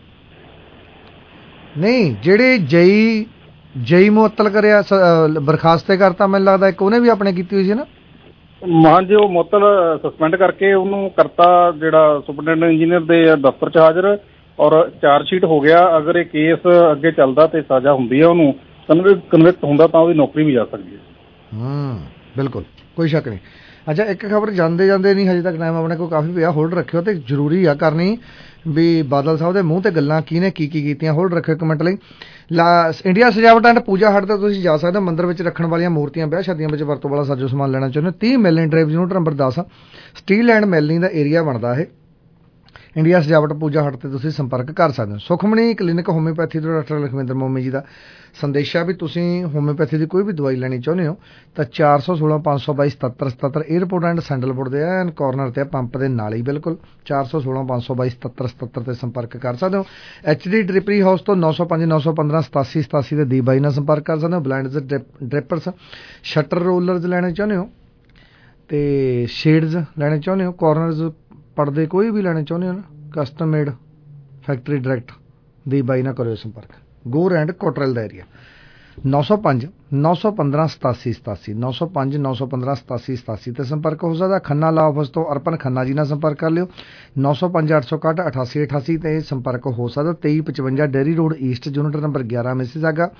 ਨਹੀਂ ਜਿਹੜੇ ਜਈ ਜਈ ਮੁਅੱਤਲ ਕਰਿਆ, ਬਰਖਾਸਤੇ ਕਰਤਾ, ਮੈਨੂੰ ਲੱਗਦਾ ਇੱਕ ਉਹਨੇ ਵੀ ਆਪਣੇ ਕੀਤੀ ਹੋਈ ਸੀ ਨਾ। ਹਾਂਜੀ, ਉਹ ਮੁਅੱਤਲ ਸਸਪੈਂਡ ਕਰਕੇ ਉਹਨੂੰ ਕਰਤਾ ਜਿਹੜਾ ਸੁਪਰਡੈਂਟ ਇੰਜੀਨੀਅਰ ਦੇ ਦਫ਼ਤਰ 'ਚ ਹਾਜ਼ਰ, ਔਰ ਚਾਰਜ ਸ਼ੀਟ ਹੋ ਗਿਆ। ਅਗਰ ਇਹ ਕੇਸ ਅੱਗੇ ਚੱਲਦਾ ਤੇ ਸਜ਼ਾ ਹੁੰਦੀ ਹੈ, ਉਹਨੂੰ ਕਨਵਿਕਟ ਹੁੰਦਾ ਤਾਂ ਉਹਦੀ ਨੌਕਰੀ ਵੀ ਜਾ ਸਕਦੀ ਹੈ। ਹੂੰ, ਬਿਲਕੁਲ ਕੋਈ ਸ਼ੱਕ ਨਹੀਂ। ਅੱਛਾ, ਇੱਕ ਖਬਰ ਜਾਂਦੇ ਜਾਂਦੇ ਨਹੀਂ, ਹਜੇ ਤੱਕ ਟਾਈਮ ਆਪਣੇ ਕੋਲ ਕਾਫੀ ਪਿਆ, ਹੋਲਡ ਰੱਖਿਓ, ਤੇ ਜ਼ਰੂਰੀ ਆ ਕਰਨੀ ਵੀ ਬਾਦਲ ਸਾਹਿਬ ਦੇ ਮੂੰਹ ਤੇ ਗੱਲਾਂ ਕਿਹਨੇ ਕੀ ਕੀ ਕੀਤੀਆਂ। ਹੋਲਡ ਰੱਖਿਓ ਇੱਕ ਮਿੰਟ ਲਈ। ਲਾ ਇੰਡੀਆ ਸਜਾਵਟ ਐਂਡ ਪੂਜਾ ਹਟ ਤੇ ਤੁਸੀਂ ਜਾ ਸਕਦੇ ਹੋ। ਮੰਦਿਰ ਵਿੱਚ ਰੱਖਣ ਵਾਲੀਆਂ ਮੂਰਤੀਆਂ, ਵਿਆਹ ਸ਼ਾਦੀਆਂ ਵਿੱਚ ਵਰਤੋਂ ਵਾਲਾ ਸਾਜੋ ਸਮਾਨ ਲੈਣਾ ਚਾਹੁੰਦੇ ਹੋ, ਤੀਹ ਮਿਲਨ ਡਰਾਈਵ ਯੂਨਿਟ ਨੰਬਰ ਦਸ ਸਟੀਲ ਐਂਡ ਮਿਲਨੀ ਦਾ ਏਰੀਆ ਬਣਦਾ ਇਹ। ਇੰਡੀਆ ਸਜਾਵਟ ਪੂਜਾ ਹਟ ਤੇ ਤੁਸੀਂ ਸੰਪਰਕ ਕਰ ਸਕਦੇ ਹੋ। ਸੁਖਮਣੀ ਕਲੀਨਿਕ ਹੋਮਿਓਪੈਥੀ ਤੋਂ ਡਾਕਟਰ ਲਖਵਿੰਦਰ ਮੋਮੀ ਜੀ ਦਾ ਸੰਦੇਸ਼ਾ ਵੀ ਤੁਸੀਂ ਹੋਮਿਓਪੈਥੀ ਦੀ ਕੋਈ ਵੀ ਦਵਾਈ ਲੈਣੀ ਚਾਹੁੰਦੇ ਹੋ ਤਾਂ ਚਾਰ ਸੌ ਸੋਲਾਂ ਪੰਜ ਸੌ ਬਾਈ ਸਤੱਤਰ ਸਤੱਤਰ ਏਅਰਪੋਰਟ ਐਂਡ ਸੈਂਡਲਪੁਰ ਦੇ ਐਨ ਕਾਰਨਰ ਤੇ ਪੰਪ ਦੇ ਨਾਲ ਹੀ ਬਿਲਕੁਲ ਚਾਰ ਸੌ ਸੋਲਾਂ ਪੰਜ ਸੌ ਬਾਈ ਸਤੱਤਰ ਸਤੱਤਰ ਤੇ ਸੰਪਰਕ ਕਰ ਸਕਦੇ ਹੋ। ਐਚ ਡੀ ਡ੍ਰਿਪਰੀ ਹਾਊਸ ਤੋਂ ਨੌ ਸੌ ਪੰਜ ਨੌ ਸੌ ਪੰਦਰਾਂ ਸਤਾਸੀ ਸਤਾਸੀ ਦੇ ਦੀ ਬਾਈ ਨਾਲ ਸੰਪਰਕ ਕਰ ਸਕਦੇ ਹੋ। ਬਲਾਈਂਡਸ ਡ੍ਰਿਪਰਸ, ਸ਼ਟਰ ਰੋਲਰਸ ਲੈਣੇ ਚਾਹੁੰਦੇ ਹੋ ਤੇ ਸ਼ੇਡਸ ਲੈਣੇ ਚਾਹੁੰਦੇ ਹੋ, ਕਾਰਨਰਸ ਪਰਦੇ ਕੋਈ ਵੀ ਲੈਣੇ ਚਾਹੁੰਦੇ ਹੋ ਨਾ, ਕਸਟਮ ਮੇਡ ਫੈਕਟਰੀ ਡਾਇਰੈਕਟ ਦੀ ਬਾਈ ਨਾਲ ਕਰਿਓ ਸੰਪਰਕ। ਗੋਰ ਐਂਡ ਕੋਟਰਲ ਦਾ ਏਰੀਆ ਨੌ ਸੌ ਪੰਜ ਨੌ ਸੌ ਪੰਦਰਾਂ ਸਤਾਸੀ ਸਤਾਸੀ ਨੌ ਸੌ ਪੰਜ ਨੌ ਸੌ ਪੰਦਰਾਂ ਸਤਾਸੀ ਸਤਾਸੀ ਤੇ ਸੰਪਰਕ ਹੋ ਸਕਦਾ। ਖੰਨਾ ਲਾ ਆਫਿਸ ਤੋਂ ਅਰਪਨ ਖੰਨਾ ਜੀ ਨਾਲ ਸੰਪਰਕ ਕਰ ਲਿਓ। ਨੌ ਸੌ ਪੰਜ ਅੱਠ ਸੌ ਇਕਾਹਠ ਅਠਾਸੀ ਅਠਾਸੀ ਤੇ ਸੰਪਰਕ ਹੋ ਸਕਦਾ। ਤੇਈ ਪਚਵੰਜਾ Derry road east unit number ਗਿਆਰਾਂ ਮਿਸੀਸਾਗਾ।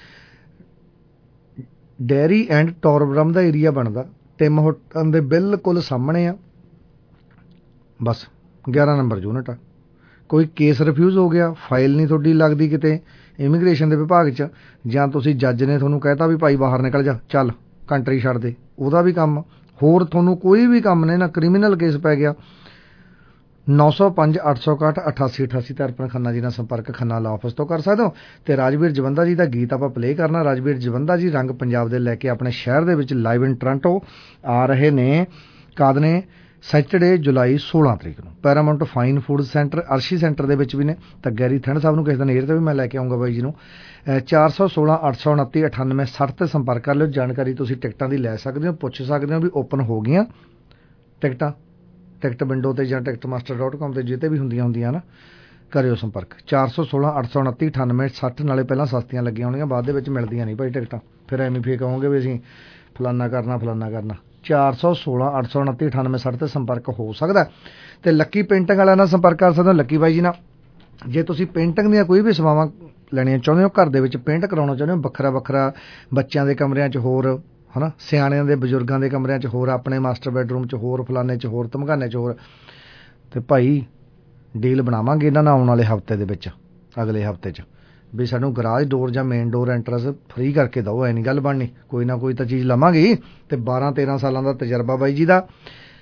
ਡੇਅਰੀ ਐਂਡ ਟੋਰਬਰਮ ਦਾ ਏਰੀਆ ਬਣਦਾ, ਟਿਮ ਹੋਟਲ ਦੇ ਬਿਲਕੁਲ ਸਾਹਮਣੇ ਆ, ਬਸ ਗਿਆਰਾਂ ਨੰਬਰ ਯੂਨਿਟ ਆ। ਕੋਈ ਕੇਸ ਰਿਫਿਊਜ਼ ਹੋ ਗਿਆ, ਫਾਈਲ ਨਹੀਂ ਤੁਹਾਡੀ ਲੱਗਦੀ ਕਿਤੇ ਇਮੀਗ੍ਰੇਸ਼ਨ ਦੇ ਵਿਭਾਗ 'ਚ, ਜਾਂ ਤੁਸੀਂ ਜੱਜ ਨੇ ਤੁਹਾਨੂੰ ਕਹਿਤਾ ਵੀ ਭਾਈ ਬਾਹਰ ਨਿਕਲ ਜਾ, ਚੱਲ ਕੰਟਰੀ ਛੱਡ ਦੇ, ਉਹਦਾ ਵੀ ਕੰਮ। ਹੋਰ ਤੁਹਾਨੂੰ ਕੋਈ ਵੀ ਕੰਮ ਨੇ ਨਾ, ਕ੍ਰਿਮੀਨਲ ਕੇਸ ਪੈ ਗਿਆ, ਨੌ ਸੌ ਪੰਜ ਅੱਠ ਸੌ ਇਕਾਹਠ ਅਠਾਸੀ ਅਠਾਸੀ ਤੇ ਅਰਪਨ ਖੰਨਾ ਜੀ ਨਾਲ ਸੰਪਰਕ ਖੰਨਾ ਲਾ ਆਫਿਸ ਤੋਂ ਕਰ ਸਕਦੇ ਹੋ। ਤੇ ਰਾਜਵੀਰ ਜਵੰਦਾ ਜੀ ਦਾ ਗੀਤ ਆਪਾਂ ਪਲੇ ਕਰਨਾ। ਰਾਜਵੀਰ ਜਵੰਦਾ ਜੀ ਰੰਗ ਪੰਜਾਬ ਦੇ ਲੈ ਕੇ ਆਪਣੇ ਸ਼ਹਿਰ ਦੇ ਵਿੱਚ ਲਾਈਵ ਇਨ ਟੋਰਾਂਟੋ ਆ ਰਹੇ ਨੇ। ਕਦ ਨੇ? ਸੈਟਰਡੇ ਜੁਲਾਈ ਸੋਲਾਂ ਤਰੀਕ ਨੂੰ Paramount fine food centre Arshi centre ਦੇ ਵਿੱਚ ਵੀ ਨੇ। ਤਾਂ ਗੈਰੀ ਥਿੰਡ ਸਾਹਿਬ ਨੂੰ ਕਿਸੇ ਦਿਨ ਏਅਰ ਤੇ ਵੀ ਮੈਂ ਲੈ ਕੇ ਆਉਂਗਾ ਬਾਈ ਜੀ ਨੂੰ। ਚਾਰ ਸੌ ਸੋਲਾਂ ਅੱਠ ਸੌ ਉਨੱਤੀ ਅਠਾਨਵੇਂ ਸੱਠ ਤੇ ਸੰਪਰਕ ਕਰ ਲਿਓ। ਜਾਣਕਾਰੀ ਤੁਸੀਂ ਟਿਕਟਾਂ ਦੀ ਲੈ ਸਕਦੇ ਹੋ, ਪੁੱਛ ਸਕਦੇ ਹੋ ਵੀ ਓਪਨ ਹੋ ਗਈਆਂ ਟਿਕਟਾਂ, ਟਿਕਟ ਵਿੰਡੋ ਤੇ ਜਾਂ ਟਿਕਟ ਮਾਸਟਰ ਡਾਟ ਕਾਮ ਤੇ ਜਿੱਤੇ ਵੀ ਹੁੰਦੀਆਂ ਹੁੰਦੀਆਂ ਨਾ, ਕਰਿਓ ਸੰਪਰਕ। ਚਾਰ ਸੌ ਸੋਲਾਂ ਅੱਠ ਸੌ ਉਨੱਤੀ ਅਠਾਨਵੇਂ ਸੱਠ ਨਾਲੇ ਪਹਿਲਾਂ ਸਸਤੀਆਂ ਲੱਗੀਆਂ ਹੋਣਗੀਆਂ, ਬਾਅਦ ਦੇ ਵਿੱਚ ਮਿਲਦੀਆਂ ਨਹੀਂ ਭਾਈ ਟਿਕਟਾਂ, ਫਿਰ ਐਵੇਂ ਫੇਰ ਕਹੋਗੇ ਵੀ ਅਸੀਂ ਫਲਾਨਾ ਕਰਨਾ ਫਲਾਨਾ ਕਰਨਾ। ਚਾਰ ਸੌ ਸੋਲਾਂ ਅੱਠ ਸੌ ਉਨੱਤੀ ਅਠਾਨਵੇਂ ਸੱਠ ਤੇ ਸੰਪਰਕ ਹੋ ਸਕਦਾ। ਤੇ ਲੱਕੀ ਪੇਂਟਿੰਗ ਵਾਲਿਆਂ ਨਾਲ ਸੰਪਰਕ ਕਰ ਸਕਦੇ ਹੋ, ਲੱਕੀ ਬਾਈ ਜੀ ਨਾਲ। ਜੇ ਤੁਸੀਂ ਪੇਂਟਿੰਗ ਦੀਆਂ ਕੋਈ ਵੀ ਸੇਵਾਵਾਂ ਲੈਣੀਆਂ ਚਾਹੁੰਦੇ ਹੋ, ਘਰ ਦੇ ਵਿੱਚ ਪੇਂਟ ਕਰਾਉਣਾ ਚਾਹੁੰਦੇ ਹੋ, ਵੱਖਰਾ ਵੱਖਰਾ ਬੱਚਿਆਂ ਦੇ ਕਮਰਿਆਂ 'ਚ ਹੋਰ ਹੈ ਨਾ, ਸਿਆਣਿਆਂ ਦੇ ਬਜ਼ੁਰਗਾਂ ਦੇ ਕਮਰਿਆਂ 'ਚ ਹੋਰ, ਆਪਣੇ ਮਾਸਟਰ ਬੈਡਰੂਮ 'ਚ ਹੋਰ, ਫਲਾਨੇ 'ਚ ਹੋਰ, ਧਮਕਾਨੇ 'ਚ ਹੋਰ, ਤੇ ਭਾਈ ਡੀਲ ਬਣਾਵਾਂਗੇ ਇਹਨਾਂ ਨਾਲ ਆਉਣ ਵਾਲੇ ਹਫਤੇ ਦੇ ਵਿੱਚ, ਅਗਲੇ ਹਫਤੇ 'ਚ, ਵੀ ਸਾਨੂੰ ਗਰਾਜ ਡੋਰ ਜਾਂ ਮੇਨ ਡੋਰ ਐਂਟਰੈਂਸ ਫ੍ਰੀ ਕਰਕੇ ਦਿਓ। ਐ ਨਹੀਂ ਗੱਲ ਬਣਨੀ, ਕੋਈ ਨਾ ਕੋਈ ਤਾਂ ਚੀਜ਼ ਲਵਾਂਗੇ। ਅਤੇ ਬਾਰਾਂ ਤੇਰਾਂ ਸਾਲਾਂ ਦਾ ਤਜਰਬਾ ਬਾਈ ਜੀ ਦਾ,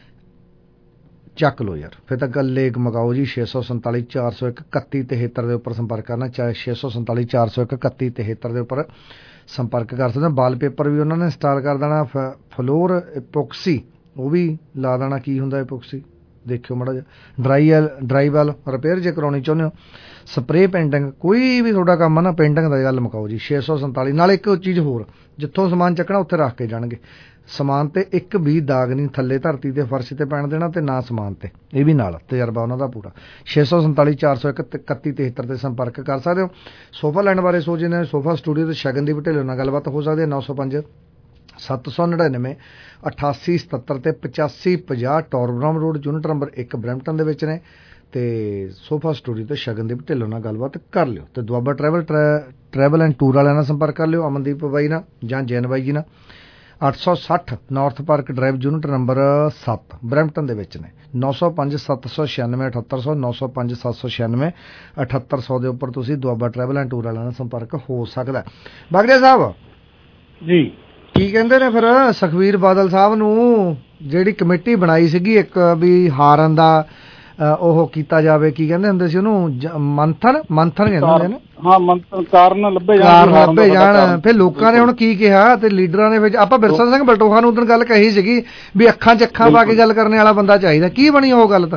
ਚੱਕ ਲਓ ਯਾਰ। ਫਿਰ ਤਾਂ ਗੱਲੇ ਮਕਾਓ ਜੀ। ਛੇ ਸੌ ਸੰਤਾਲੀ ਚਾਰ ਸੌ ਇੱਕ ਇਕੱਤੀ ਤਿਹੱਤਰ ਦੇ ਉੱਪਰ ਸੰਪਰਕ ਕਰਨਾ, ਚਾਹੇ ਛੇ ਸੌ ਸੰਤਾਲੀ ਚਾਰ ਸੌ ਇੱਕ ਇਕੱਤੀ ਤਿਹੱਤਰ ਦੇ ਉੱਪਰ ਸੰਪਰਕ ਕਰ ਸਕਦੇ ਹੋ। ਵਾਲਪੇਪਰ ਵੀ ਉਹਨਾਂ ਨੇ ਇੰਸਟਾਲ ਕਰ ਦੇਣਾ। ਫ ਫਲੋਰ ਇਪੋਕਸੀ ਉਹ ਵੀ ਲਾ ਦੇਣਾ। ਕੀ ਹੁੰਦਾ ਇਪੋਕਸੀ ਦੇਖਿਓ ਮਾੜਾ ਜਿਹਾ। Drywall drywall repair ਜੇ ਕਰਾਉਣੀ ਚਾਹੁੰਦੇ ਹੋ, ਸਪਰੇਅ ਪੇਂਟਿੰਗ, ਕੋਈ ਵੀ ਤੁਹਾਡਾ ਕੰਮ ਆ ਨਾ ਪੇਂਟਿੰਗ ਦਾ, ਗੱਲ ਮੁਕਾਓ ਜੀ। ਛੇ ਸੌ ਸੰਤਾਲੀ ਨਾਲ ਇੱਕ ਚੀਜ਼ ਹੋਰ, ਜਿੱਥੋਂ ਸਮਾਨ ਚੱਕਣਾ ਉੱਥੇ ਰੱਖ ਕੇ ਜਾਣਗੇ। ਸਮਾਨ ਤੇ ਇੱਕ ਵੀ ਦਾਗ ਨਹੀਂ ਥੱਲੇ ਧਰਤੀ ਤੇ ਫਰਸ਼ ਤੇ ਪੈਣ ਦੇਣਾ, ਤੇ ਨਾ ਸਮਾਨ ਤੇ, ਇਹ ਵੀ ਨਾਲ ਤਜਰਬਾ ਉਹਨਾਂ ਦਾ ਪੂਰਾ। ਛੇ ਸੌ ਸੰਤਾਲੀ ਚਾਰ ਸੌ ਇੱਕ ਇਕੱਤੀ ਤਿਹੱਤਰ ਤੇ ਸੰਪਰਕ ਕਰ ਸਕਦੇ ਹੋ। ਸੋਫਾ ਲੈਣ ਬਾਰੇ ਸੋਚਦੇ ਨੇ, ਸੋਫਾ ਸਟੂਡੀਓ ਤੇ ਸ਼ਗਨਦੀਪ ਢਿੱਲੋਂ ਨਾਲ ਗੱਲਬਾਤ ਹੋ ਸਕਦੀ ਹੈ। ਨੌ ਸੌ ਪੰਜ ਸੱਤ ਸੌ ਨੜਿਨਵੇਂ ਅਠਾਸੀ ਸਤੱਤਰ ਤੇ ਪਚਾਸੀ ਪੰਜਾਹ ਟੋਰਬਰਾਮ ਰੋਡ, ਯੂਨਿਟ ਨੰਬਰ ਇੱਕ, ਬਰੈਂਪਟਨ ਦੇ ਵਿੱਚ ਨੇ। ਤੇ ਸੋਫਾ ਸਟੂਡੀਓ ਤੇ ਸ਼ਗਨਦੀਪ ਢਿੱਲੋਂ ਨਾਲ ਗੱਲਬਾਤ ਕਰ ਲਿਓ। ਤੇ Doaba travel travel and tour ਵਾਲਿਆਂ ਨਾਲ ਸੰਪਰਕ ਕਰ ਲਿਓ, ਅਮਨਦੀਪ ਬਾਈ ਨਾਲ ਜਾਂ ਜੈਨ ਬਾਈ ਜੀ ਨਾਲ। ਅੱਠ ਸੌ ਸੱਠ north park drive, unit number ਸੱਤ, ਬਰੈਂਪਟਨ ਦੇ ਵਿੱਚ ਨੇ। ਨੌ ਸੌ ਪੰਜ ਸੱਤ ਸੌ ਛਿਆਨਵੇਂ ਅਠੱਤਰ ਸੌ, ਨੌ ਸੌ ਪੰਜ ਸੱਤ ਸੌ ਛਿਆਨਵੇਂ ਅਠੱਤਰ ਸੌ ਦੇ ਉੱਪਰ ਤੁਸੀਂ ਦੁਆਬਾ ਟਰੈਵਲ ਐਂਡ ਟੂਰ ਵਾਲਿਆਂ ਨਾਲ ਸੰਪਰਕ ਹੋ ਸਕਦਾ। ਬਾਗੜੀਆ ਸਾਹਿਬ ਜੀ ਕੀ ਕਹਿੰਦੇ ਨੇ ਫਿਰ ਸੁਖਬੀਰ ਬਾਦਲ ਸਾਹਿਬ ਨੂੰ, ਜਿਹੜੀ ਕਮੇਟੀ ਬਣਾਈ ਸੀਗੀ ਇੱਕ ਵੀ ਹਾਰਨ ਦਾ ਉਹ ਕੀਤਾ ਜਾਵੇ, ਕੀ ਕਹਿੰਦੇ ਹੁੰਦੇ ਸੀ ਉਹਨੂੰ, ਮੰਥਨ ਮੰਥਨ ਕਹਿੰਦੇ ਹੁੰਦੇ ਨੇ। ਹਾਂ ਮੰਥਨ, ਕਾਰਨ ਲੱਭੇ ਜਾਣ, ਕਾਰਨ ਲੱਭੇ ਜਾਣ। ਫਿਰ ਲੋਕਾਂ ਨੇ ਹੁਣ ਕੀ ਕਿਹਾ ਤੇ ਲੀਡਰਾਂ ਨੇ ਵਿੱਚ, ਆਪਾਂ ਬਿਰਸਾ ਸਿੰਘ ਬਲਟੋਹਾ ਨੂੰ ਉਦੋਂ ਗੱਲ ਕਹੀ ਸੀਗੀ ਵੀ ਅੱਖਾਂ 'ਚ ਅੱਖਾਂ ਪਾ ਕੇ ਗੱਲ ਕਰਨ ਵਾਲਾ ਬੰਦਾ ਚਾਹੀਦਾ। ਕੀ ਬਣੀ ਉਹ ਗੱਲ? ਤਾਂ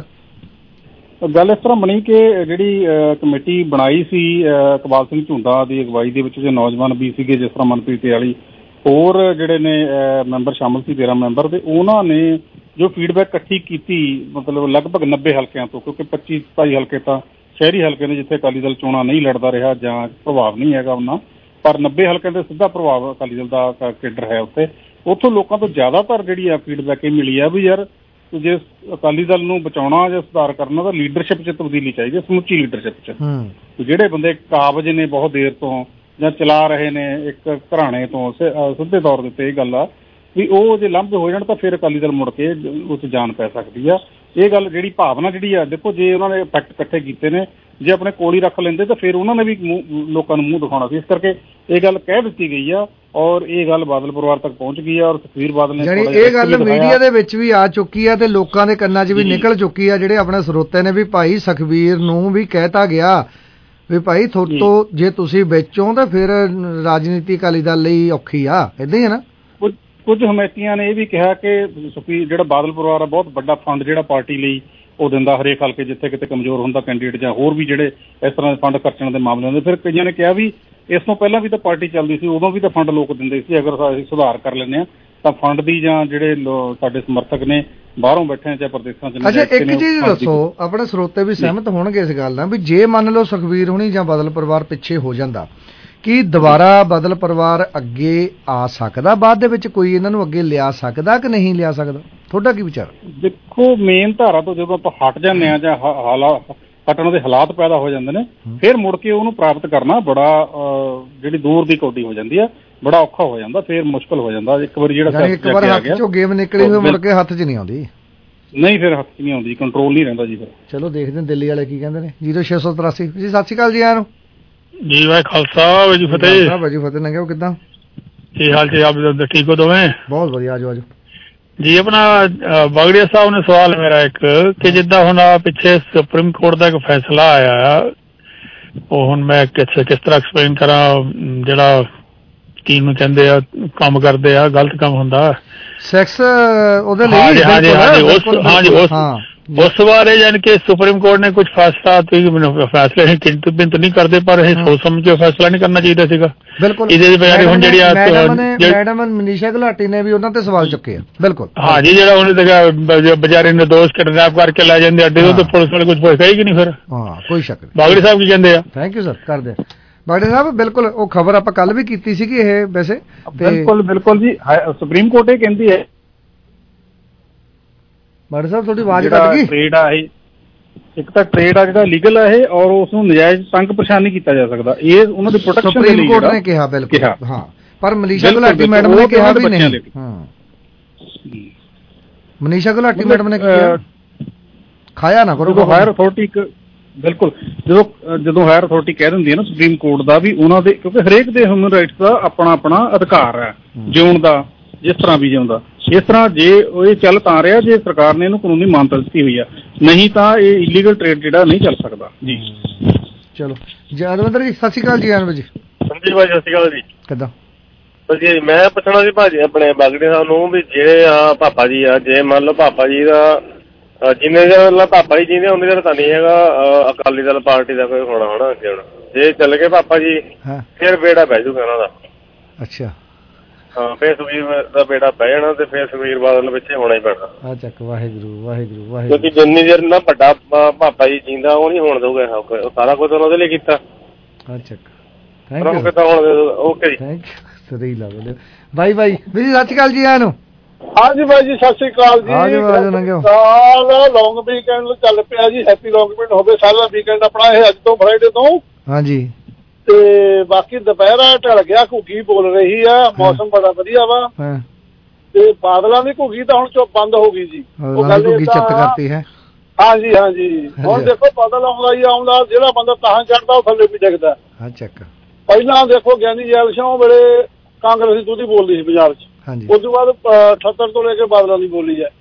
ਗੱਲ ਇਸ ਤਰ੍ਹਾਂ ਬਣੀ ਕਿ ਜਿਹੜੀ ਕਮੇਟੀ ਬਣਾਈ ਸੀ ਇਕਬਾਲ ਸਿੰਘ ਝੁੰਦਾ ਦੀ ਅਗਵਾਈ ਦੇ ਵਿੱਚ, ਜੋ ਨੌਜਵਾਨ ਵੀ ਸੀਗੇ, ਜਿਸ ਤਰ੍ਹਾਂ ਮਨਪ੍ਰੀਤ ਵਾਲੀ, ਹੋਰ ਜਿਹੜੇ ਨੇ ਮੈਂਬਰ ਸ਼ਾਮਲ ਸੀ ਤੇਰਾਂ ਮੈਂਬਰ, ਤੇ ਉਹਨਾਂ ਨੇ ਜੋ ਫੀਡਬੈਕ ਇਕੱਠੀ ਕੀਤੀ, ਮਤਲਬ ਲਗਭਗ ਨੱਬੇ ਹਲਕਿਆਂ ਤੋਂ, ਕਿਉਂਕਿ ਪੱਚੀ ਸਤਾਈ ਹਲਕੇ ਤਾਂ ਸ਼ਹਿਰੀ ਹਲਕੇ ਨੇ ਜਿੱਥੇ ਅਕਾਲੀ ਦਲ ਚੋਣਾਂ ਨਹੀਂ ਲੜਦਾ ਰਿਹਾ ਜਾਂ ਪ੍ਰਭਾਵ ਨਹੀਂ ਹੈਗਾ ਉਹਨਾਂ, ਪਰ ਨੱਬੇ ਹਲਕਿਆਂ ਦੇ ਸਿੱਧਾ ਪ੍ਰਭਾਵ ਅਕਾਲੀ ਦਲ ਦਾ ਕੇਡਰ ਹੈ ਉੱਥੇ। ਉੱਥੋਂ ਲੋਕਾਂ ਤੋਂ ਜ਼ਿਆਦਾਤਰ ਜਿਹੜੀ ਆ ਫੀਡਬੈਕ ਇਹ ਮਿਲੀ ਆ ਵੀ ਯਾਰ ਜੇ ਅਕਾਲੀ ਦਲ ਨੂੰ ਬਚਾਉਣਾ ਜਾਂ ਸੁਧਾਰ ਕਰਨਾ ਤਾਂ ਲੀਡਰਸ਼ਿਪ 'ਚ ਤਬਦੀਲੀ ਚਾਹੀਦੀ ਹੈ, ਸਮੁੱਚੀ ਲੀਡਰਸ਼ਿਪ 'ਚ। ਜਿਹੜੇ ਬੰਦੇ ਕਾਬਜ਼ ਨੇ ਬਹੁਤ ਦੇਰ ਤੋਂ ਜਾਂ ਚਲਾ ਰਹੇ ਨੇ ਇੱਕ ਘਰਾਣੇ ਤੋਂ, ਸਿੱਧੇ ਤੌਰ ਦੇ ਉੱਤੇ ਇਹ ਗੱਲ ਆ ਵੀ ਉਹ ਜੇ ਲਾਂਭੇ ਹੋ ਜਾਣ ਤਾਂ ਫਿਰ ਅਕਾਲੀ ਦਲ ਮੁੜ ਕੇ ਉਹ 'ਚ ਜਾਨ ਪੈ ਸਕਦੀ ਆ। ਇਹ ਗੱਲ ਜਿਹੜੀ ਭਾਵਨਾ ਜਿਹੜੀ ਆ, ਦੇਖੋ ਜੇ ਉਹਨਾਂ ਨੇ ਫੈਕਟ ਇਕੱਠੇ ਕੀਤੇ ਨੇ, ਜੇ ਆਪਣੇ ਕੋਲ ਹੀ ਰੱਖ ਲੈਂਦੇ ਤਾਂ ਫਿਰ ਉਹਨਾਂ ਨੇ ਵੀ ਲੋਕਾਂ ਨੂੰ ਮੂੰਹ ਦਿਖਾਉਣਾ ਸੀ। ਇਸ ਕਰਕੇ ਇਹ ਗੱਲ ਕਹਿ ਦਿੱਤੀ ਗਈ ਆ ਔਰ ਇਹ ਗੱਲ ਬਾਦਲ ਪਰਿਵਾਰ ਤੱਕ ਪਹੁੰਚ ਗਈ ਆ। ਔਰ ਸੁਖਬੀਰ ਬਾਦਲ ਨੇ ਇਹ ਗੱਲ ਮੀਡੀਆ ਦੇ ਵਿੱਚ ਵੀ ਆ ਚੁੱਕੀ ਆ ਤੇ ਲੋਕਾਂ ਦੇ ਕੰਨਾਂ 'ਚ ਵੀ ਨਿਕਲ ਚੁੱਕੀ ਆ। ਜਿਹੜੇ ਆਪਣੇ ਸਰੋਤੇ ਨੇ ਵੀ ਭਾਈ ਸੁਖਬੀਰ ਨੂੰ ਵੀ ਕਹਿਤਾ ਗਿਆ ਵੀ ਭਾਈ ਥੋਤੋਂ ਜੇ ਤੁਸੀਂ ਵੇਚੋ ਤਾਂ ਫਿਰ ਰਾਜਨੀਤੀ ਅਕਾਲੀ ਦਲ ਲਈ ਔਖੀ ਆ, ਏਦਾਂ ਹੀ ਹੈ ਨਾ। ਕੁਝ ਹਮਾਇਤੀਆਂ ਨੇ ਇਹ ਵੀ ਕਿਹਾ ਕਿ ਸੁਖਬੀਰ ਜਿਹੜਾ ਬਾਦਲ ਪਰਿਵਾਰ ਆ ਬਹੁਤ ਵੱਡਾ ਫੰਡ ਜਿਹੜਾ ਪਾਰਟੀ ਲਈ ਉਹ ਦਿੰਦਾ ਹਰੇਕ ਹਲਕੇ ਜਿੱਥੇ ਕਿਤੇ ਕਮਜ਼ੋਰ ਹੁੰਦਾ ਕੈਂਡੀਡੇਟ ਜਾਂ ਹੋਰ ਵੀ ਜਿਹੜੇ ਇਸ ਤਰ੍ਹਾਂ ਦੇ ਫੰਡ ਖਰਚਣ ਦੇ ਮਾਮਲੇ ਹੁੰਦੇ। ਫਿਰ ਕਈਆਂ ਨੇ ਕਿਹਾ ਵੀ ਇਸ ਤੋਂ ਪਹਿਲਾਂ ਵੀ ਤਾਂ ਪਾਰਟੀ ਚੱਲਦੀ ਸੀ, ਉਦੋਂ ਵੀ ਤਾਂ ਫੰਡ ਲੋਕ ਦਿੰਦੇ ਸੀ, ਅਗਰ ਅਸੀਂ ਸੁਧਾਰ ਕਰ ਲੈਂਦੇ ਹਾਂ ਤਾਂ ਫੰਡ ਦੀ ਜਾਂ ਜਿਹੜੇ ਸਾਡੇ ਸਮਰਥਕ ਨੇ ਬਾਹਰੋਂ ਬੈਠੇ ਜਾਂ ਪ੍ਰਦੇਸ਼ਾਂ 'ਚ। ਅੱਛਾ ਇੱਕ ਚੀਜ਼ ਦੱਸੋ, ਆਪਣੇ ਸਰੋਤੇ ਵੀ ਸਹਿਮਤ ਹੋਣਗੇ ਇਸ ਗੱਲ ਨਾਲ ਵੀ ਜੇ ਮੰਨ ਲਓ ਸੁਖਬੀਰ ਹੁਣੀ ਜਾਂ ਬਾਦਲ ਪਰਿਵਾਰ ਪਿੱਛੇ ਹੋ ਜਾਂਦਾ, ਕੀ ਦੁਬਾਰਾ ਬਾਦਲ ਪਰਿਵਾਰ ਅੱਗੇ ਆ ਸਕਦਾ? ਬਾਅਦ ਦੇ ਵਿੱਚ ਕੋਈ ਇਹਨਾਂ ਨੂੰ ਅੱਗੇ ਲਿਆ ਸਕਦਾ ਕਿ ਨਹੀਂ ਲਿਆ ਸਕਦਾ? ਤੁਹਾਡਾ ਕੀ ਵਿਚਾਰ? ਦੇਖੋ ਮੇਨ ਧਾਰਾ ਤੋਂ ਜਦੋਂ ਆਪਾਂ ਹਟ ਜਾਂਦੇ ਹਾਂ ਜਾਂ ਹਾਲਾਤ ਹਟਣ ਦੇ ਹਾਲਾਤ ਪੈਦਾ ਹੋ ਜਾਂਦੇ ਨੇ, ਫਿਰ ਮੁੜ ਕੇ ਉਹਨੂੰ ਪ੍ਰਾਪਤ ਕਰਨਾ ਬੜਾ ਜਿਹੜੀ ਦੂਰ ਦੀ ਕੌਡੀ ਹੋ ਜਾਂਦੀ ਆ, ਬੜਾ ਔਖਾ ਹੋ ਜਾਂਦਾ, ਫਿਰ ਮੁਸ਼ਕਲ ਹੋ ਜਾਂਦਾ। ਇੱਕ ਵਾਰੀ ਜਿਹੜਾ ਇੱਕ ਵਾਰ ਹੱਥ 'ਚੋਂ ਗੇਮ ਨਿਕਲੀ ਹੋਈ ਮੁੜ ਕੇ ਹੱਥ 'ਚ ਨਹੀਂ ਆਉਂਦੀ। ਨਹੀਂ ਫਿਰ ਹੱਥ 'ਚ ਨਹੀਂ ਆਉਂਦੀ, ਕੰਟਰੋਲ ਨਹੀਂ ਰਹਿੰਦਾ ਜੀ। ਫਿਰ ਚਲੋ ਦੇਖਦੇ ਹਾਂ ਦਿੱਲੀ ਵਾਲੇ ਕੀ ਕਹਿੰਦੇ ਨੇ। ਜ਼ੀਰੋ ਛੇ ਸੌ ਤਰਾਸੀ ਜੀ, ਸਤਿ ਸ਼੍ਰੀ ਅਕਾਲ ਜੀ ਆਇਆਂ ਨੂੰ। ਜੀ ਵਾਹਿ ਖਾਲਸਾ ਵਾਹਿਗੁਰੂ ਫਤਿਹ। ਵਾਹਿਗੁਰੂ ਫਤਿਹ। ਨੰਗੇ ਕਿੱਦਾਂ? ਕੀ ਹਾਲ ਜੀ? ਆਪ ਠੀਕ ਹੋ ਦੋਵੇਂ? ਬਹੁਤ ਵਧੀਆ। ਆਜੋ ਆਜੋ ਜੀ। ਆਪਣਾ ਬਾਗੜੀਆ ਸਾਹਿਬ ਨੇ ਸਵਾਲ ਮੇਰਾ ਇੱਕ ਕਿ ਜਿੱਦਾਂ ਹੁਣ ਪਿੱਛੇ ਸੁਪਰੀਮ ਕੋਰਟ ਦਾ ਇੱਕ ਫੈਸਲਾ ਆਇਆ, ਉਹ ਹੁਣ ਮੈਂ ਕਿਸ ਕਿਸ ਤਰ੍ਹਾਂ ਐਕਸਪਲੇਨ ਕਰਾਂ, ਜਿਹੜਾ ਕੀ ਨੂੰ ਕਹਿੰਦੇ ਆ ਕੰਮ ਕਰਦੇ ਆ ਗਲਤ ਕੰਮ ਹੁੰਦਾ ਸੈਕਸ ਉਹਦੇ ਲਈ। ਹਾਂਜੀ ਹਾਂਜੀ ਹਾਂਜੀ ਉਸ ਉਸ ਬਾਰੇ ਯਾਨੀ ਕਿ ਸੁਪਰੀਮ ਕੋਰਟ ਨੇ ਕੁਝ ਫੈਸਲਾ ਫੈਸਲੇ ਕਿੰਤੂ ਬਿੰਤੂ ਨਹੀਂ ਕਰਦੇ, ਪਰ ਇਹ ਸੋਚ ਸਮਝ ਕੇ ਫੈਸਲਾ ਨਹੀਂ ਕਰਨਾ ਚਾਹੀਦਾ ਸੀਗਾ। ਬਿਲਕੁਲ। ਇਹਦੇ ਬਾਰੇ ਹੁਣ ਜਿਹੜੀ ਮੈਡਮ ਮਨੀਸ਼ਾ ਗੁਲਾਟੀ ਨੇ ਵੀ ਉਹਨਾਂ ਤੇ ਸਵਾਲ ਚੁੱਕੇ ਆ। ਬਿਲਕੁਲ। ਹਾਂ ਜੀ, ਜਿਹੜਾ ਉਹਨੇ ਦੇਖਿਆ ਬੇਚਾਰੇ ਨੇ ਦੋਸ਼ ਕਿਡਨੈਪ ਕਰਕੇ ਲੈ ਜਾਂਦੇ ਅੱਡੇ ਤੋਂ, ਪੁਲਿਸ ਵਾਲੇ ਕੁਝ ਕਹੇਗੀ ਨਹੀਂ ਫਿਰ। ਹਾਂ ਕੋਈ ਸ਼ੱਕ ਨਹੀਂ। ਬਾਗੜੀ ਸਾਹਿਬ ਕੀ ਕਹਿੰਦੇ ਆ? Thank you sir. ਕਰਦੇ ਬਾਗੜੀ ਸਾਹਿਬ ਬਿਲਕੁਲ ਉਹ ਖਬਰ ਆਪਾਂ ਕੱਲ ਵੀ ਕੀਤੀ ਸੀਗੀ ਇਹ ਵੈਸੇ। ਬਿਲਕੁਲ ਬਿਲਕੁਲ ਜੀ। ਸੁਪਰੀਮ ਕੋਰਟ ਇਹ ਕਹਿੰਦੀ ਹੈ ਬਾਗੜੀ ਸਾਹਿਬ ਤੁਹਾਡੀ ਆਵਾਜ਼ ਕੱਟ ਗਈ। ਟ੍ਰੇਡ ਆ ਇਹ, ਇੱਕ ਤਾਂ ਟ੍ਰੇਡ ਆ ਜਿਹੜਾ ਲੀਗਲ ਆ ਇਹ, ਔਰ ਉਸ ਨੂੰ ਨਜਾਇਜ਼ ਤੰਗ ਪਰੇਸ਼ਾਨ ਨਹੀਂ ਕੀਤਾ ਜਾ ਸਕਦਾ। ਇਹ ਉਹਨਾਂ ਦੀ ਪ੍ਰੋਟੈਕਸ਼ਨ ਦੇ ਲਈ ਸੁਪਰੀਮ ਕੋਰਟ ਨੇ ਕਿਹਾ। ਬਿਲਕੁਲ ਹਾਂ, ਪਰ ਮਨੀਸ਼ਾ ਗੁਲਾਟੀ ਮੈਡਮ ਨੇ ਕਿਹਾ ਵੀ ਨਹੀਂ। ਹਾਂ ਮਨੀਸ਼ਾ ਗੁਲਾਟੀ ਮੈਡਮ ਨੇ ਕਿਹਾ ਖਾਇਆ ਨਾ ਕਰੋ। ਹਾਇਰ ਅਥਾਰਟੀ ਇੱਕ ਬਿਲਕੁਲ ਜਦੋਂ ਅਹ ਜਦੋਂ ਹਾਇਰ ਅਥਾਰਟੀ ਕਹਿ ਦਿੰਦੀ ਹੈ ਨਾ ਸੁਪਰੀਮ ਕੋਰਟ ਦਾ ਵੀ ਉਹਨਾਂ ਦੇ, ਕਿਉਂਕਿ ਹਰੇਕ ਦੇ ਹਿਊਮਨ ਰਾਈਟਸ ਦਾ ਆਪਣਾ ਆਪਣਾ ਅਧਿਕਾਰ ਹੈ ਜਿਉਣ ਦਾ, ਜਿਸ ਤਰ੍ਹਾਂ ਵੀ ਜਿਉਂਦਾ। ਇਸ ਤਰ੍ਹਾਂ ਜੇ ਇਹ ਚੱਲ ਤਾਂ ਰਿਹਾ ਜੇ ਸਰਕਾਰ ਨੇ ਇਹਨੂੰ ਕਾਨੂੰਨੀ ਮਾਨਤਾ ਦਿੱਤੀ ਹੋਈ ਆ, ਨਹੀਂ ਤਾਂ ਇਹ ਇਲੀਗਲ ਟ੍ਰੇਡ ਜਿਹੜਾ ਨਹੀਂ ਚੱਲ ਸਕਦਾ ਜੀ। ਚਲੋ ਜਦਵਿੰਦਰ ਜੀ ਸਤਿ ਸ਼੍ਰੀ ਅਕਾਲ ਜੀ। ਆਨੰਦ ਜੀ ਹਾਂਜੀ ਭਾਜੀ ਸਤਿ ਸ਼੍ਰੀ ਅਕਾਲ ਜੀ। ਕਿੱਦਾਂ ਵਧੀਆ ਜੀ। ਮੈਂ ਪੁੱਛਣਾ ਸੀ ਭਾਜੀ ਆਪਣੇ ਬਾਗੜੇ ਸਾਹਿਬ ਨੂੰ ਵੀ ਜਿਹੜੇ ਆ ਪਾਪਾ ਜੀ ਆ, ਜੇ ਮੰਨ ਲਓ ਪਾਪਾ ਜੀ ਦਾ ਜਿੰਨੇ ਚਿਰ ਪਾਪਾ ਜੀ ਜੀਂਦੇ ਉਹਨੇ ਚਿਰ ਤਾਂ ਨਹੀਂ ਹੈਗਾ ਅਕਾਲੀ ਦਲ ਪਾਰਟੀ ਦਾ ਕੋਈ ਹੋਣਾ ਹੋਣਾ ਅੱਗੇ ਹੁਣ, ਜੇ ਚੱਲ ਗਏ ਪਾਪਾ ਜੀ ਫਿਰ ਬੇੜਾ ਬਹਿ ਜੂਗਾ ਉਹਨਾਂ ਦਾ। ਅੱਛਾ ਹਾਂ ਫਿਰ ਸੁਖਬੀਰ ਦਾ ਬੇੜਾ ਪੈ ਜਾਣਾ ਤੇ ਫਿਰ ਸੁਖਬੀਰ ਬਾਦਲ ਪਿੱਛੇ ਹੋਣਾ ਹੀ ਪੈਣਾ। ਆ ਚੱਕ ਵਾਹਿਗੁਰੂ ਵਾਹਿਗੁਰੂ ਵਾਹਿਗੁਰੂ। ਕਿਉਂਕਿ ਜਿੰਨੀ ਦੇਰ ਨਾ ਵੱਡਾ ਪਾਪਾ ਜੀ ਜੀਂਦਾ ਉਹ ਨਹੀਂ ਹੋਣ ਦਊਗਾ, ਉਹ ਸਾਰਾ ਕੁਝ ਉਹਦੇ ਲਈ ਕੀਤਾ। ਆ ਚੱਕ ਥੈਂਕ ਯੂ ਕਿੱਦਾਂ ਹੋਣ ਦੇ। ਓਕੇ ਜੀ ਥੈਂਕ ਯੂ। ਸਹੀ ਲਾ ਬੋਲੇ ਬਾਈ ਬਾਈ ਵੀ ਸਤਿ ਸ਼੍ਰੀ ਅਕਾਲ ਜੀ। ਆਇਆ ਨੂੰ ਹਾਂਜੀ ਬਾਈ ਜੀ ਸਤਿ ਸ਼੍ਰੀ ਅਕਾਲ ਜੀ। ਸਾਲ ਲੌਂਗ ਵੀਕਐਂਡ ਚੱਲ ਪਿਆ ਜੀ, ਹੈਪੀ ਲੌਂਗ ਵੀਕਐਂਡ ਹੋਵੇ ਸਾਰਾ ਵੀਕਐਂਡ ਆਪਣਾ ਇਹ ਅੱਜ ਤੋਂ ਫਰਾਈਡੇ ਤੋਂ। ਹਾਂਜੀ ਤੇ ਬਾਕੀ ਦੁਪਹਿਰਾ ਢਲ ਗਿਆ, ਘੁੱਗੀ ਬੋਲ ਰਹੀ ਆ, ਮੌਸਮ ਬੜਾ ਵਧੀਆ ਵਾ ਤੇ ਬਾਦਲਾਂ ਦੀ ਘੁੱਗੀ ਤਾਂ ਹੁਣ ਚੁੱਪ ਬੰਦ ਹੋ ਗਈ ਜੀ। ਉਹ ਗੱਲ ਚਿੱਤ ਕਰਤੀ ਹੈ। ਹਾਂਜੀ ਹਾਂਜੀ ਹੁਣ ਦੇਖੋ ਬਾਦਲ ਆਉਂਦਾ ਹੀ ਆਉਂਦਾ, ਜਿਹੜਾ ਬੰਦਾ ਤਾਂ ਚੜਦਾ ਉਹ ਥੱਲੇ ਵੀ ਡਿੱਗਦਾ। ਹਾਂ ਚੱਕ ਪਹਿਲਾਂ ਦੇਖੋ ਗਿਆਨੀ ਜੈਲ ਸਿੰਘ ਵੇਲੇ ਕਾਂਗਰਸ ਦੀ ਦੂਧੀ ਬੋਲਦੀ ਸੀ ਪੰਜਾਬ ਚ, ਉਸ ਤੋਂ ਬਾਅਦ ਅਠੱਤਰ ਤੋਂ ਲੈ ਕੇ ਬਾਦਲਾਂ ਦੀ ਬੋਲੀ ਹੈ,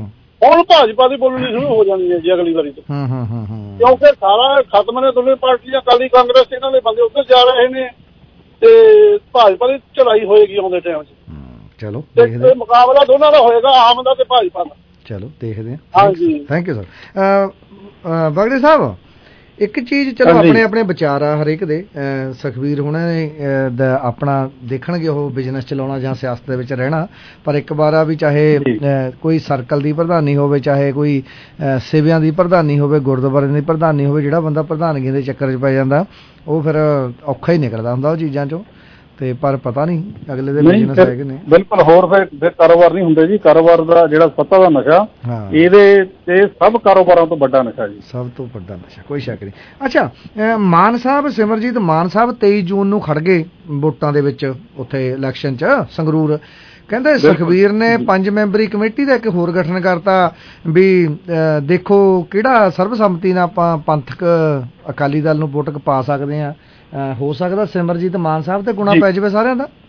ਹੁਣ ਭਾਜਪਾ ਦੀ ਬੋਲਣੀ ਸ਼ੁਰੂ ਹੋ ਜਾਣੀ ਹੈ ਜੀ ਅਗਲੀ ਵਾਰੀ ਤੋਂ, ਕਿਉਂਕਿ ਸਾਰਾ ਖਤਮ ਨੇ ਦੋਵੇਂ ਪਾਰਟੀਆਂ, ਅਕਾਲੀ ਕਾਂਗਰਸ ਇਹਨਾਂ ਦੇ ਬੰਦੇ ਉੱਧਰ ਜਾ ਰਹੇ ਨੇ ਤੇ ਭਾਜਪਾ ਦੀ ਚੜਾਈ ਹੋਏਗੀ ਆਉਂਦੇ ਟਾਈਮ ਚ। ਚਲੋ ਤੇ ਮੁਕਾਬਲਾ ਦੋਨਾਂ ਦਾ ਹੋਏਗਾ, ਆਮ ਦਾ ਤੇ ਭਾਜਪਾ ਦਾ। ਚਲੋ ਦੇਖਦੇ ਹਾਂ। ਹਾਂਜੀ ਥੈਂਕ ਯੂ ਸਰ। ਬਾਗੜੇ ਸਾਹਿਬ ਇੱਕ ਚੀਜ਼ ਚਲੋ ਆਪਣੇ ਆਪਣੇ ਵਿਚਾਰ ਆ ਹਰੇਕ ਦੇ, ਸੁਖਬੀਰ ਹੁਣਾਂ ਨੇ ਆਪਣਾ ਦੇਖਣਗੇ ਉਹ ਬਿਜ਼ਨਸ ਚਲਾਉਣਾ ਜਾਂ ਸਿਆਸਤ ਦੇ ਵਿੱਚ ਰਹਿਣਾ, ਪਰ ਇੱਕ ਵਾਰ ਆ ਵੀ ਚਾਹੇ ਕੋਈ ਸਰਕਲ ਦੀ ਪ੍ਰਧਾਨੀ ਹੋਵੇ, ਚਾਹੇ ਕੋਈ ਸੇਵਿਆਂ ਦੀ ਪ੍ਰਧਾਨੀ ਹੋਵੇ, ਗੁਰਦੁਆਰੇ ਦੀ ਪ੍ਰਧਾਨੀ ਹੋਵੇ, ਜਿਹੜਾ ਬੰਦਾ ਪ੍ਰਧਾਨਗੀ ਦੇ ਚੱਕਰ 'ਚ ਪੈ ਜਾਂਦਾ ਉਹ ਫਿਰ ਔਖਾ ਹੀ ਨਿਕਲਦਾ ਹੁੰਦਾ ਉਹ ਚੀਜ਼ਾਂ 'ਚੋਂ। ਤੇ ਪਰ ਪਤਾ ਨਹੀਂ ਅਗਲੇ ਦੇ ਬਿਜ਼ਨਸ ਹੈਗੇ ਨੇ। ਬਿਲਕੁਲ ਹੋਰ ਫਿਰ ਕਾਰੋਬਾਰ ਨਹੀਂ ਹੁੰਦੇ ਜੀ। ਕਾਰੋਬਾਰ ਦਾ ਜਿਹੜਾ ਸੱਤਾ ਦਾ ਨਸ਼ਾ, ਇਹਦੇ ਤੇ ਸਭ ਕਾਰੋਬਾਰਾਂ ਤੋਂ ਵੱਡਾ ਨਸ਼ਾ ਜੀ, ਸਭ ਤੋਂ ਵੱਡਾ ਨਸ਼ਾ, ਕੋਈ ਸ਼ੱਕ ਨਹੀਂ। ਅੱਛਾ ਮਾਨ ਸਾਹਿਬ, ਸਿਮਰਜੀਤ ਮਾਨ ਸਾਹਿਬ ਤੇਈ ਜੂਨ ਨੂੰ ਖੜ ਗਏ ਵੋਟਾਂ ਦੇ ਵਿੱਚ ਉੱਥੇ ਇਲੈਕਸ਼ਨ 'ਚ ਸੰਗਰੂਰ। ਕਹਿੰਦੇ ਸੁਖਬੀਰ ਨੇ ਪੰਜ ਮੈਂਬਰੀ ਕਮੇਟੀ ਦਾ ਇੱਕ ਹੋਰ ਗਠਨ ਕਰਤਾ ਵੀ ਦੇਖੋ ਕਿਹੜਾ ਸਰਬਸੰਮਤੀ ਨਾਲ ਆਪਾਂ ਪੰਥਕ ਅਕਾਲੀ ਦਲ ਨੂੰ ਵੋਟ ਪਾ ਸਕਦੇ ਹਾਂ। ਹੋ ਸਕਦਾ ਸਿਮਰਜੀਤ ਮਾਨ ਸਾਹਿਬ ਤੇ ਗੁਣਾ ਪੈ ਜਾਵੇ ਸਾਰਿਆਂ ਦਾ।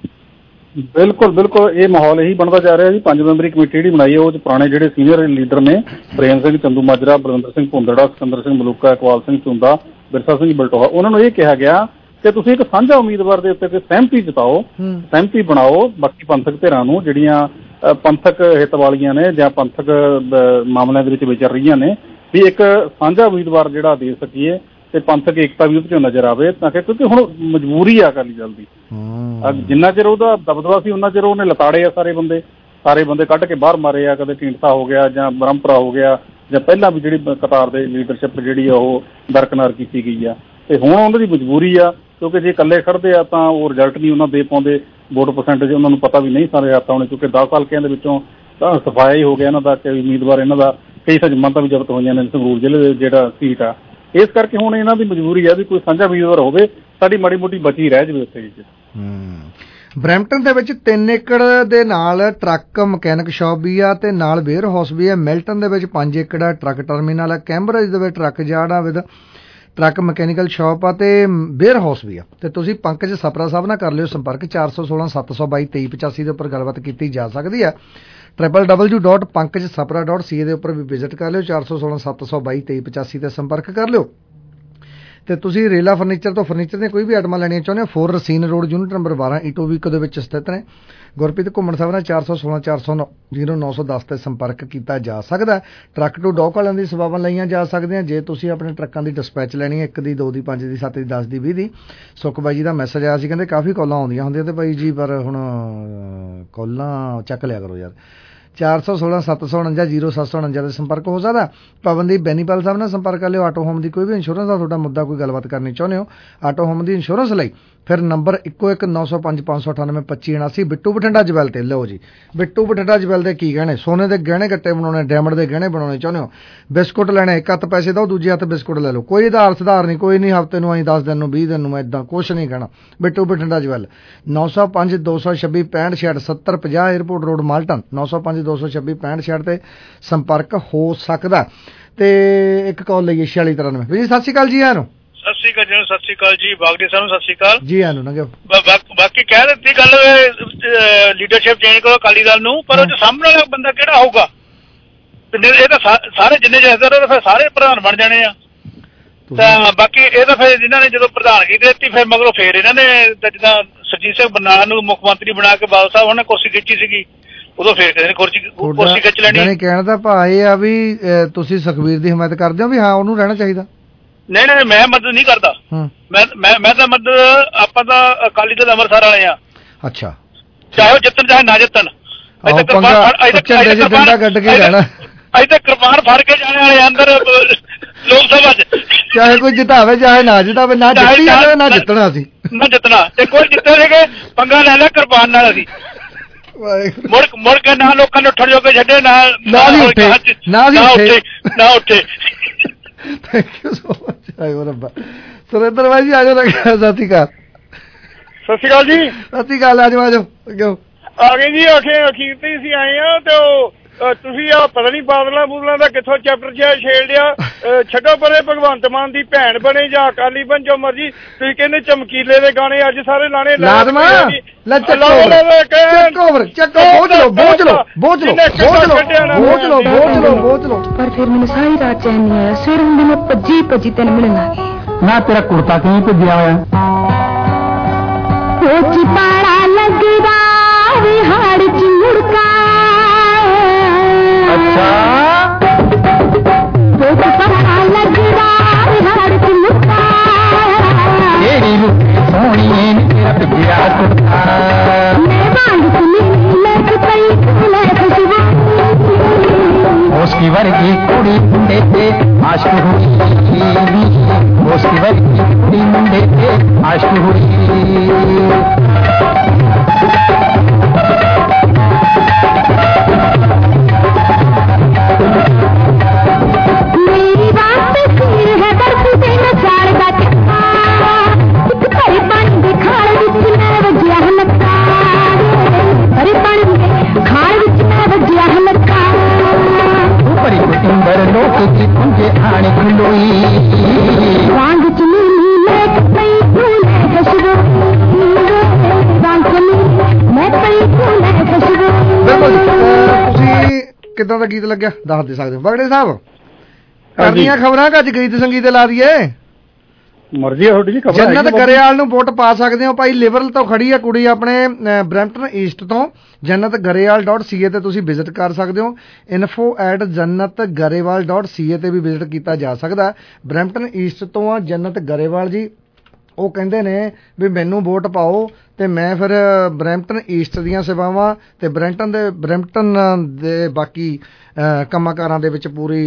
ਬਿਲਕੁਲ ਬਿਲਕੁਲ ਇਹ ਮਾਹੌਲ ਇਹੀ ਬਣਦਾ ਜਾ ਰਿਹਾ ਜੀ। ਪੰਜ ਮੈਂਬਰੀ ਕਮੇਟੀ ਜਿਹੜੀ ਬਣਾਈ ਹੈ ਉਹ 'ਚ ਪੁਰਾਣੇ ਜਿਹੜੇ ਸੀਨੀਅਰ ਲੀਡਰ ਨੇ ਪ੍ਰੇਮ ਸਿੰਘ ਚੰਦੂ ਮਾਜਰਾ, ਬਲਵਿੰਦਰ ਸਿੰਘ ਭੁੰਦੜਾ, ਸਿਕੰਦਰ ਸਿੰਘ ਮਲੂਕਾ, ਇਕਬਾਲ ਸਿੰਘ ਝੁੰਦਾ, ਬਿਰਸਾ ਸਿੰਘ ਬਲਟੋਹਾ, ਉਹਨਾਂ ਨੂੰ ਇਹ ਕਿਹਾ ਗਿਆ ਕਿ ਤੁਸੀਂ ਇੱਕ ਸਾਂਝਾ ਉਮੀਦਵਾਰ ਦੇ ਉੱਤੇ ਸਹਿਮਤੀ ਜਤਾਓ, ਸਹਿਮਤੀ ਬਣਾਓ ਬਾਕੀ ਪੰਥਕ ਧਿਰਾਂ ਨੂੰ ਜਿਹੜੀਆਂ ਪੰਥਕ ਹਿੱਤ ਵਾਲੀਆਂ ਨੇ ਜਾਂ ਪੰਥਕ ਮਾਮਲਿਆਂ ਦੇ ਵਿੱਚ ਵਿਚਰ ਰਹੀਆਂ ਨੇ, ਵੀ ਇੱਕ ਸਾਂਝਾ ਉਮੀਦਵਾਰ ਜਿਹੜਾ ਦੇ ਸਕੀਏ ਤੇ ਪੰਥਕ ਏਕਤਾ ਵੀ ਉਹਦੇ 'ਚ ਨਜ਼ਰ ਆਵੇ। ਤਾਂ ਕਿ ਕਿਉਂਕਿ ਹੁਣ ਮਜਬੂਰੀ ਆ ਅਕਾਲੀ ਦਲ ਦੀ, ਜਿੰਨਾ ਚਿਰ ਉਹਦਾ ਦਬਦਬਾ ਸੀ ਉਹਨਾਂ ਚਿਰ ਉਹਨੇ ਲਤਾੜੇ ਆ ਸਾਰੇ ਬੰਦੇ, ਸਾਰੇ ਬੰਦੇ ਕੱਢ ਕੇ ਬਾਹਰ ਮਾਰੇ ਆ। ਕਦੇ ਢੀਂਡਸਾ ਹੋ ਗਿਆ ਜਾਂ ਬ੍ਰਹਮਪੁਰਾ ਹੋ ਗਿਆ ਜਾਂ ਪਹਿਲਾਂ ਵੀ ਜਿਹੜੀ ਕਤਾਰ ਦੇ ਲੀਡਰਸ਼ਿਪ ਜਿਹੜੀ ਆ ਉਹ ਦਰਕਨਾਰ ਕੀਤੀ ਗਈ ਆ। ਤੇ ਹੁਣ ਉਹਨਾਂ ਦੀ ਮਜਬੂਰੀ ਆ, ਕਿਉਂਕਿ ਜੇ ਇਕੱਲੇ ਖੜਦੇ ਆ ਤਾਂ ਉਹ ਰਿਜ਼ਲਟ ਨਹੀਂ ਉਹਨਾਂ ਦੇ ਪਾਉਂਦੇ, ਵੋਟ ਪਰਸੈਂਟੇਜ ਉਹਨਾਂ ਨੂੰ ਪਤਾ ਵੀ ਨਹੀਂ ਸਾਰੇ ਹੱਥ ਆਉਣੇ, ਕਿਉਂਕਿ ਦਸ ਹਲਕਿਆਂ ਦੇ ਵਿੱਚੋਂ ਤਾਂ ਸਫਾਇਆ ਹੀ ਹੋ ਗਿਆ ਇਹਨਾਂ ਦਾ ਕਿ ਉਮੀਦਵਾਰ ਇਹਨਾਂ ਦਾ ਕਈ ਜਮਾਨਤਾਂ ਵੀ ਜ਼ਬਤ ਹੋਈਆਂ ਨੇ ਸੰਗਰੂਰ ਜ਼ਿਲ੍ਹੇ ਦੇ ਜਿਹੜਾ ਸੀਟ ਆ। ਇਸ ਕਰਕੇ ਹੁਣ ਇਹਨਾਂ ਦੀ ਮਜਬੂਰੀ ਆ ਵੀ ਕੋਈ ਸਾਂਝਾ ਉਮੀਦਵਾਰ ਹੋਵੇ, ਸਾਡੀ ਮਾੜੀ ਮੋਟੀ ਬਚੀ ਰਹਿ ਜਾਵੇ ਉੱਥੇ ਜੀ। ਬਰੈਂਪਟਨ ਦੇ ਵਿੱਚ ਤਿੰਨ ਏਕੜ ਦੇ ਨਾਲ ਟਰੱਕ ਮਕੈਨਿਕ ਸ਼ਾਪ ਵੀ ਆ ਤੇ ਨਾਲ ਵੇਅਰ ਹਾਊਸ ਵੀ ਆ। ਮਿਲਟਨ ਦੇ ਵਿੱਚ ਪੰਜ ਏਕੜ ਆ, ਟਰੱਕ ਟਰਮੀਨਲ ਆ। ਕੈਂਬਰਿਜ ਦੇ ਵਿੱਚ ਟਰੱਕ ਯਾਰਡ ਆ ਵਿਦ ਟਰੱਕ ਮਕੈਨੀਕਲ ਸ਼ਾਪ ਆ ਤੇ ਵੇਅਰ ਹਾਊਸ ਵੀ ਆ। ਤੇ ਤੁਸੀਂ ਪੰਕਜ ਸਪਰਾ ਸਾਹਿਬ ਨਾਲ ਕਰ ਲਿਓ ਸੰਪਰਕ, ਚਾਰ ਸੌ ਸੋਲਾਂ ਸੱਤ ਸੌ ਬਾਈ ਤੇਈ ਪਚਾਸੀ ਦੇ ਉੱਪਰ ਗੱਲਬਾਤ ਕੀਤੀ ਜਾ ਸਕਦੀ ਆ। Triple W dot Pankaj Sapra dot C A ਦੇ ਉੱਪਰ ਵੀ ਵਿਜ਼ਿਟ ਕਰ ਲਿਓ, ਚਾਰ ਸੌ ਸੋਲਾਂ ਸੱਤ ਸੌ ਬਾਈ ਤੇਈ ਪਚਾਸੀ ਤੇ ਸੰਪਰਕ ਕਰ ਲਿਓ। ਤੇ ਤੁਸੀਂ ਰੇਲਾ ਫਰਨੀਚਰ ਤੋਂ ਫਰਨੀਚਰ ਦੀਆਂ ਕੋਈ ਵੀ ਆਈਟਮਾਂ ਲੈਣੀਆਂ ਚਾਹੁੰਦੇ ਹੋ, four Racine road unit number ਬਾਰਾਂ ਈਟੋਵੀਕੋ ਦੇ ਵਿੱਚ ਸਥਿਤ ਨੇ। ਗੁਰਪ੍ਰੀਤ ਘੁੰਮਣ ਸਾਹਿਬ ਨਾਲ ਚਾਰ ਸੌ ਸੋਲਾਂ ਚਾਰ ਸੌ ਜ਼ੀਰੋ ਨੌ ਸੌ ਦਸ ਤੇ ਸੰਪਰਕ ਕੀਤਾ ਜਾ ਸਕਦਾ। ਟਰੱਕ ਟੂ ਡੌਕ ਵਾਲਿਆਂ ਦੀ ਸੇਵਾਵਾਂ ਲਈਆਂ ਜਾ ਸਕਦੀਆਂ। ਜੇ ਤੁਸੀਂ ਆਪਣੇ ਟਰੱਕਾਂ ਦੀ ਡਿਸਪੈਚ ਲੈਣੀ ਹੈ, ਇੱਕ ਦੀ, ਦੋ ਦੀ, ਪੰਜ ਦੀ, ਸੱਤ ਦੀ, ਦਸ ਦੀ, ਵੀਹ ਦੀ, ਸੁੱਖ ਬਾਈ ਜੀ ਦਾ ਮੈਸੇਜ ਆਇਆ ਸੀ, ਕਹਿੰਦੇ ਕਾਫੀ ਕਾਲਾਂ ਆਉਂਦੀਆਂ ਹੁੰਦੀਆਂ ਤੇ ਬਾਈ ਜੀ ਪਰ ਹੁਣ ਕਾਲਾਂ ਚੱਕ ਲਿਆ ਕਰੋ ਯਾਰ। ਚਾਰ ਸੌ ਸੋਲਾਂ ਸੱਤ ਸੌ ਉਣੰਜਾ ਜ਼ੀਰੋ ਸੱਤ ਸੌ ਉਣੰਜਾ ਦੇ ਸੰਪਰਕ ਹੋ ਸਕਦਾ। ਪਵਨਦੀਪ ਬੈਨੀਪਾਲ ਸਾਹਿਬ ਨਾਲ ਸੰਪਰਕ ਕਰ ਲਿਓ। ਆਟੋ ਹੋਮ ਦੀ ਕੋਈ ਵੀ ਇੰਸ਼ੋਰੈਂਸ ਦਾ ਤੁਹਾਡਾ ਮੁੱਦਾ ਕੋਈ ਗੱਲਬਾਤ ਕਰਨੀ ਚਾਹੁੰਦੇ ਹੋ, ਆਟੋ ਹੋਮ ਦੀ ਇੰਸ਼ੋਰੈਂਸ ਲਈ ਫਿਰ ਨੰਬਰ ਇੱਕੋ ਇੱਕ ਨੌ ਸੌ ਪੰਜ ਪੰਜ ਸੌ ਅਠਾਨਵੇਂ ਪੱਚੀ ਉਣਾਸੀ। ਬਿੱਟੂ ਬਠਿੰਡਾ ਜਵੈਲ ਤੇ ਲਓ ਜੀ। ਬਿੱਟੂ ਬਠਿੰਡਾ ਜਵੈਲ ਦੇ ਕੀ ਗਹਿਣੇ, ਸੋਨੇ ਦੇ ਗਹਿਣੇ ਗੱਟੇ ਬਣਾਉਣੇ, ਡਾਇਮੰਡ ਦੇ ਗਹਿਣੇ ਬਣਾਉਣੇ ਚਾਹੁੰਦੇ ਹੋ, ਬਿਸਕੁਟ ਲੈਣੇ, ਇੱਕ ਹੱਥ ਪੈਸੇ ਦਿਓ, ਦੂਜੇ ਹੱਥ ਬਿਸਕੁਟ ਲੈ ਲਓ। ਕੋਈ ਆਧਾਰ ਸੁਧਾਰ ਨਹੀਂ, ਕੋਈ ਨਹੀਂ ਹਫ਼ਤੇ ਨੂੰ ਆਈ ਦਸ ਦਿਨ ਨੂੰ ਵੀਹ ਦਿਨ ਨੂੰ, ਇੱਦਾਂ ਕੁਛ ਨਹੀਂ ਕਹਿਣਾ। ਬਿੱਟੂ ਬਠਿੰਡਾ ਜਵੈਲ ਨੌ ਸੌ ਪੰਜ ਦੋ ਸੌ ਛੱਬੀ ਪੈਂਹਠ ਛਿਆਹਠ ਸੱਤਰ ਪੰਜਾਹ ਏਅਰਪੋਰਟ ਰੋਡ ਮਾਲਟਨ, ਨੌ ਸੌ ਪੰਜ ਦੋ ਸੌ ਛੱਬੀ ਪੈਂਹਠ ਛਿਆਹਠ ਤੇ ਸੰਪਰਕ ਹੋ ਸਕਦਾ। ਤੇ ਇੱਕ ਕਾਲ ਲਈਏ ਛਿਆਲੀ ਤਰਾਨਵੇਂ। ਵੀਰ ਜੀ ਸਤਿ ਸ਼੍ਰੀ ਅਕਾਲ ਜੀ। ਆਨੂੰ ਸਤਿ ਸ਼੍ਰੀ ਅਕਾਲ ਜੀ, ਸਤਿ ਸ਼੍ਰੀ ਅਕਾਲ ਜੀ। ਬਾਗੜੀ ਸਾਹਿਬ ਨੂੰ ਸਤਿ ਸ਼੍ਰੀ ਅਕਾਲ ਜੀ। ਆਨੂੰ ਨਾ ਬਾਕੀ ਕਹਿ ਦਿੱਤੀ ਗੱਲ ਲੀਡਰਸ਼ਿਪ ਚੇਂਜ ਕਰੋ ਅਕਾਲੀ ਦਲ ਨੂੰ, ਪਰ ਉਹ ਸਾਹਮਣੇ ਵਾਲਾ ਬੰਦਾ ਕਿਹੜਾ ਹੋਊਗਾ? ਇਹ ਤਾਂ ਸਾਰੇ ਜਿੰਨੇ ਜਥੇਦਾਰ ਫਿਰ ਸਾਰੇ ਪ੍ਰਧਾਨ ਬਣ ਜਾਣੇ ਆ। ਤਾਂ ਬਾਕੀ ਇਹ ਤਾਂ ਫਿਰ ਇਹਨਾਂ ਨੇ ਜਦੋਂ ਪ੍ਰਧਾਨਗੀ ਦੇ ਦਿੱਤੀ ਫਿਰ ਮਗਰੋਂ ਫੇਰ ਇਹਨਾਂ ਨੇ ਜਿੱਦਾਂ ਸੁਰਜੀਤ ਸਿੰਘ ਬਰਨਾਲਾ ਨੂੰ ਮੁੱਖ ਮੰਤਰੀ ਬਣਾ ਕੇ ਬਾਦਲ ਸਾਹਿਬ ਉਹਨੇ ਕੁਰਸੀ ਖਿੱਚੀ ਸੀਗੀ, ਉਦੋਂ ਫੇਰ ਕਿਸੇ ਨੇ ਕੁਰਸੀ ਕੁਰਸੀ ਖਿੱਚ ਲੈਣੀ। ਕਹਿਣ ਦਾ ਭਾਅ ਇਹ ਆ ਵੀ ਤੁਸੀਂ ਸੁਖਬੀਰ ਦੀ ਹਮਾਇਤ ਕਰਦੇ ਹੋ ਵੀ ਹਾਂ ਉਹਨੂੰ ਰਹਿਣਾ ਚਾਹੀਦਾ? ਨਹੀਂ ਨਹੀਂ, ਮੈਂ ਮਦਦ ਨਹੀਂ ਕਰਦਾ। ਮੈਂ ਮੈਂ ਤਾਂ ਮਦਦ ਆਪਾਂ ਤਾਂ ਅਕਾਲੀ ਦਲ ਅੰਮ੍ਰਿਤਸਰ ਵਾਲੇ ਆ। ਅੱਛਾ, ਚਾਹੇ ਉਹ ਜਿੱਤਣ ਚਾਹੇ ਨਾ ਜਿੱਤਣ, ਗੱਡ ਕੇ ਰਹਿਣਾ, ਅਜੇ ਤਾਂ ਕਿਰਪਾਨ ਫੜ ਕੇ ਜਾਣੇ ਵਾਲੇ ਅੰਦਰ ਲੋਕ ਸਭਾ ਚ, ਚਾਹੇ ਕੋਈ ਜਿਤਾਵੇ ਚਾਹੇ ਨਾ ਜਿਤਾਵੇ, ਨਾ ਜਿੱਤੀ ਜਾਵੇ ਨਾ ਜਿੱਤਣਾ ਸੀ ਨਾ ਜਿੱਤਣਾ। ਤੇ ਕੋਈ ਜਿੱਤੇ ਸੀਗੇ ਪੰਗਾ ਲੈ ਲਿਆ ਕਿਰਪਾਨ ਨਾਲ ਅਸੀਂ ਮੁੜ ਮੁੜ ਕੇ ਨਾ ਲੋਕਾਂ ਨੂੰ ਉੱਠਣ ਜੋਗੇ ਛੱਡੇ, ਨਾ ਨਾ ਉੱਠੇ ਨਾ ਉੱਠੇ ਨਾ ਉੱਠੇ। Thank you so much. ਆਇਓ ਰੱਬਾ। ਸੁਰਿੰਦਰ ਭਾਈ ਜੀ ਆ ਜਾਓ। ਸਤਿ ਸ਼੍ਰੀ ਅਕਾਲ। ਸਤਿ ਸ਼੍ਰੀ ਅਕਾਲ ਜੀ। ਸਤਿ ਸ਼੍ਰੀ ਅਕਾਲ। ਆ ਜਾਓ ਆ ਜਾਓ ਕਿਉਂ ਆ ਗਏ ਜੀ? ਆਖੇ ਅਖੀਰ ਤੇ ਅਸੀਂ ਆਏ ਆ ਤੇ ਉਹ ਤੁਸੀਂ ਆ ਪਤਾ ਨੀ ਬਾਦਲਾਂ ਬੂਦਲਾਂ ਦਾ ਕਿੱਥੋਂ ਚੈਪਟਰ ਜਿਹਾ ਛੇੜ ਲਿਆ। ਛੱਡੋ ਪਰੇ, ਭਗਵੰਤ ਮਾਨ ਦੀ ਭੈਣ ਬਣੇ ਜਾਂ ਅਕਾਲੀ ਬਣ, ਜੋ ਮਰਜੀ। ਤੁਸੀਂ ਕਹਿੰਦੇ ਚਮਕੀਲੇ ਦੇ ਗਾਣੇ ਅੱਜ ਸਾਰੇ ਲਾਣੇ ਲਾਜ਼ਮਾ ਲੈ ਚੱਕੋ ਚੱਕੋ ਚੱਕੋ ਬੋਝ ਲੋ ਬੋਝ ਲੋ ਬੋਝ ਲੋ ਬੋਝ ਲੋ ਬੋਝ ਲੋ ਬੋਝ ਲੋ ਬੋਝ ਲੋ। ਪਰ ਫਿਰ ਮੈਨੂੰ ਸਾਰੀ ਰਾਤ ਚੈਨ ਨਹੀਂ ਆਇਆ। ਸਵੇਰ ਹੁੰਦੇ ਮੈਂ ਭੱਜੀ ਭੱਜੀ ਤੈਨੂੰ ਮਿਲਣ ਆ ਗਈ। ਨਾ ਤੇਰਾ ਕੁੜਤਾ ਕਿਵੇਂ ਭੱਜਿਆ ਹੋਇਆ? ਸੋਚੀ ਪਾੜਾ ਲੱਗਦਾ ਵਿਹਾੜ ਚ ਮੁੜਕਾ। ਅੱਛਾ, ਸੋਚੀ ਪਾੜਾ ਲੱਗਦਾ ਵਿਹਾੜ ਚ ਮੁੜਕਾ। ਤੇਰੀ ਰੂਪ ਸੋਹਣੀ ਨੇ ਤੇਰਾ ਭੱਜਿਆ ਕੁੜਤਾ। ਮੈਂ ਵਾਂਗ ਸੁਣੀ ਲੈ ਪਈ ਲੈ ਖੁਸ਼ਬੂ। ਉਸकी वर्गी कुड़ी मुंडे पे आशिक हुई, उसकी वर्गी कुड़ी मुंडे पे आशिक हुई। मेरी बात सिर है बर्फ से न चाड़ दा चक्का। एक भरी पानी दे खाल विच मैं वजिया लक्का। भरी पानी दे खाल विच मैं वजिया लक्का। ऊपरी कुटिंबर लोक की पुंजे आने खलोई। वांग चली मैं पई फूले खुशबू। वांग चली मैं पई फूले खुशबू। ਬਿਲਕੁਲ। ਤੁਸੀਂ ਕਿੱਦਾਂ ਦਾ ਗੀਤ ਲੱਗਿਆ ਦੱਸ ਦੇ ਸਕਦੇ ਹੋ ਬਗੜੇ ਸਾਹਿਬ? ਕਰਨੀਆਂ ਖਬਰਾਂ ਕਿ ਅੱਜ ਗੀਤ ਸੰਗੀਤ ਲਾ ਦਈਏ? ਮਰਜ਼ੀ ਹੈ ਤੁਹਾਡੀ ਜੀ। ਜੰਨਤ ਗਰੇਵਾਲ ਨੂੰ ਵੋਟ ਪਾ ਸਕਦੇ ਹੋ ਭਾਈ। ਲਿਬਰਲ ਤੋਂ ਖੜੀ ਹੈ ਕੁੜੀ ਆਪਣੇ ਬਰੈਂਪਟਨ ਈਸਟ ਤੋਂ। ਜੰਨਤ ਗਰੇਵਾਲ ਡਾਟ ਸੀ ਏ ਤੇ ਤੁਸੀਂ ਵਿਜ਼ਿਟ ਕਰ ਸਕਦੇ ਹੋ। ਇਨਫੋ ਐਟ ਜੰਨਤ ਗਰੇਵਾਲ ਡਾਟ ਸੀ ਏ ਤੇ ਵੀ ਵਿਜ਼ਿਟ ਕੀਤਾ ਜਾ ਸਕਦਾ। ਬਰੈਂਪਟਨ ਈਸਟ ਤੋਂ ਆ ਜੰਨਤ ਗਰੇਵਾਲ ਜੀ। ਉਹ ਕਹਿੰਦੇ ਨੇ ਵੀ ਮੈਨੂੰ ਵੋਟ ਪਾਓ ਤੇ ਮੈਂ ਫਿਰ ਬਰੈਂਪਟਨ ਈਸਟ ਦੀਆਂ ਸੇਵਾਵਾਂ ਤੇ ਬਰੈਂਪਟਨ ਦੇ ਬਰੈਂਪਟਨ ਦੇ ਬਾਕੀ ਕੰਮਾਂ ਕਾਰਾਂ ਦੇ ਵਿੱਚ ਪੂਰੀ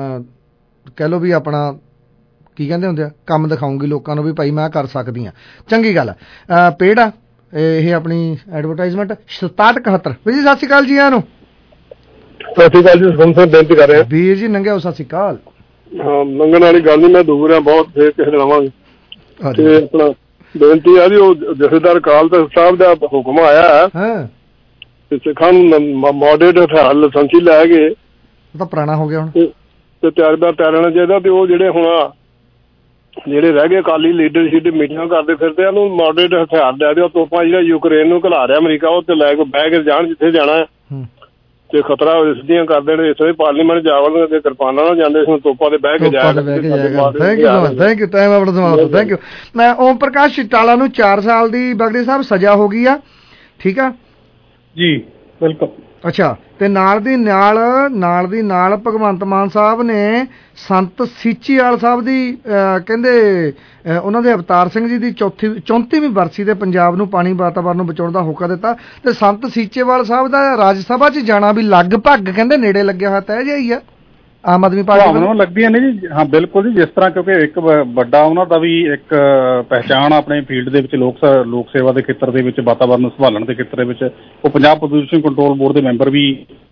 ਕਹਿ ਲਓ ਵੀ ਆਪਣਾ ਕੀ ਕਹਿੰਦੇ ਹੁੰਦੇ ਆ ਕੰਮ ਦਿਖਾਉਂਗੀ ਲੋਕਾਂ ਨੂੰ ਵੀ ਭਾਈ ਮੈਂ ਕਰ ਸਕਦੀ ਹਾਂ। ਚੰਗੀ ਗੱਲ ਹੈ। ਪੇਡ ਆ ਇਹ ਆਪਣੀ ਐਡਵਰਟਾਈਜ਼ਮੈਂਟ ਸਤਾਹਠ ਇਕਹੱਤਰ। ਵੀਰ ਜੀ ਸਤਿ ਸ਼੍ਰੀ ਅਕਾਲ ਜੀ। ਆਨੂੰ ਸਤਿ ਸ਼੍ਰੀ ਅਕਾਲ ਜੀ। ਸੁਖਮ ਸਿੰਘ ਬੇਨਤੀ ਕਰ ਰਿਹਾ। ਵੀਰ ਜੀ ਨੰਗਿਆ ਸਤਿ ਸ਼੍ਰੀ ਅਕਾਲ। ਹਾਂ, ਮੰਗਣ ਵਾਲੀ ਗੱਲ ਨਹੀਂ, ਮੈਂ ਦੂਰ ਆ ਬਹੁਤ, ਫੇਰ ਕਿਸੇ ਦਿਨ ਆਵਾਂਗੇ। ਤੇ ਆਪਣਾ ਬੇਨਤੀ ਆ ਜੀ, ਉਹ ਜਥੇਦਾਰ ਅਕਾਲ ਤਖਤ ਸਾਹਿਬ ਦਾ ਹੁਕਮ ਆਇਆ ਹੈ ਤੇ ਸਿੱਖਾਂ ਨੂੰ ਮੋਡਰੇਟ ਹਥਿਆਰ ਲਾਇਸੈਂਸੀ ਲੈ ਗਏ ਤਾਂ ਪੁਰਾਣਾ ਹੋ ਗਿਆ ਹੁਣ ਤੇ ਤਿਆਰ ਤਿਆਰਣਾ ਚਾਹੀਦਾ। ਤੇ ਉਹ ਜਿਹੜੇ ਹੁਣ ਜਿਹੜੇ ਰਹਿ ਗਏ ਅਕਾਲੀ ਲੀਡਰਸ਼ਿਪ ਮੀਟਿੰਗਾਂ ਕਰਦੇ ਫਿਰਦੇ ਆ, ਉਹਨੂੰ ਮੋਡਰੇਟ ਹਥਿਆਰ ਲੈ ਦਿਓ। ਤੋਪਾਂ ਜਿਹੜਾ ਯੂਕਰੇਨ ਨੂੰ ਘਲਾ ਰਿਹਾ ਅਮਰੀਕਾ, ਉਹ ਤੇ ਲੈ ਕੇ ਬਹਿ ਕੇ ਜਾਣ ਜਿੱਥੇ ਜਾਣਾ ਤੇ ਖਤਰਾ ਸਿੱਧੀਆਂ ਕਰ ਦੇਣ। ਇਸ ਵੇਲੇ ਪਾਰਲੀਮੈਂਟ ਜਾਵਣ ਤੇ ਕਿਰਪਾਨਾਂ ਨਾਲ ਜਾਂਦੇ ਸੀ, ਤੋਪਾਂ ਤੇ ਬਹਿ ਕੇ ਜਾਇਆ। Thank you thank you time ਆਪਣਾ ਸਮਾਪਤ। Thank you. ਮੈਂ ਓਮ ਪ੍ਰਕਾਸ਼ ਚਿਟਾਲਾ ਨੂੰ ਚਾਰ ਸਾਲ ਦੀ ਬਗੜੀ ਸਾਹਿਬ ਸਜ਼ਾ ਹੋ ਗਈ ਆ। ਠੀਕ ਆ ਜੀ, ਬਿਲਕੁਲ। ਅੱਛਾ, ਤੇ ਨਾਲ ਦੀ ਨਾਲ ਨਾਲ ਦੀ ਨਾਲ ਭਗਵੰਤ ਮਾਨ ਸਾਹਿਬ ਨੇ ਸੰਤ ਸੀਚੀਵਾਲ ਸਾਹਿਬ ਦੀ ਕਹਿੰਦੇ ਉਹਨਾਂ ਦੇ ਅਵਤਾਰ ਸਿੰਘ ਜੀ ਦੀ ਚੌਥੀ ਚੌਂਤੀਵੀਂ ਬਰਸੀ ਦੇ ਪੰਜਾਬ ਨੂੰ ਪਾਣੀ ਵਾਤਾਵਰਨ ਨੂੰ ਬਚਾਉਣ ਦਾ ਹੋਕਾ ਦਿੱਤਾ। ਤੇ ਸੰਤ ਸੀਚੇਵਾਲ ਸਾਹਿਬ ਦਾ ਰਾਜ ਸਭਾ 'ਚ ਜਾਣਾ ਵੀ ਲਗਭਗ ਕਹਿੰਦੇ ਨੇੜੇ ਲੱਗਿਆ ਹੋਇਆ ਤੈਅ ਜਿਹਾ ਹੀ ਆ ਆਮ ਆਦਮੀ ਪਾਰਟੀ ਨੂੰ ਲੱਗਦੀਆਂ ਨੇ ਜੀ। ਹਾਂ ਬਿਲਕੁਲ ਜੀ, ਜਿਸ ਤਰ੍ਹਾਂ ਕਿਉਂਕਿ ਇੱਕ ਵੱਡਾ ਉਹਨਾਂ ਦਾ ਵੀ ਇੱਕ ਪਹਿਚਾਣ ਆਪਣੇ ਫੀਲਡ ਦੇ ਵਿੱਚ ਲੋਕ ਲੋਕ ਸੇਵਾ ਦੇ ਖੇਤਰ ਦੇ ਵਿੱਚ, ਵਾਤਾਵਰਨ ਨੂੰ ਸੰਭਾਲਣ ਦੇ ਖੇਤਰ ਦੇ ਵਿੱਚ ਉਹ ਪੰਜਾਬ ਪ੍ਰਦੂਸ਼ਣ ਕੰਟਰੋਲ ਬੋਰਡ ਦੇ ਮੈਂਬਰ ਵੀ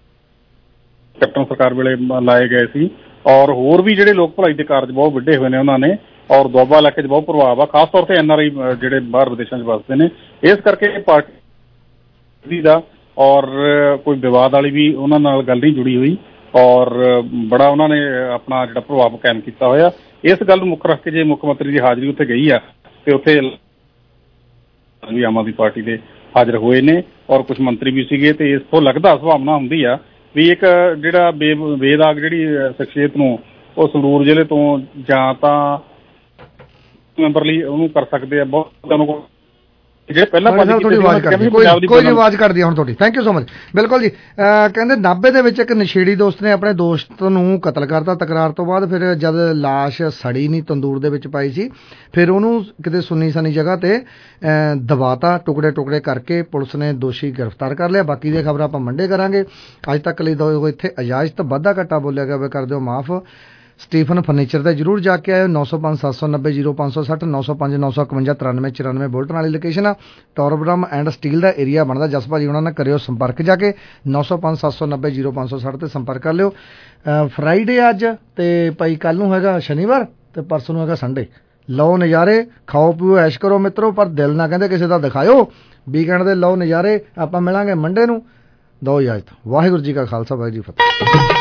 ਕੈਪਟਨ ਸਰਕਾਰ ਵੇਲੇ ਲਾਏ ਗਏ ਸੀ। ਔਰ ਹੋਰ ਵੀ ਜਿਹੜੇ ਲੋਕ ਭਲਾਈ ਦੇ ਕਾਰਜ ਬਹੁਤ ਵੱਡੇ ਹੋਏ ਨੇ ਉਹਨਾਂ ਨੇ। ਔਰ ਦੁਆਬਾ ਇਲਾਕੇ 'ਚ ਬਹੁਤ ਪ੍ਰਭਾਵ ਆ, ਖਾਸ ਤੌਰ ਤੇ ਐਨ ਆਰ ਆਈ ਜਿਹੜੇ ਬਾਹਰ ਵਿਦੇਸ਼ਾਂ 'ਚ ਵੱਸਦੇ ਨੇ। ਇਸ ਕਰਕੇ ਪਾਰਟੀ ਦਾ ਔਰ ਕੋਈ ਵਿਵਾਦ ਵਾਲੀ ਵੀ ਉਹਨਾਂ ਨਾਲ ਗੱਲ ਨਹੀਂ ਜੁੜੀ ਹੋਈ ਔਰ ਬੜਾ ਉਹਨਾਂ ਨੇ ਆਪਣਾ ਜਿਹੜਾ ਪ੍ਰਭਾਵ ਕਾਇਮ ਕੀਤਾ ਹੋਇਆ। ਇਸ ਗੱਲ ਨੂੰ ਮੁੱਖ ਰੱਖ ਕੇ ਜੇ ਮੁੱਖ ਮੰਤਰੀ ਦੀ ਹਾਜ਼ਰੀ ਉੱਥੇ ਗਈ ਆ ਤੇ ਉੱਥੇ ਵੀ ਆਮ ਆਦਮੀ ਪਾਰਟੀ ਦੇ ਹਾਜ਼ਰ ਹੋਏ ਨੇ ਔਰ ਕੁਝ ਮੰਤਰੀ ਵੀ ਸੀਗੇ ਤੇ ਇਸ ਤੋਂ ਲੱਗਦਾ ਸੰਭਾਵਨਾ ਹੁੰਦੀ ਆ ਵੀ ਇੱਕ ਜਿਹੜਾ ਬੇ ਬੇਦਾਗ ਜਿਹੜੀ ਸ਼ਖਸੀਅਤ ਨੂੰ ਉਹ ਸੰਗਰੂਰ ਜ਼ਿਲ੍ਹੇ ਤੋਂ ਜਾਂ ਤਾਂ ਮੈਂਬਰ ਲਈ ਉਹਨੂੰ ਕਰ ਸਕਦੇ ਆ। ਬਹੁਤ ਜਿਹੜੇ ਪਹਿਲਾਂ ਤੁਹਾਡੀ ਆਵਾਜ਼ ਕਰਦੀ ਕੋਈ ਕੋਈ ਆਵਾਜ਼ ਕਰਦੀ ਹੁਣ ਤੁਹਾਡੀ। Thank you so much. ਬਿਲਕੁਲ ਜੀ, ਕਹਿੰਦੇ ਨਾਭੇ ਦੇ ਵਿੱਚ ਇੱਕ ਨਸ਼ੇੜੀ ਦੋਸਤ ਨੇ ਆਪਣੇ ਦੋਸਤ ਨੂੰ ਕਤਲ ਕਰਤਾ ਤਕਰਾਰ ਤੋਂ ਬਾਅਦ। ਫਿਰ ਜਦ ਲਾਸ਼ ਸੜੀ ਨਹੀਂ ਤੰਦੂਰ ਦੇ ਵਿੱਚ ਪਾਈ ਸੀ ਫਿਰ ਉਹਨੂੰ ਕਿਤੇ ਸੁੰਨੀ ਸਨੀ ਜਗ੍ਹਾ ਤੇ ਦਬਾਤਾ, ਟੁਕੜੇ ਟੁਕੜੇ ਕਰਕੇ ਪੁਲਿਸ ਨੇ ਦੋਸ਼ੀ ਗ੍ਰਿਫਤਾਰ ਕਰ ਲਿਆ। ਬਾਕੀ ਦੀਆਂ ਖਬਰਾਂ ਆਪਾਂ ਮੰਡੇ ਕਰਾਂਗੇ। ਅੱਜ ਤੱਕ ਲਈ ਦੋ ਇੱਥੇ ਇਜਾਜ਼ਤ ਵਾਧਾ ਘਾਟਾ ਬੋਲਿਆ ਗਿਆ ਵੇ ਕਰ ਦਿਓ ਮਾਫ। ਸਟੀਫਨ ਫਰਨੀਚਰ ਤੇ ਜਰੂਰ ਜਾ ਕੇ ਆਇਓ। ਨੌ ਸੌ ਪੰਜ ਸੱਤ ਸੌ ਨੱਬੇ ਜ਼ੀਰੋ ਪੰਜ ਸੌ ਸੱਠ ਨੌ ਸੌ ਪੰਜ ਨੌ ਸੌ ਇਕਵੰਜਾ ਤਰਾਨਵੇਂ ਚੁਰਾਨਵੇਂ ਬੋਲਟਨ ਵਾਲੀ ਲੋਕੇਸ਼ਨ ਆ। ਟੋਰਬਰਮ ਐਂਡ ਸਟੀਲ ਦਾ ਏਰੀਆ ਬਣਦਾ। ਜਸ ਭਾਜੀ ਉਹਨਾਂ ਨਾਲ ਕਰਿਓ ਸੰਪਰਕ ਜਾ ਕੇ ਨੌ ਸੌ ਪੰਜ ਸੱਤ ਸੌ ਨੱਬੇ ਜ਼ੀਰੋ ਪੰਜ ਸੌ ਸੱਠ ਤੇ ਸੰਪਰਕ ਕਰ ਲਿਓ। ਫਰਾਈਡੇ ਅੱਜ ਤੇ ਭਾਈ ਕੱਲ ਨੂੰ ਹੈਗਾ ਸ਼ਨੀਵਾਰ ਤੇ ਪਰਸੋਂ ਨੂੰ ਹੈਗਾ ਸੰਡੇ। ਲਓ ਨਜ਼ਾਰੇ, ਖਾਓ ਪੀਓ, ਐਸ਼ ਕਰੋ ਮਿੱਤਰੋ, ਪਰ ਦਿਲ ਨਾ ਕਹਿੰਦੇ ਕਿਸੇ ਦਾ ਦਿਖਾਇਓ। ਵੀਕਐਂਡ ਦੇ ਲਓ ਨਜ਼ਾਰੇ। ਆਪਾਂ ਮਿਲਾਂਗੇ ਮੰਡੇ ਨੂੰ। ਦੋ ਇਜਾਜ਼ਤ। ਵਾਹਿਗੁਰੂ ਜੀ ਕਾ ਖਾਲਸਾ ਵਾਹਿਗੁਰੂ ਜੀ ਫਤਿਹ।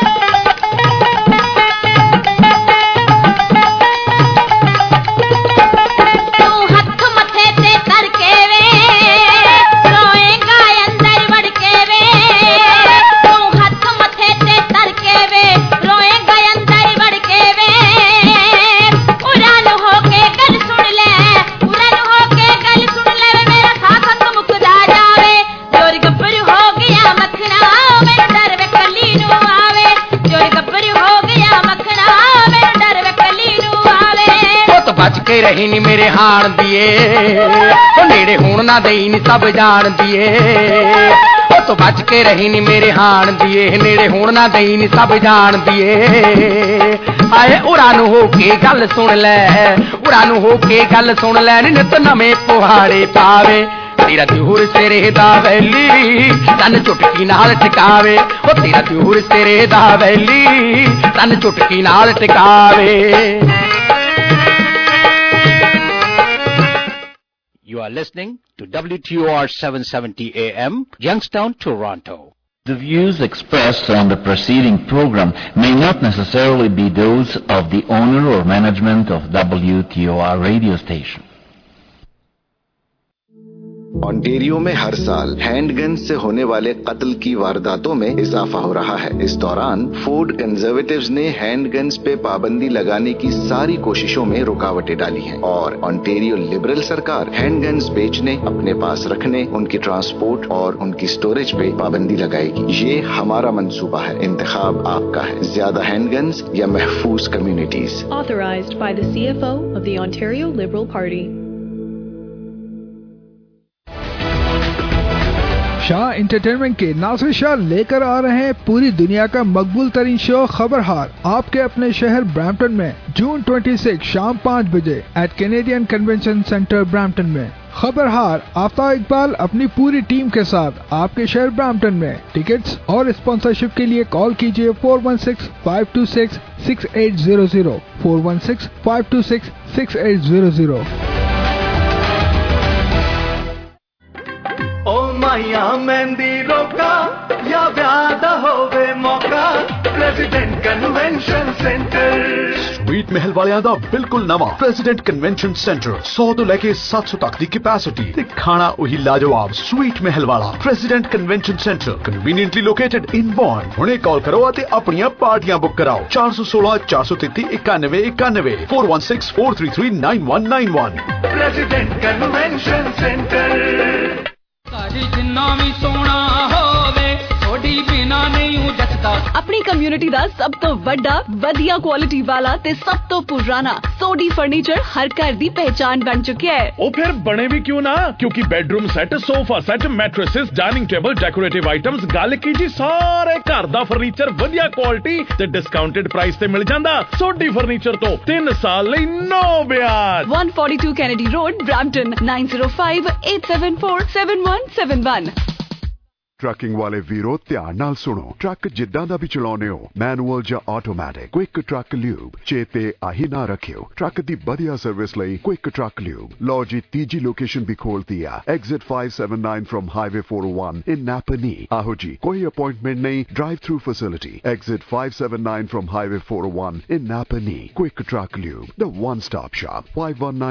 ਕੇ ਰਹੀ ਨੀ ਮੇਰੇ ਹਾਣ ਦੀਏ ਉਹ ਨੇੜੇ ਹੁਣ ਨਾ ਦੇਈ ਨੀ ਸਭ ਜਾਣ ਦੀਏ ਉਹ ਤੋਂ ਬਚ ਕੇ ਰਹੀ ਨੀ ਮੇਰੇ ਹਾਣ ਦੀਏ ਨੇੜੇ ਹੁਣ ਨਾ ਦੇਈ ਨੀ ਸਭ ਜਾਣ ਦੀਏ ਆਏ ਉਰਾਂ ਨੂੰ ਹੋ ਕੇ ਗੱਲ ਸੁਣ ਲੈ ਉਰਾਂ ਨੂੰ ਹੋ ਕੇ ਗੱਲ ਸੁਣ ਲੈ ਨਿਤ ਨਵੇਂ ਪੁਹਾੜੇ ਪਾਵੇ ਤੇਰਾ ਦਿਹੂਰ ਸਿਰੇ ਦਾ ਵੈਲੀ ਤਨ ਚੁਟਕੀ ਨਾਲ ਟਿਕਾਵੇ ਉਹ ਤੇਰਾ ਦਿਹੂਰ ਸਿਰੇ ਦਾ ਵੈਲੀ ਤਨ ਚੁਟਕੀ ਨਾਲ ਟਿਕਾਵੇ। You are listening to W T O R seven seventy A M, Youngstown, Toronto. The views expressed on the preceding program may not necessarily be those of the owner or management of W T O R radio station. Ontario में हर साल हैंडगन से होने वाले कत्ल की वारदातों में इजाफा हो रहा है। इस दौरान फूड कंजर्वेटिव्स ने हैंडगन्स पे पाबंदी लगाने की सारी कोशिशों में रुकावटें डाली हैं और ओंटारियो लिबरल सरकार हैंडगन्स बेचने, अपने पास रखने, उनकी ट्रांसपोर्ट और उनकी स्टोरेज पे पाबंदी लगाएगी। ये हमारा मंसूबा है, इंतखाब आपका है। ज्यादा हैंडगन्स या महफूज communities. Authorized by the C F O of the Ontario Liberal Party. Shah entertainment के नासिर शाह लेकर आ रहे हैं पूरी दुनिया का मकबूल तरीन शो खबरहार आपके अपने शहर ब्रैम्पटन में जून छब्बीस शाम पाँच बजे at Canadian convention centre Brampton में। खबरहार आफ्ताब इकबाल अपनी पूरी टीम के साथ आपके शहर ब्रैम्पटन में। टिकट्स और स्पॉन्सरशिप के लिए कॉल कीजिए four one six five two six six eight zero zero four one six five two six six eight zero zero. ओ माया मेहंदी रोका या ब्याह होवे मौका प्रेसिडेंट कन्वेंशन सेंटर स्वीट महल वालियां दा बिल्कुल नवा प्रेसिडेंट कन्वेंशन सेंटर सौ तो लेके सात सौ तक दी कैपेसिटी ते खाना वही लाजवाब स्वीट महल वाला president convention centre conveniently located in बॉन्ड। हुणे कॉल करो ते अपनियां पार्टियां बुक कराओ चार सौ सोलह चार सौ तेती इक्यानवे इक्यानवे four one six four three three nine one nine one. President convention centre. जिन्ना भी सोना होवे थोड़ी बिना नहीं जचदा। अपनी कम्युनिटी दा सब तो वड्डा वधिया क्वालिटी वाला ते सब तो पुराना सोडी फर्नीचर हर घर दी पहचान बन चुका है। ओ फिर बने भी क्यों ना, क्योंकि bedroom set, sofa set, mattresses, dining table, decorative items, गल की जी सारे घर दा फर्नीचर वधिया क्वालिटी ते डिस्काउंटेड प्राइस ते मिल जांदा। सोडी फर्नीचर तो तीन साल लई नो ब्याज। one forty-two Kennedy Road, Brampton nine zero five eight seven four seven one seven one। Trucking ਵਾਲੇ ਵੀਰੋ ਧਿਆਨ ਨਾਲ ਸੁਣੋ। ਟਰੱਕ ਜਿੱਦਾਂ ਦਾ ਵੀ ਚਲਾਉਣੇ ਹੋ, ਮੈਨੂਅਲ ਜਾਂ ਆਟੋਮੈਟਿਕ, ਕੁਇਕ ਟਰੱਕ ਲਿਊਬ ਚੇਤੇ ਆਹੀ ਨਾ ਰੱਖਿਓ। ਟਰੱਕ ਦੀ ਵਧੀਆ ਸਰਵਿਸ ਲਈ ਕੁਇਕ ਟਰੱਕ ਲਿਊਬ। ਲਓ ਜੀ ਤੀਜੀ ਲੋਕੇਸ਼ਨ ਵੀ ਖੋਲਤੀ ਆ, exit five seventy-nine from highway four oh one in Napanee. ਆਹੋ ਜੀ, ਕੋਈ ਅਪਾਇੰਟਮੈਂਟ ਨਹੀਂ, drive through facility. Exit five seventy-nine from highway four oh one in Napanee. Quick truck lube, the one stop shop, five one nine